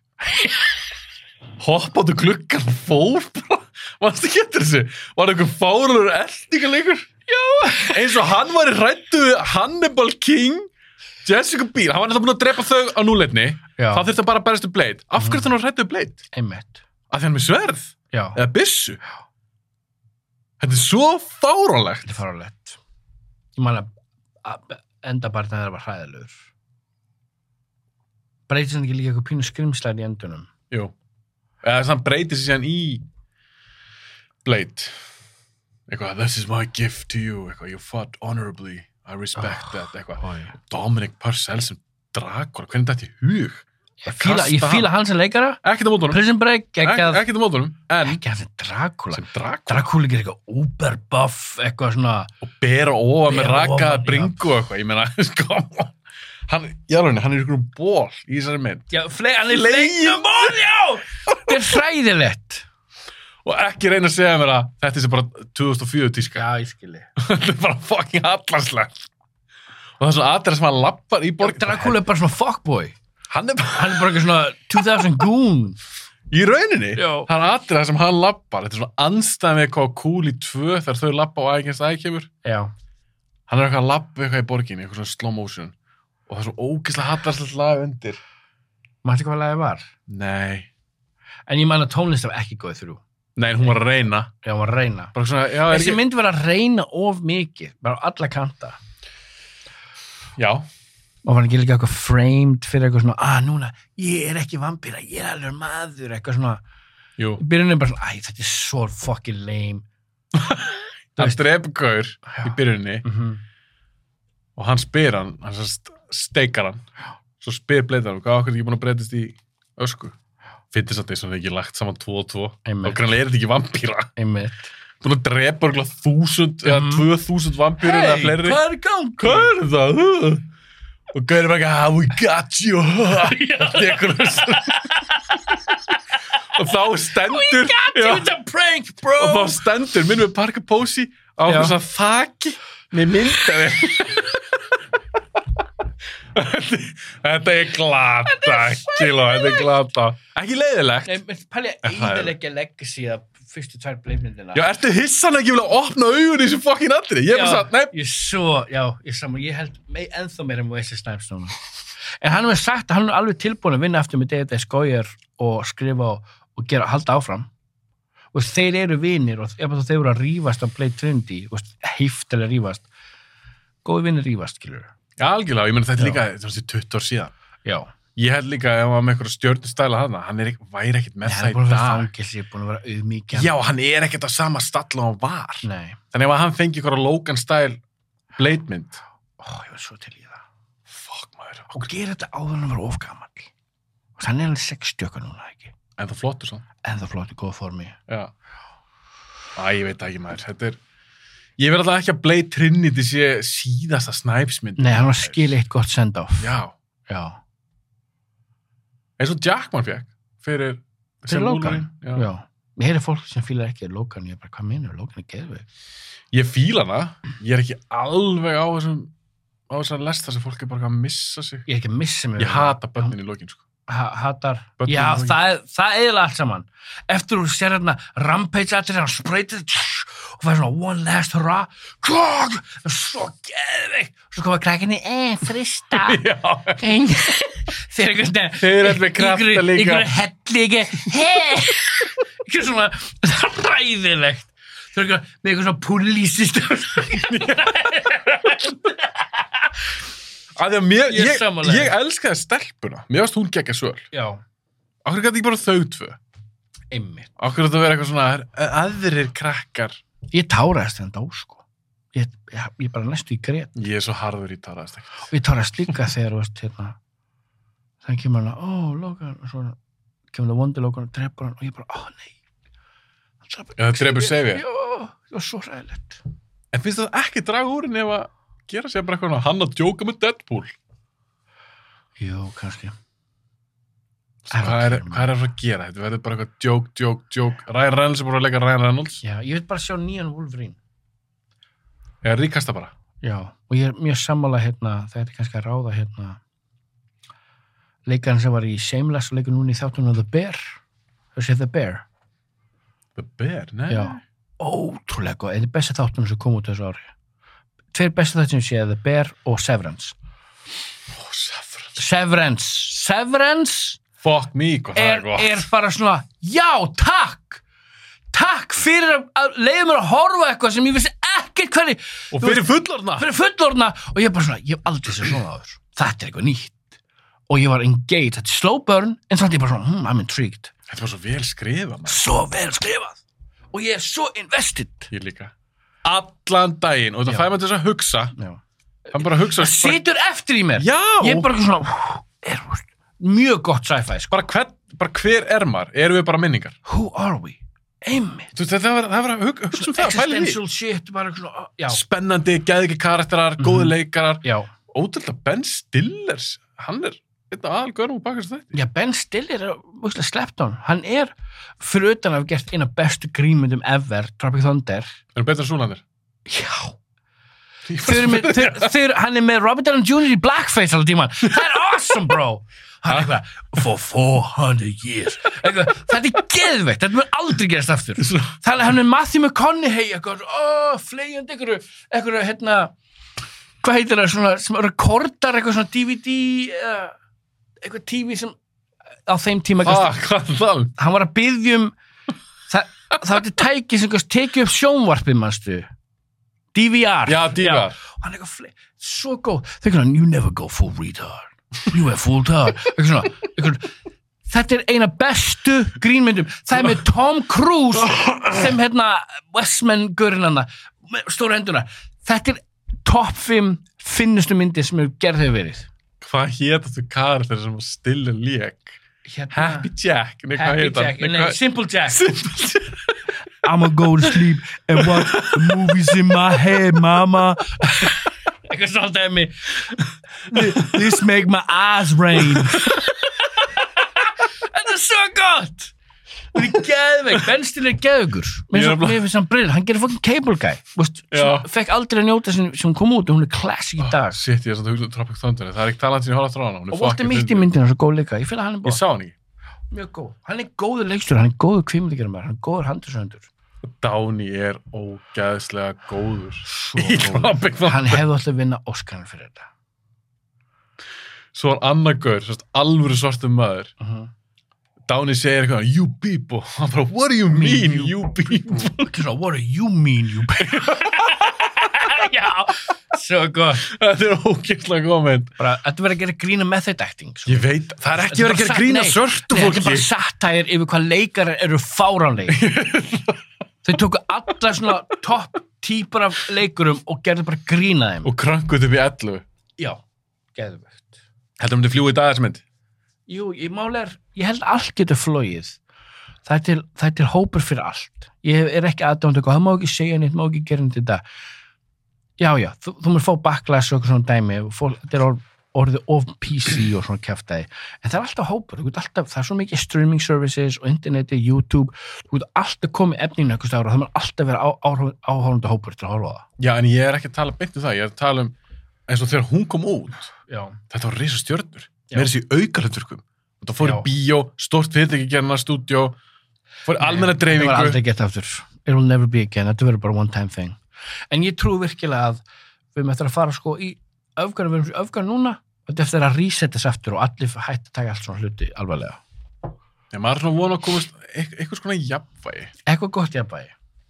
Hopp áttu gluggan og fór bara. Varstu ekki eftir þessu? Var það einhver fáralur eldingaleikur? Já. Eins og hann var í hrættu við Hannibal King, Jessica Biel. Hann var náttúrulega búin að drepa þau á núleitni. Já. Það þurfti hann bara að berast við Blade. Af hverju hann var hrættu við Blade? Einmitt. Af því hann er með sverð. Já. Eða byssu. Þetta er svo fáránlegt. Þetta er faralegt. Ég man að enda bara þegar það var hræðilegur. Breytist hann ekki líka eitthvað pínu skrimslæri í endunum? Jú. Eða þannig breytir sér síðan í Blade. Eitthvað, this is my gift to you. Eitthvað, you fought honorably. I respect Oh, that. Eitthvað. Oj. Dominic Purcell sem Dracula. Hvernig þetta í hug? Ég fíla, ég fíla hann sem leikara. Ekkert á mótunum. Prison Break, Ek, ekki ekkert á mótunum. En ekki hann sem Dracula. sem Dracula. Dracula er eitthvað uberbuff, eitthvað svona. Og bera ofan með Bera ofan, rakaða já. bringu og eitthvað. Ég meina, sko. hann, í alveg, hann er ykkur um ból í þessari mynd. Já, flei, hann er fleiknum ból, já! Þetta er hræðilegt. Og ekki reyna að segja mér að þetta er sem bara tvö þúsund og fjögur tíska. Já, ég skilji. Þetta er bara fucking hallarslegt. Og það er svona aðeins sem hann lappar í borg. Dracula er bara svona fuckboy. Hann er bara... Hann er bara eitthvað svona two thousand goon. Í rauninni? Já. Hann er aðeins sem hann lappar. Þetta er svona anstæð með eitthvað cool í tvö þegar þau lappa og ægjenst æg kemur. Já. Hann er eitthvað að lappa eitthvað í borginni, eitthvað svona slow motion. Og það er svo ógeðslega hallarslegt lag undir. Mætti hvað lagið var? Nei. En ég man að tónlist var ekki góð þrjú. Nei, hún var að reyna. Já, hún var að reyna. Bara svona, já, er Þessi ekki... mynd var að reyna of mikið, bara á alla kanta. Já. Og var ekki líka eitthvað framed fyrir eitthvað svona, ah, núna, ég er ekki vampíra, ég er alveg maður, eitthvað svona. Jú. Í byrjunni bara svona, æ, þetta er svo fucking lame. Hann drepur gaur í byrjunni Mhm. og hann spyr hann, hann st- steikar hann. Svo spyr Blade hann, hvað okkur er ekki búin að breytast í ösku? Fyndist að það er svona ekki lagt saman tvo og tvo. Einmitt. Og grannlega er þetta ekki vampíra. Einmitt. Búin að drepa örgulega þúsund eða tvö þúsund vampýrur eða fleiri. hvað er í gangi? Hvað er það? Huh? Og gauður bara ekki, ah, we got you. Og þá stendur... We got you, it's a prank, bro! Og þá stendur, minnum við Parker Posey á Já. okkur svona þaki með myndaði. Þetta er glata, kíló, þetta er glata. Ekki leiðilegt. Nei, menn pæli að eyðileggja legacy að fyrstu tvær bleimyndina. Já, ertu hissan ekki vilja opna augun í þessu fokkin andri? Ég er bara sagt, nei. Ég svo, já, ég saman, ég held me, ennþá meira um Wesley Snipes núna. En hann hefur sagt að hann er alveg tilbúin að vinna eftir með David S. Goyer og skrifa og, og gera, halda áfram. Og þeir eru vinir og ef þeir eru að rífast á Blade Trinity, heiftilega rífast, góði vinir rífast, skilur. Já, algjörlega, ég menn þetta er Já. líka, þetta er tuttugu ár síðan. Já. Ég held líka að ef hann var með eitthvað stjörnustæla hana, hann er ekki, væri ekkert með Hann það er búin í að vera dag. fangilsi, búin að vera auðmíkja. Já, hann er ekkert á sama stall og hann var. Nei. Þannig ef hann fengi eitthvað Logan style bleitmynd. Ó, ég var svo til í það. Fuck maður. Og gera þetta áður en hann var ofgamall. Og hann er alveg sextíu okkar núna, ekki? En það flottur svona. En það flott í góð formi. Já. Æ, ég veit ekki maður. Þetta er, ég verð alltaf ekki að Blade Trinity sé síðasta Snipes-mynd. Nei, hann var skil eitt gott send-off. Já. Já. Eins og Jackman fekk. Fyrir, Fyrir Logan. Já. Já. Mér heyri fólk sem fílar ekki Logan, ég er bara, hvað minnur, Logan er geðveik. Ég fíla hana. Ég er ekki alveg á þessum, á þessum lesta sem fólk er bara að missa sig. Ég er ekki að missa mig. Ég hata bönnin í lokin, sko. Ha hatar. Börnin Já, í lokin. það, er- það er eiginlega allt saman. Eftir þú sér hérna Rampage allir, hann spreytir og fær svona one last hurrah. Krog! Það er svo geðveik. Svo koma krakkinni, eh, frista. Já. Þeir eru einhvern veginn. Þeir eru allir með krafta líka. Ykkur helli ekki. Hei! Ykkur svona ræðilegt. Þeir eru einhvern með eitthvað svona púlísistum. Af því að mér, Ég er ég, sammála ég, þér. elskaði stelpuna. Mér varst hún geggja svöl. Já, Akkur gæti ekki bara þau tvö. einmitt. Akkur þetta vera eitthvað svona aðrir krakkar. Ég táraðist þegar hann dó, sko. Ég, ég, ég bara næstu í grét. Ég er svo harður í taraðast ekki. Og ég táraðist líka þegar, þú veist, hérna, þannig kemur hann að, ó, Logan, og svo kemur það vondi Logan og drepur hann, og ég bara, ó, nei. Hann drepur- Já, það drepur Xavier. Já, það var svo ræðilegt. En finnst það ekki draga úr henni ef að gera sér bara eitthvað hann að djóka með Deadpool? Jú, kannski. Hvað er, hvað er það að gera? Þetta verður bara eitthvað djók, djók, djók. Ryan Reynolds er bara að leika Ryan Reynolds. Já, ég vil bara sjá nýjan Wolverine. Eða ríkasta bara. Já, og ég er mjög sammála hérna, það er kannski að ráða hérna leikarinn sem var í Shameless og leikur núna í þáttunum The Bear. Þú séð The Bear? The Bear, nei. Já. Ótrúlega góð, þetta er besta þáttunum sem kom út þessu ári. Tveir besta þáttunum séð The Bear og Severance. Ó, Severance. Severance, Severance Fuck me, hvað það er, er gott. er bara svona, já, takk! Takk fyrir að- að leiða mér að horfa á eitthvað sem ég vissi ekkert hvernig. Og þú fyrir veist, fullorðna. fyrir fullorðna og ég bara svona, ég hef aldrei sér svona áður. Þetta er eitthvað nýtt. Og ég var engaged, þetta er slow burn, en samt ég bara svona, hmm, I'm intrigued. Þetta var svo vel skrifað, maður. Svo vel skrifað. Og ég er svo invested. Ég líka. Allan daginn. Og það Já. fæði maður til þess að hugsa. Já. Hann bara hugsa. Það situr eftir í mér. Já. Ég er bara eitthvað svona, er mjög gott sci-fi, sko. Bara, hvern, bara hver er maður? Erum við bara minningar? Who are we? Einmitt. Þú veist, það var, það var að hug, hugsa um það, pæli því. Existential shit, bara eitthvað svona, já. Spennandi, geðviki karakterar, góði leikarar. Já. ótrúlega Ben Stillers, hann er einn af aðalgörum og bakast þetta. Já, Ben Stiller er múslega sleppt á hann. Hann er, fyrir utan að hafa gert eina bestu grínmyndum ever, Tropic Thunder. Er betur Súlandir? Já. Þeir, með, þeir, þeir, hann er með Robert Downey junior í blackface alveg tíman. Það er awesome, bro. Hann er eitthvað, for four hundred years. Eitthvað, þetta er geðveikt, þetta mun aldrei gerast aftur. Þannig að hann er Matthew McConaughey, eitthvað, oh, fleigjandi, eitthvað, eitthvað, hérna, hvað heitir það, svona, sem rekordar eitthvað svona D V D, uh, eitthvað T V sem á þeim tíma, ah, hvað er það? Hann var að biðja um, það, það var til tæki sem tekið upp sjónvarpið, manstu. D V R. Já, D V R. Já. Hann er eitthvað fleik, svo góð. Þeir kannan, you never go full retard. You are full retard. Eitthvað svona, eitthvað, þetta er eina bestu grínmyndum. Það er með Tom Cruise sem hérna, Westman-gurinn hana, stóra henduna. Þetta er topp fimm finnustu myndir sem hefur gerð hefur verið. Hvað hétt þetta karakter sem var Stiller lék? Hérna, Happy Jack. Nei, hvað Happy hét hann? Jack, Nei, nei, hvað- Simple Jack. Simple Jack. I'ma go to sleep and watch the movies in my head, mama. Eitthvað svona dæmi. This make my eyes rain. Þetta er svo gott. Það er geðveik. Ben Stiller er geðveikur. Mér Ég er bara- mér finnst hann brill. Hann gerir fucking Cable Guy. Vist, Já. fekk aldrei að njóta sem, sem kom út og hún er classic í dag. Shit, ég er svona að hugsa um Tropic Thunder. Það er ekki talað sem ég hóla aftur á hana. Hún er Og Walter fucking Mitty fyndin. myndina er svo góð líka. Ég finn að hann er Ég búið. sá hann ekki. Mjög góð. Hann er góður leikstjóri. Hann er góður kvímyndagerðar. Hann er góður handursöndur. Downey er ógæðslega góður. Svo Í Tropic Thunder. Hann hefði alltaf vinna Oscarinn fyrir þetta. Svo var annar gaur, svona alvöru svartum maður. Uh-huh. Downey segir eitthvað, you people. Hann bara, what do you mean, you you people? Svona, what do you mean, you Já, svo gott. Þetta er ógæðslega góð mynd. Bara, þetta verður að gera grína method acting. Svo. Ég veit, það er ekki verið að gera grína svörtu Nei, þetta er fólki. bara satire yfir hvað leikarar eru fáránlegir. Þau tóku alla svona topp típar af leikurum og gerðu bara grína þeim. Og krankuð upp í ellu. Já, geðvegt. Þetta myndi fljúa í dag þessi mynd. Jú, ég máli er, ég held að allt getur flóið. Það er til, það er til hópur fyrir allt. Ég er ekki aðdánd eitthvað, það má ekki segja neitt, má ekki gera neitt þetta. Já, já, þú, þú mér fá backlash og eitthvað svona dæmi, fólk, þetta er orð, orðið of P C og svona kjaftaði. En það er alltaf hópur, þú getur alltaf, það er svo mikið streaming services og interneti, YouTube, þú getur alltaf komið efninu eitthvað stára og það má alltaf vera á, áhórandi hópur til að horfa á það. Já, en ég er ekki að tala beint um það. Ég er að tala um, eins og þegar hún kom út, Já. þetta var risa stjörnur. Já. Með þessi aukalhundurkum. Það fór í Já. bíó, stórt fyrirtæki gerna stúdíó, fór í almenna Það var dreifingu. aldrei gett aftur. It will never be again. Þetta verður bara one time thing. En ég trú virkilega að við erum eftir að fara sko í öfgar, við erum í öfgar núna og þetta er eftir að resetta þess aftur og allir hætti að taka allt svona hluti alvarlega. Já, maður er svona vona að komast eit- eitthvað svona jafnvægi. Eitthvað gott jafnvægi.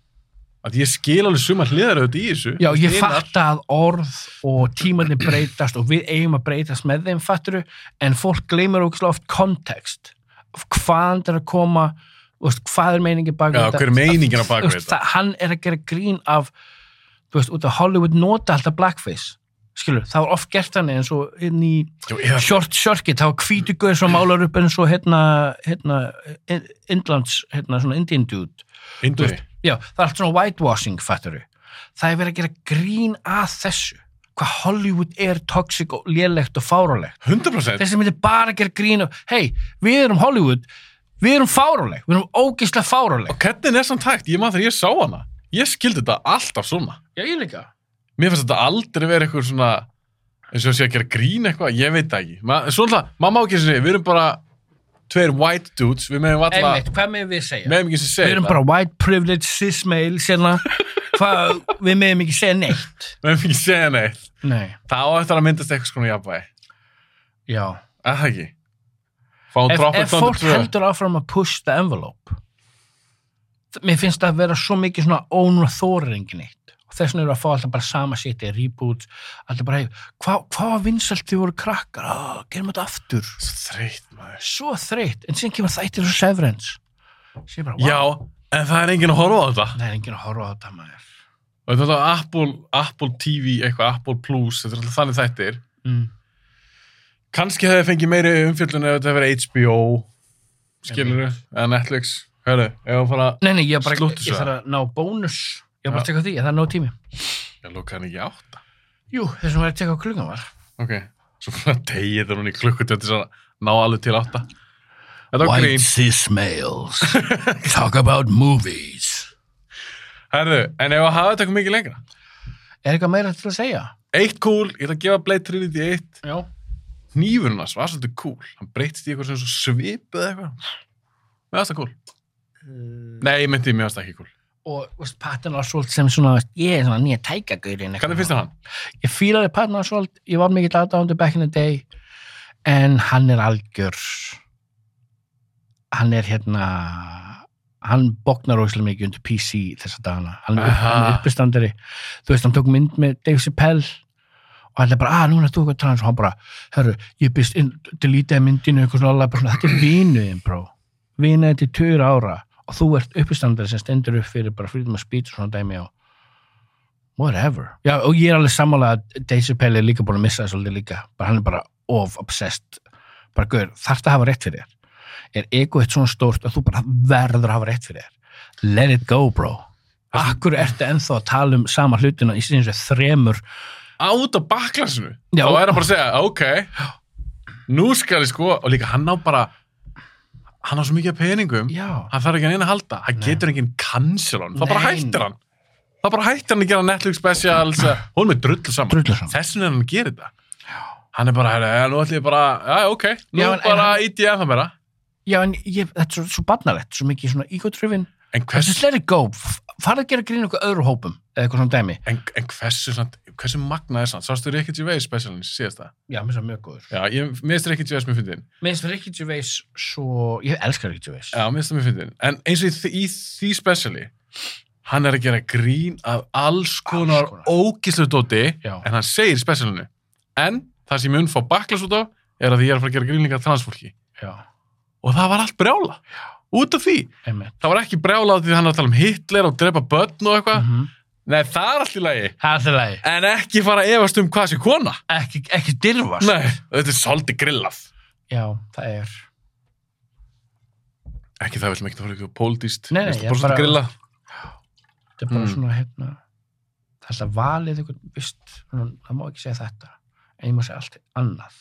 Að ég skil alveg suma hliðar auðvitað í þessu. Já, ég Hinar- fatta að orð og tímarnir breytast og við eigum að breytast með þeim, fatturu, en fólk gleymur ógeðslega oft kontekst. Hvaðan er að koma, þú veist, hvað er meiningin bak við Já, þetta? hver er meiningin á bak við Þú veist, þetta? það- Hann er að gera grín af, þú veist, út af Hollywood nota alltaf blackface. Skilur, það var oft gert hann eins og inn í Já, eða- Short Circuit, það var hvítu guður sem málar upp eins og hérna, hérna, Indlands, hérna, svona Indian dude. Induri. Já, það er allt svona whitewashing, fatturu. Það er verið að gera grín að þessu. Hvað Hollywood er toxic og lélegt og fárálegt. hundrað prósent. Þessi myndir bara að gera grín af, hei, við erum Hollywood, við erum fáráleg, við erum ógeðslega fáráleg. Og hvernig er samt hægt? Ég maður þegar ég sá hana. Ég skildi þetta alltaf svona. Já, ég líka. Mér finnst þetta aldrei verið eitthvað svona, eins og sé að gera grín eitthvað, ég veit það ekki. Ma, svona, maður má ekki segja, við erum bara tveir white dudes, við meðum alla, Einmitt, hvað meðum við segja? meðum ekki sem segja Við erum bara white privilege, cis male, sérna, hvað, við meðum ekki segja neitt. meðum ekki segja neitt. Nei. Það á eftir að myndast eitthvað svona jafnvægi. Já. Er það ekki? Fáum Ef, Tropic ef Thunder fólk tvö. heldur áfram að push the envelope, mér finnst það að vera svo mikið svona ónur þórir engin eitt. Og þess vegna eru að fá alltaf bara sama shit, reboots, alltaf bara, hey, hvað hva var vinsælt þið voru krakkar? Á, gerum þetta aftur. Svo þreytt, maður. Svo þreytt, en síðan kemur þættir svo Severance. Sér bara, wow. Já, en það er enginn að horfa á þetta. Það er enginn að horfa á þetta, maður. Og þetta er Apple, Apple T V, eitthvað, Apple Plus, þetta er alltaf þannig þættir. Mm. Kannski hefði fengið meiri umfjöllun ef þetta verið H B O, skilur þau, eða Netflix. Hörru, ef að fara Nei, nei, ég, bara, slúttu ég svo. þarf að ná bónus. Ég var bara Já. að teka á því, það er nóg tími. Ég lóka hann ekki í átta. Jú, þessum var að teka á klukkan var. Ok, svo fyrir að tegja þetta núna í klukkutíma til að ná alveg til átta. Þetta var White grín. cis males talk about movies. Herðu, en ef að hafa þetta eitthvað mikið lengra. Er eitthvað meira til að segja? Eitt cool, ég ætla að gefa Blade Trinity eitt. Já. Hnífurinn hans var svolítið cool. Hann breytist í eitthvað sem svo svipuð eitthvað. Mér varst það cool. Uh, Nei, ég myndi, mér varst það ekki cool. og veist, Patton Oswalt sem svona, ég er svona nýja tækagaurin. Hvernig finnst þér hann? Ég fílaði Patton Oswalt, ég var mikill aðdáandi back in the day, en hann er algjör, hann er hérna, hann bóknar óslega mikið undir P C þessa dagana. Hann er, upp, hann er uppistandari. Þú veist, hann tók mynd með Dave Chappelle og hann er bara, að, núna er þú eitthvað trans og hann bara, hörru, ég byrst inn, deletaði myndinu eitthvað svona, bara svona, þetta er vinuðin, bró. Vinuðin til tveir ára og þú ert uppistandari sem stendur upp fyrir bara freedom of speech og svona dæmi á whatever. Já, og ég er alveg sammála að Dave Chappelle er líka búin að missa það svolítið líka. Bara hann er bara of-obsessed. Bara, gaur, þarftu að hafa rétt fyrir þér. Er ego eitt svona stórt að þú bara verður að hafa rétt fyrir þér. Let it go, bro. Akkur ertu ennþá að tala um sama hlutina í síðan sem þremur Át á bakklassinu. Já. Þá er hann bara að segja, ok, nú skal ég sko, og líka hann á bara, hann á svo mikið af peningum, Já. hann þarf ekki að neina að halda, hann Nei. getur enginn cancel hann, þá bara Nei. hættir hann. Þá bara hættir hann að gera Netflix specials, hún með drullu saman. Drullu saman. Þessin er hann að gera þetta. Hann er bara, ja, nú ætlum ég bara, já, ok, nú Já, en- bara en hann- íti ég ennþá meira. Já, en ég, þetta er svo, svo barnalegt, svo mikið svona ego-driven. En hversu, Just let it go. Farðu að gera grín okkur öðru hópum, eða eitthvað svona dæmi. en, en hversu, svona, hversu magnað er sann? Sástu Ricky Gervais specialins, síðast það? Já, mér finnst það mjög góður. Já, ég, mér finnst Ricky Gervais mjög fyndin. Mér finnst Ricky Gervais svo, ég elskar Ricky Gervais. Já, mér finnst það mjög fyndin. En eins og í, þ- í því speciali, hann er að gera grín af alls konar konar. ógislu dóti, Já. en hann segir í specialinu. En það sem ég mun fá baklas út á, er að því ég er að fara að gera grín líka af transfólki. Já, Og það var allt brjála. Út af því. einmitt. Það var ekki brjála af því hann var að tala um Hitler og drepa börn og eitthvað. Mhm. Nei, það er allt í lagi. Það er það lagi. En ekki fara að efast um hvað sé kona. Ekki, ekki dirfast. Nei, þetta er svolítið grillað. Já, það er. Ekki það vil ekki það fara eitthvað pólitískt. Nei, nei, Þetta er ég bara svolítið bara- grillað. Þetta er bara Mm. svona, hérna, það er alltaf valið eitthvað, vist, það má ekki segja þetta, en ég má segja allt annað.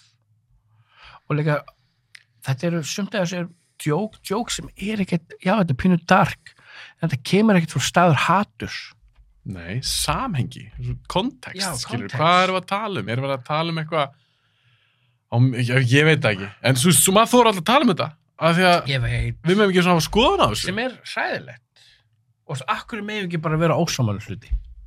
Og líka, þetta eru, sumt af þessu er djók, djók sem er ekkert, já, þetta er pínu dark, en þetta kemur ekkert frá staður haturs. Nei, samhengi, kontekst, Já, skilur, kontekst. hvað erum við að tala um? Erum við að tala um eitthvað, á, ég, ég veit það ekki, en svo, svo maður þóra alltaf að tala um þetta, af því að Ég veit. við meðum ekki svona að hafa skoðun á þessu. Sem er hræðilegt. Og svo, akkur meðum ekki bara vera ósámála hluti.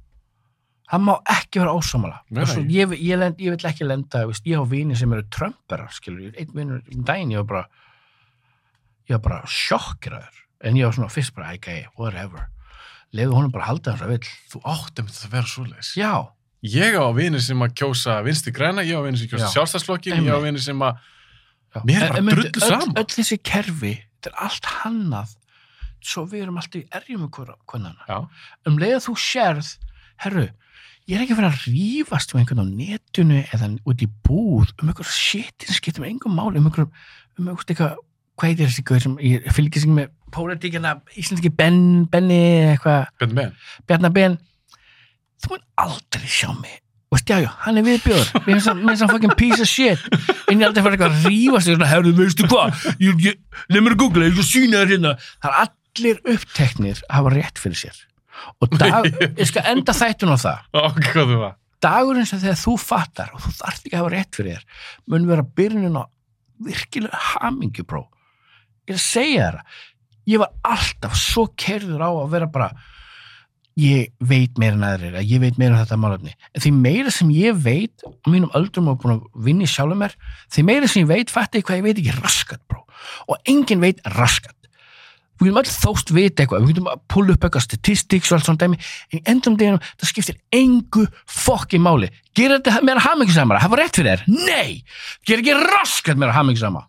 Það má ekki vera ósámála. Nei, Og svo, nei. ég, ég, lend, ég vil ekki lenda, veist, ég á vini sem eru Trumperar, skilur, einn vinur um daginn, ég var bara, ég var bara sjokkeraður. En ég var svona fyrst bara, okay, whatever. Leðu honum bara að halda hans að vill. Þú áttum þetta að vera svoleiðis. Já, Ég á vinir sem að kjósa vinstri græna, ég á vinir sem kjósa Já. sjálfstæðsflokkin, ég á Einmitt. vinir sem að, já. mér er En- bara en myndu, drullu öll, saman. öll þessi kerfi, þetta er allt hannað, svo við erum alltaf í erjum með konana. Já, Um leið að þú sérð, herru, ég er ekki að vera að rífast um einhvern á netinu eða út í búð um einhver shit sem skiptir með engum máli um einhver, um einhver eitthvað, hvað heitir þessi gaur sem ég fylgir sig með pólitíkina, íslenski Ben, Benni eitthvað, betur með. Bjarnar Ben, þú mun aldrei sjá mig. Og veist, já, já, hann er viðbjóður, mér finnst hann- mér finnst hann fucking piece of shit, en ég aldrei fara eitthvað að rífast þér svona, herru, veistu hvað, ég, ég, leið mér að googla, ég skal sína þér hérna. Það er allir uppteknir að hafa rétt fyrir sér. Og dag, ég skal enda þættun á það. Ó, hvað þú var. Dagurinn sem þegar þú fattar og þú þarft ekki að hafa rétt fyrir þér mun vera byrjunin á virkilega hamingju, bró. Ég er að segja þér ég var alltaf svo keyrður á að vera bara ég veit meira en aðrir, að ég veit meira um þetta málefni. En því meira sem ég veit á mínum öldrum og búin að vinna í sjálfum mér, því meira sem ég veit fætti ég hvað ég veit ekki raskat, bró. Og enginn veit raskat. Við getum öll þóst vita eitthvað, við getum að pulla upp eitthvað statistics og allt svona dæmi, en í endum deginum, það skiptir engu fokki máli. Gera þetta meira hamingjusamara, hafa rétt fyrir þér? Nei! Gera ekki raskat meira hamingjusama.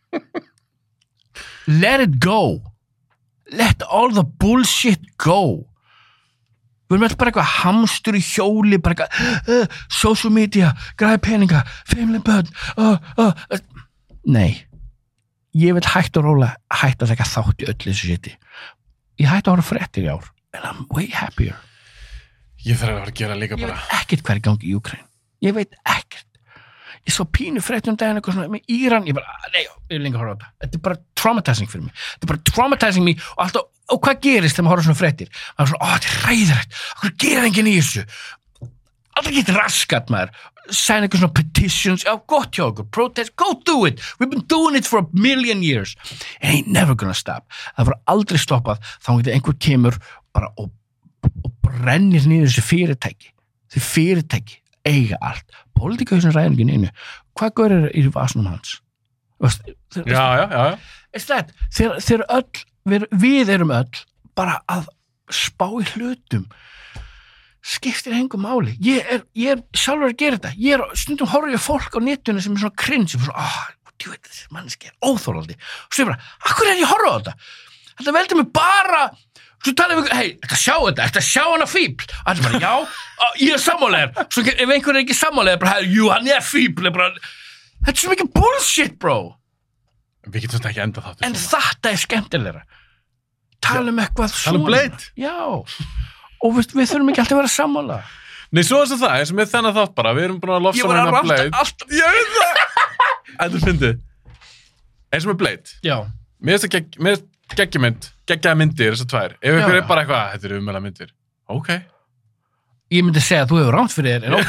Let it go. Let all the bullshit go. Við erum alltaf bara eitthvað hamstur í hjóli, bara eitthvað, uh, social media, græði peninga, family börn, uh, uh, uh. Nei. Ég vil hægt og róla hægt að taka þátt í öllu þessu shiti. Ég hægt að horfa fréttir í ár, and I'm way happier. Ég þarf að fara að gera líka Ég bara. veit ekkert hvað er í gangi í Úkraínu. Ég veit ekkert. ég svo pínu frétt um daginn eitthvað svona með Íran, ég bara, nei, ég vil lengur horfa á þetta þetta er bara traumatizing fyrir mig þetta er bara traumatizing mig og alltaf, og hvað gerist þegar maður horfa svona fréttir maður er svona, ó, þetta er ræðilegt okkur gerir enginn í þessu aldrei gett raskat maður sign eitthvað svona petitions, já, gott hjá okkur protest, go do it, we've been doing it for a million years it ain't never gonna stop það var aldrei stoppað þá getur einhver kemur bara og, og brennir niður þessi fyrirtæki þessi fyrirtæki eiga allt pólitíkahausin ræðir ekki einu hvað gaur er í vasunum hans já, já, já, já. That, þeir, þeir öll, við, við erum öll bara að spá í hlutum skiptir engum máli ég er, ég er sjálfur að gera þetta ég er stundum horfið fólk á netinu sem er svona cringe sem svona, ah, þú veit þessi mannski er óþólandi og svo ég bara, akkur er ég að horfa á þetta þetta veldur mig bara svo talaðum við, hei, þetta sjá þetta þetta sjá hana fíbl og þetta bara, já, ég er sammálegar svo ef einhver er ekki sammálegar bara, hei, jú, hann er fíbl bara, þetta er svo mikið bullshit, bro við getum þetta ekki enda þáttur en þetta er skemmtilegra tala um eitthvað tala um Blade já og við, við þurfum ekki alltaf að vera sammála nei, svo er það, eins og með þennan þátt bara við erum búin að lofsa hana Blade allt... ég veit það þetta er fyndið eins og með Blade já mér finnst það geggjumynd geggjaða myndir þessar tvær ef ykkur er bara eitthvað, þetta er umæla myndir ok ég myndi segja að þú hefur rámt fyrir þér en ok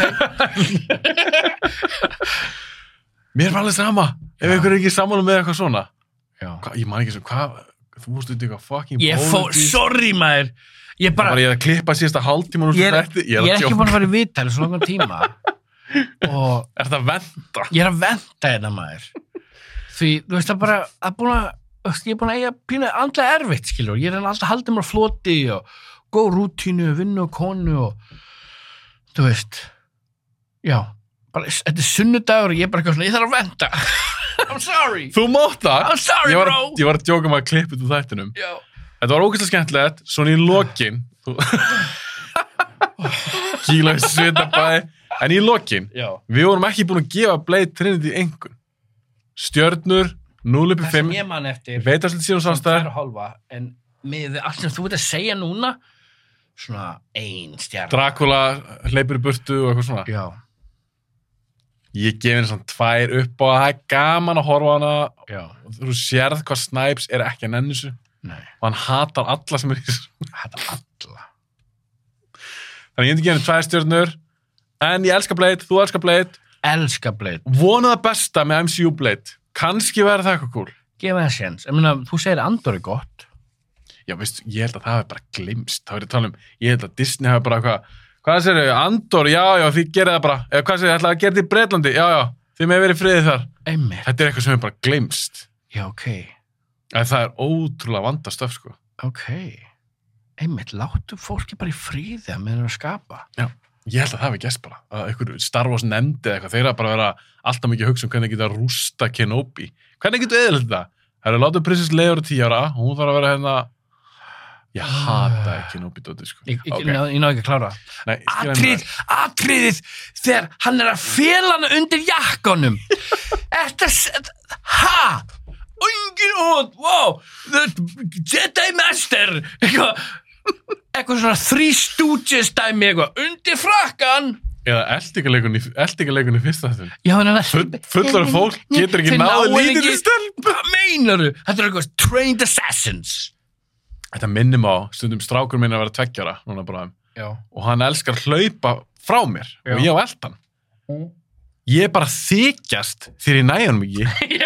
mér er alveg sama ef ykkur er ekki sammála með eitthvað svona já Hva, ég man ekki sem, hvað þú vorst út í eitthvað fucking ég fór, sorry maður ég bara, bara ég er að klippa síðasta hálftíma ég er, ég er, er ekki búin að fara í viðtæli svo langan tíma og er það að venda ég er að venda þetta maður því, þú veist það bara að búin að, ég er búin að eiga pínu andlega erfitt, skilur, ég er alltaf haldið mér á floti og góð rútínu vinnu og konu og þú veist já, bara, þetta er sunnudagur og ég er bara eitthvað svona, ég þarf að venda I'm sorry þú mátt það I'm sorry, ég var, bro ég var að djóka maður að klippa út úr þættinum já þetta var ógeðslega skemmtilegt, svona í lokin kíla við svitabæði en í lokin, já við vorum ekki búin að gefa Blade Trinity einhvern stjörnur, núll upp í það fimm sem ég man eftir veit að svolítið síðan samstæðar hálfa, en með allt sem þú veit að segja núna svona ein stjárn Dracula hleypur í burtu og eitthvað svona já ég gef henni svona tvær upp og það er gaman að horfa á hana já þú sérð hvað Snipes er ekki að nenni þessu nei og hann hatar alla sem er í þessu þetta alla þannig ég myndi gefa henni tvær stjörnur en ég elska Blade, þú elskar Blade elska Blade vona það besta með M C U Blade kannski verður það eitthvað cool gefa það séns, ég meina, þú segir Andor er gott já, veist, ég held að það hefur bara glimst það verður að tala um, ég held að Disney hefur bara eitthvað hvað segir þau, Andor, já, já, þið gerir það bara eða hvað segir þau, ætlaði að gera þetta í Breitlandi já, já, þið með verið friðið þar einmitt, þetta er eitthvað sem hefur bara glimst já, ok en það er ótrúlega vandastöf, sko ok, einmitt, láttu fólki bara í fríði að meðan að skapa já, ég held að það hefur gæst bara að einhver Star Wars nefndi eða eitthvað þeir að bara vera alltaf mikið að hugsa um hvernig geta að rústa Kenobi hvernig getur eðilegt það það er að láta Princess Leia ára tíu ára hún þarf að vera hérna ég hata ekki Kenobi dótið, sko ég, ég, okay. ég, ég ná ekki að klára Nei, atrið, atriðið þegar hann er að fela hana undir jakkanum þetta ha ungin út, wow the Jedi Master eitthvað eitthvað svona Three Stooges dæmi eitthvað undir frakkan eða eldingaleikun í, eldingaleikun í fyrsta þettin já, en það Full, fullar fólk getur ekki náðu lítið í stelp hvað meinaru, þetta er eitthvað trained assassins þetta minnum á stundum strákur minn að vera tveggjara núna bara já. og hann elskar hlaupa frá mér Já. og ég á eldan mm. ég er bara þykjast þegar ég næja honum ekki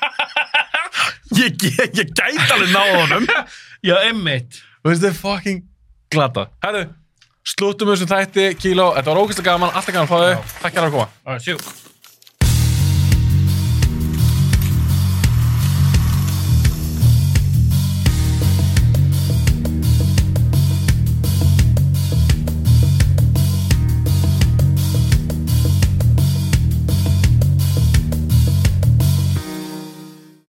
ég, ég, ég gæti alveg náða honum já, einmitt og þetta er fucking glata herru, slúttum þessum þætti kíló, þetta var ógeðslega gaman alltaf gaman að fá þau, takk fyrir að koma All right,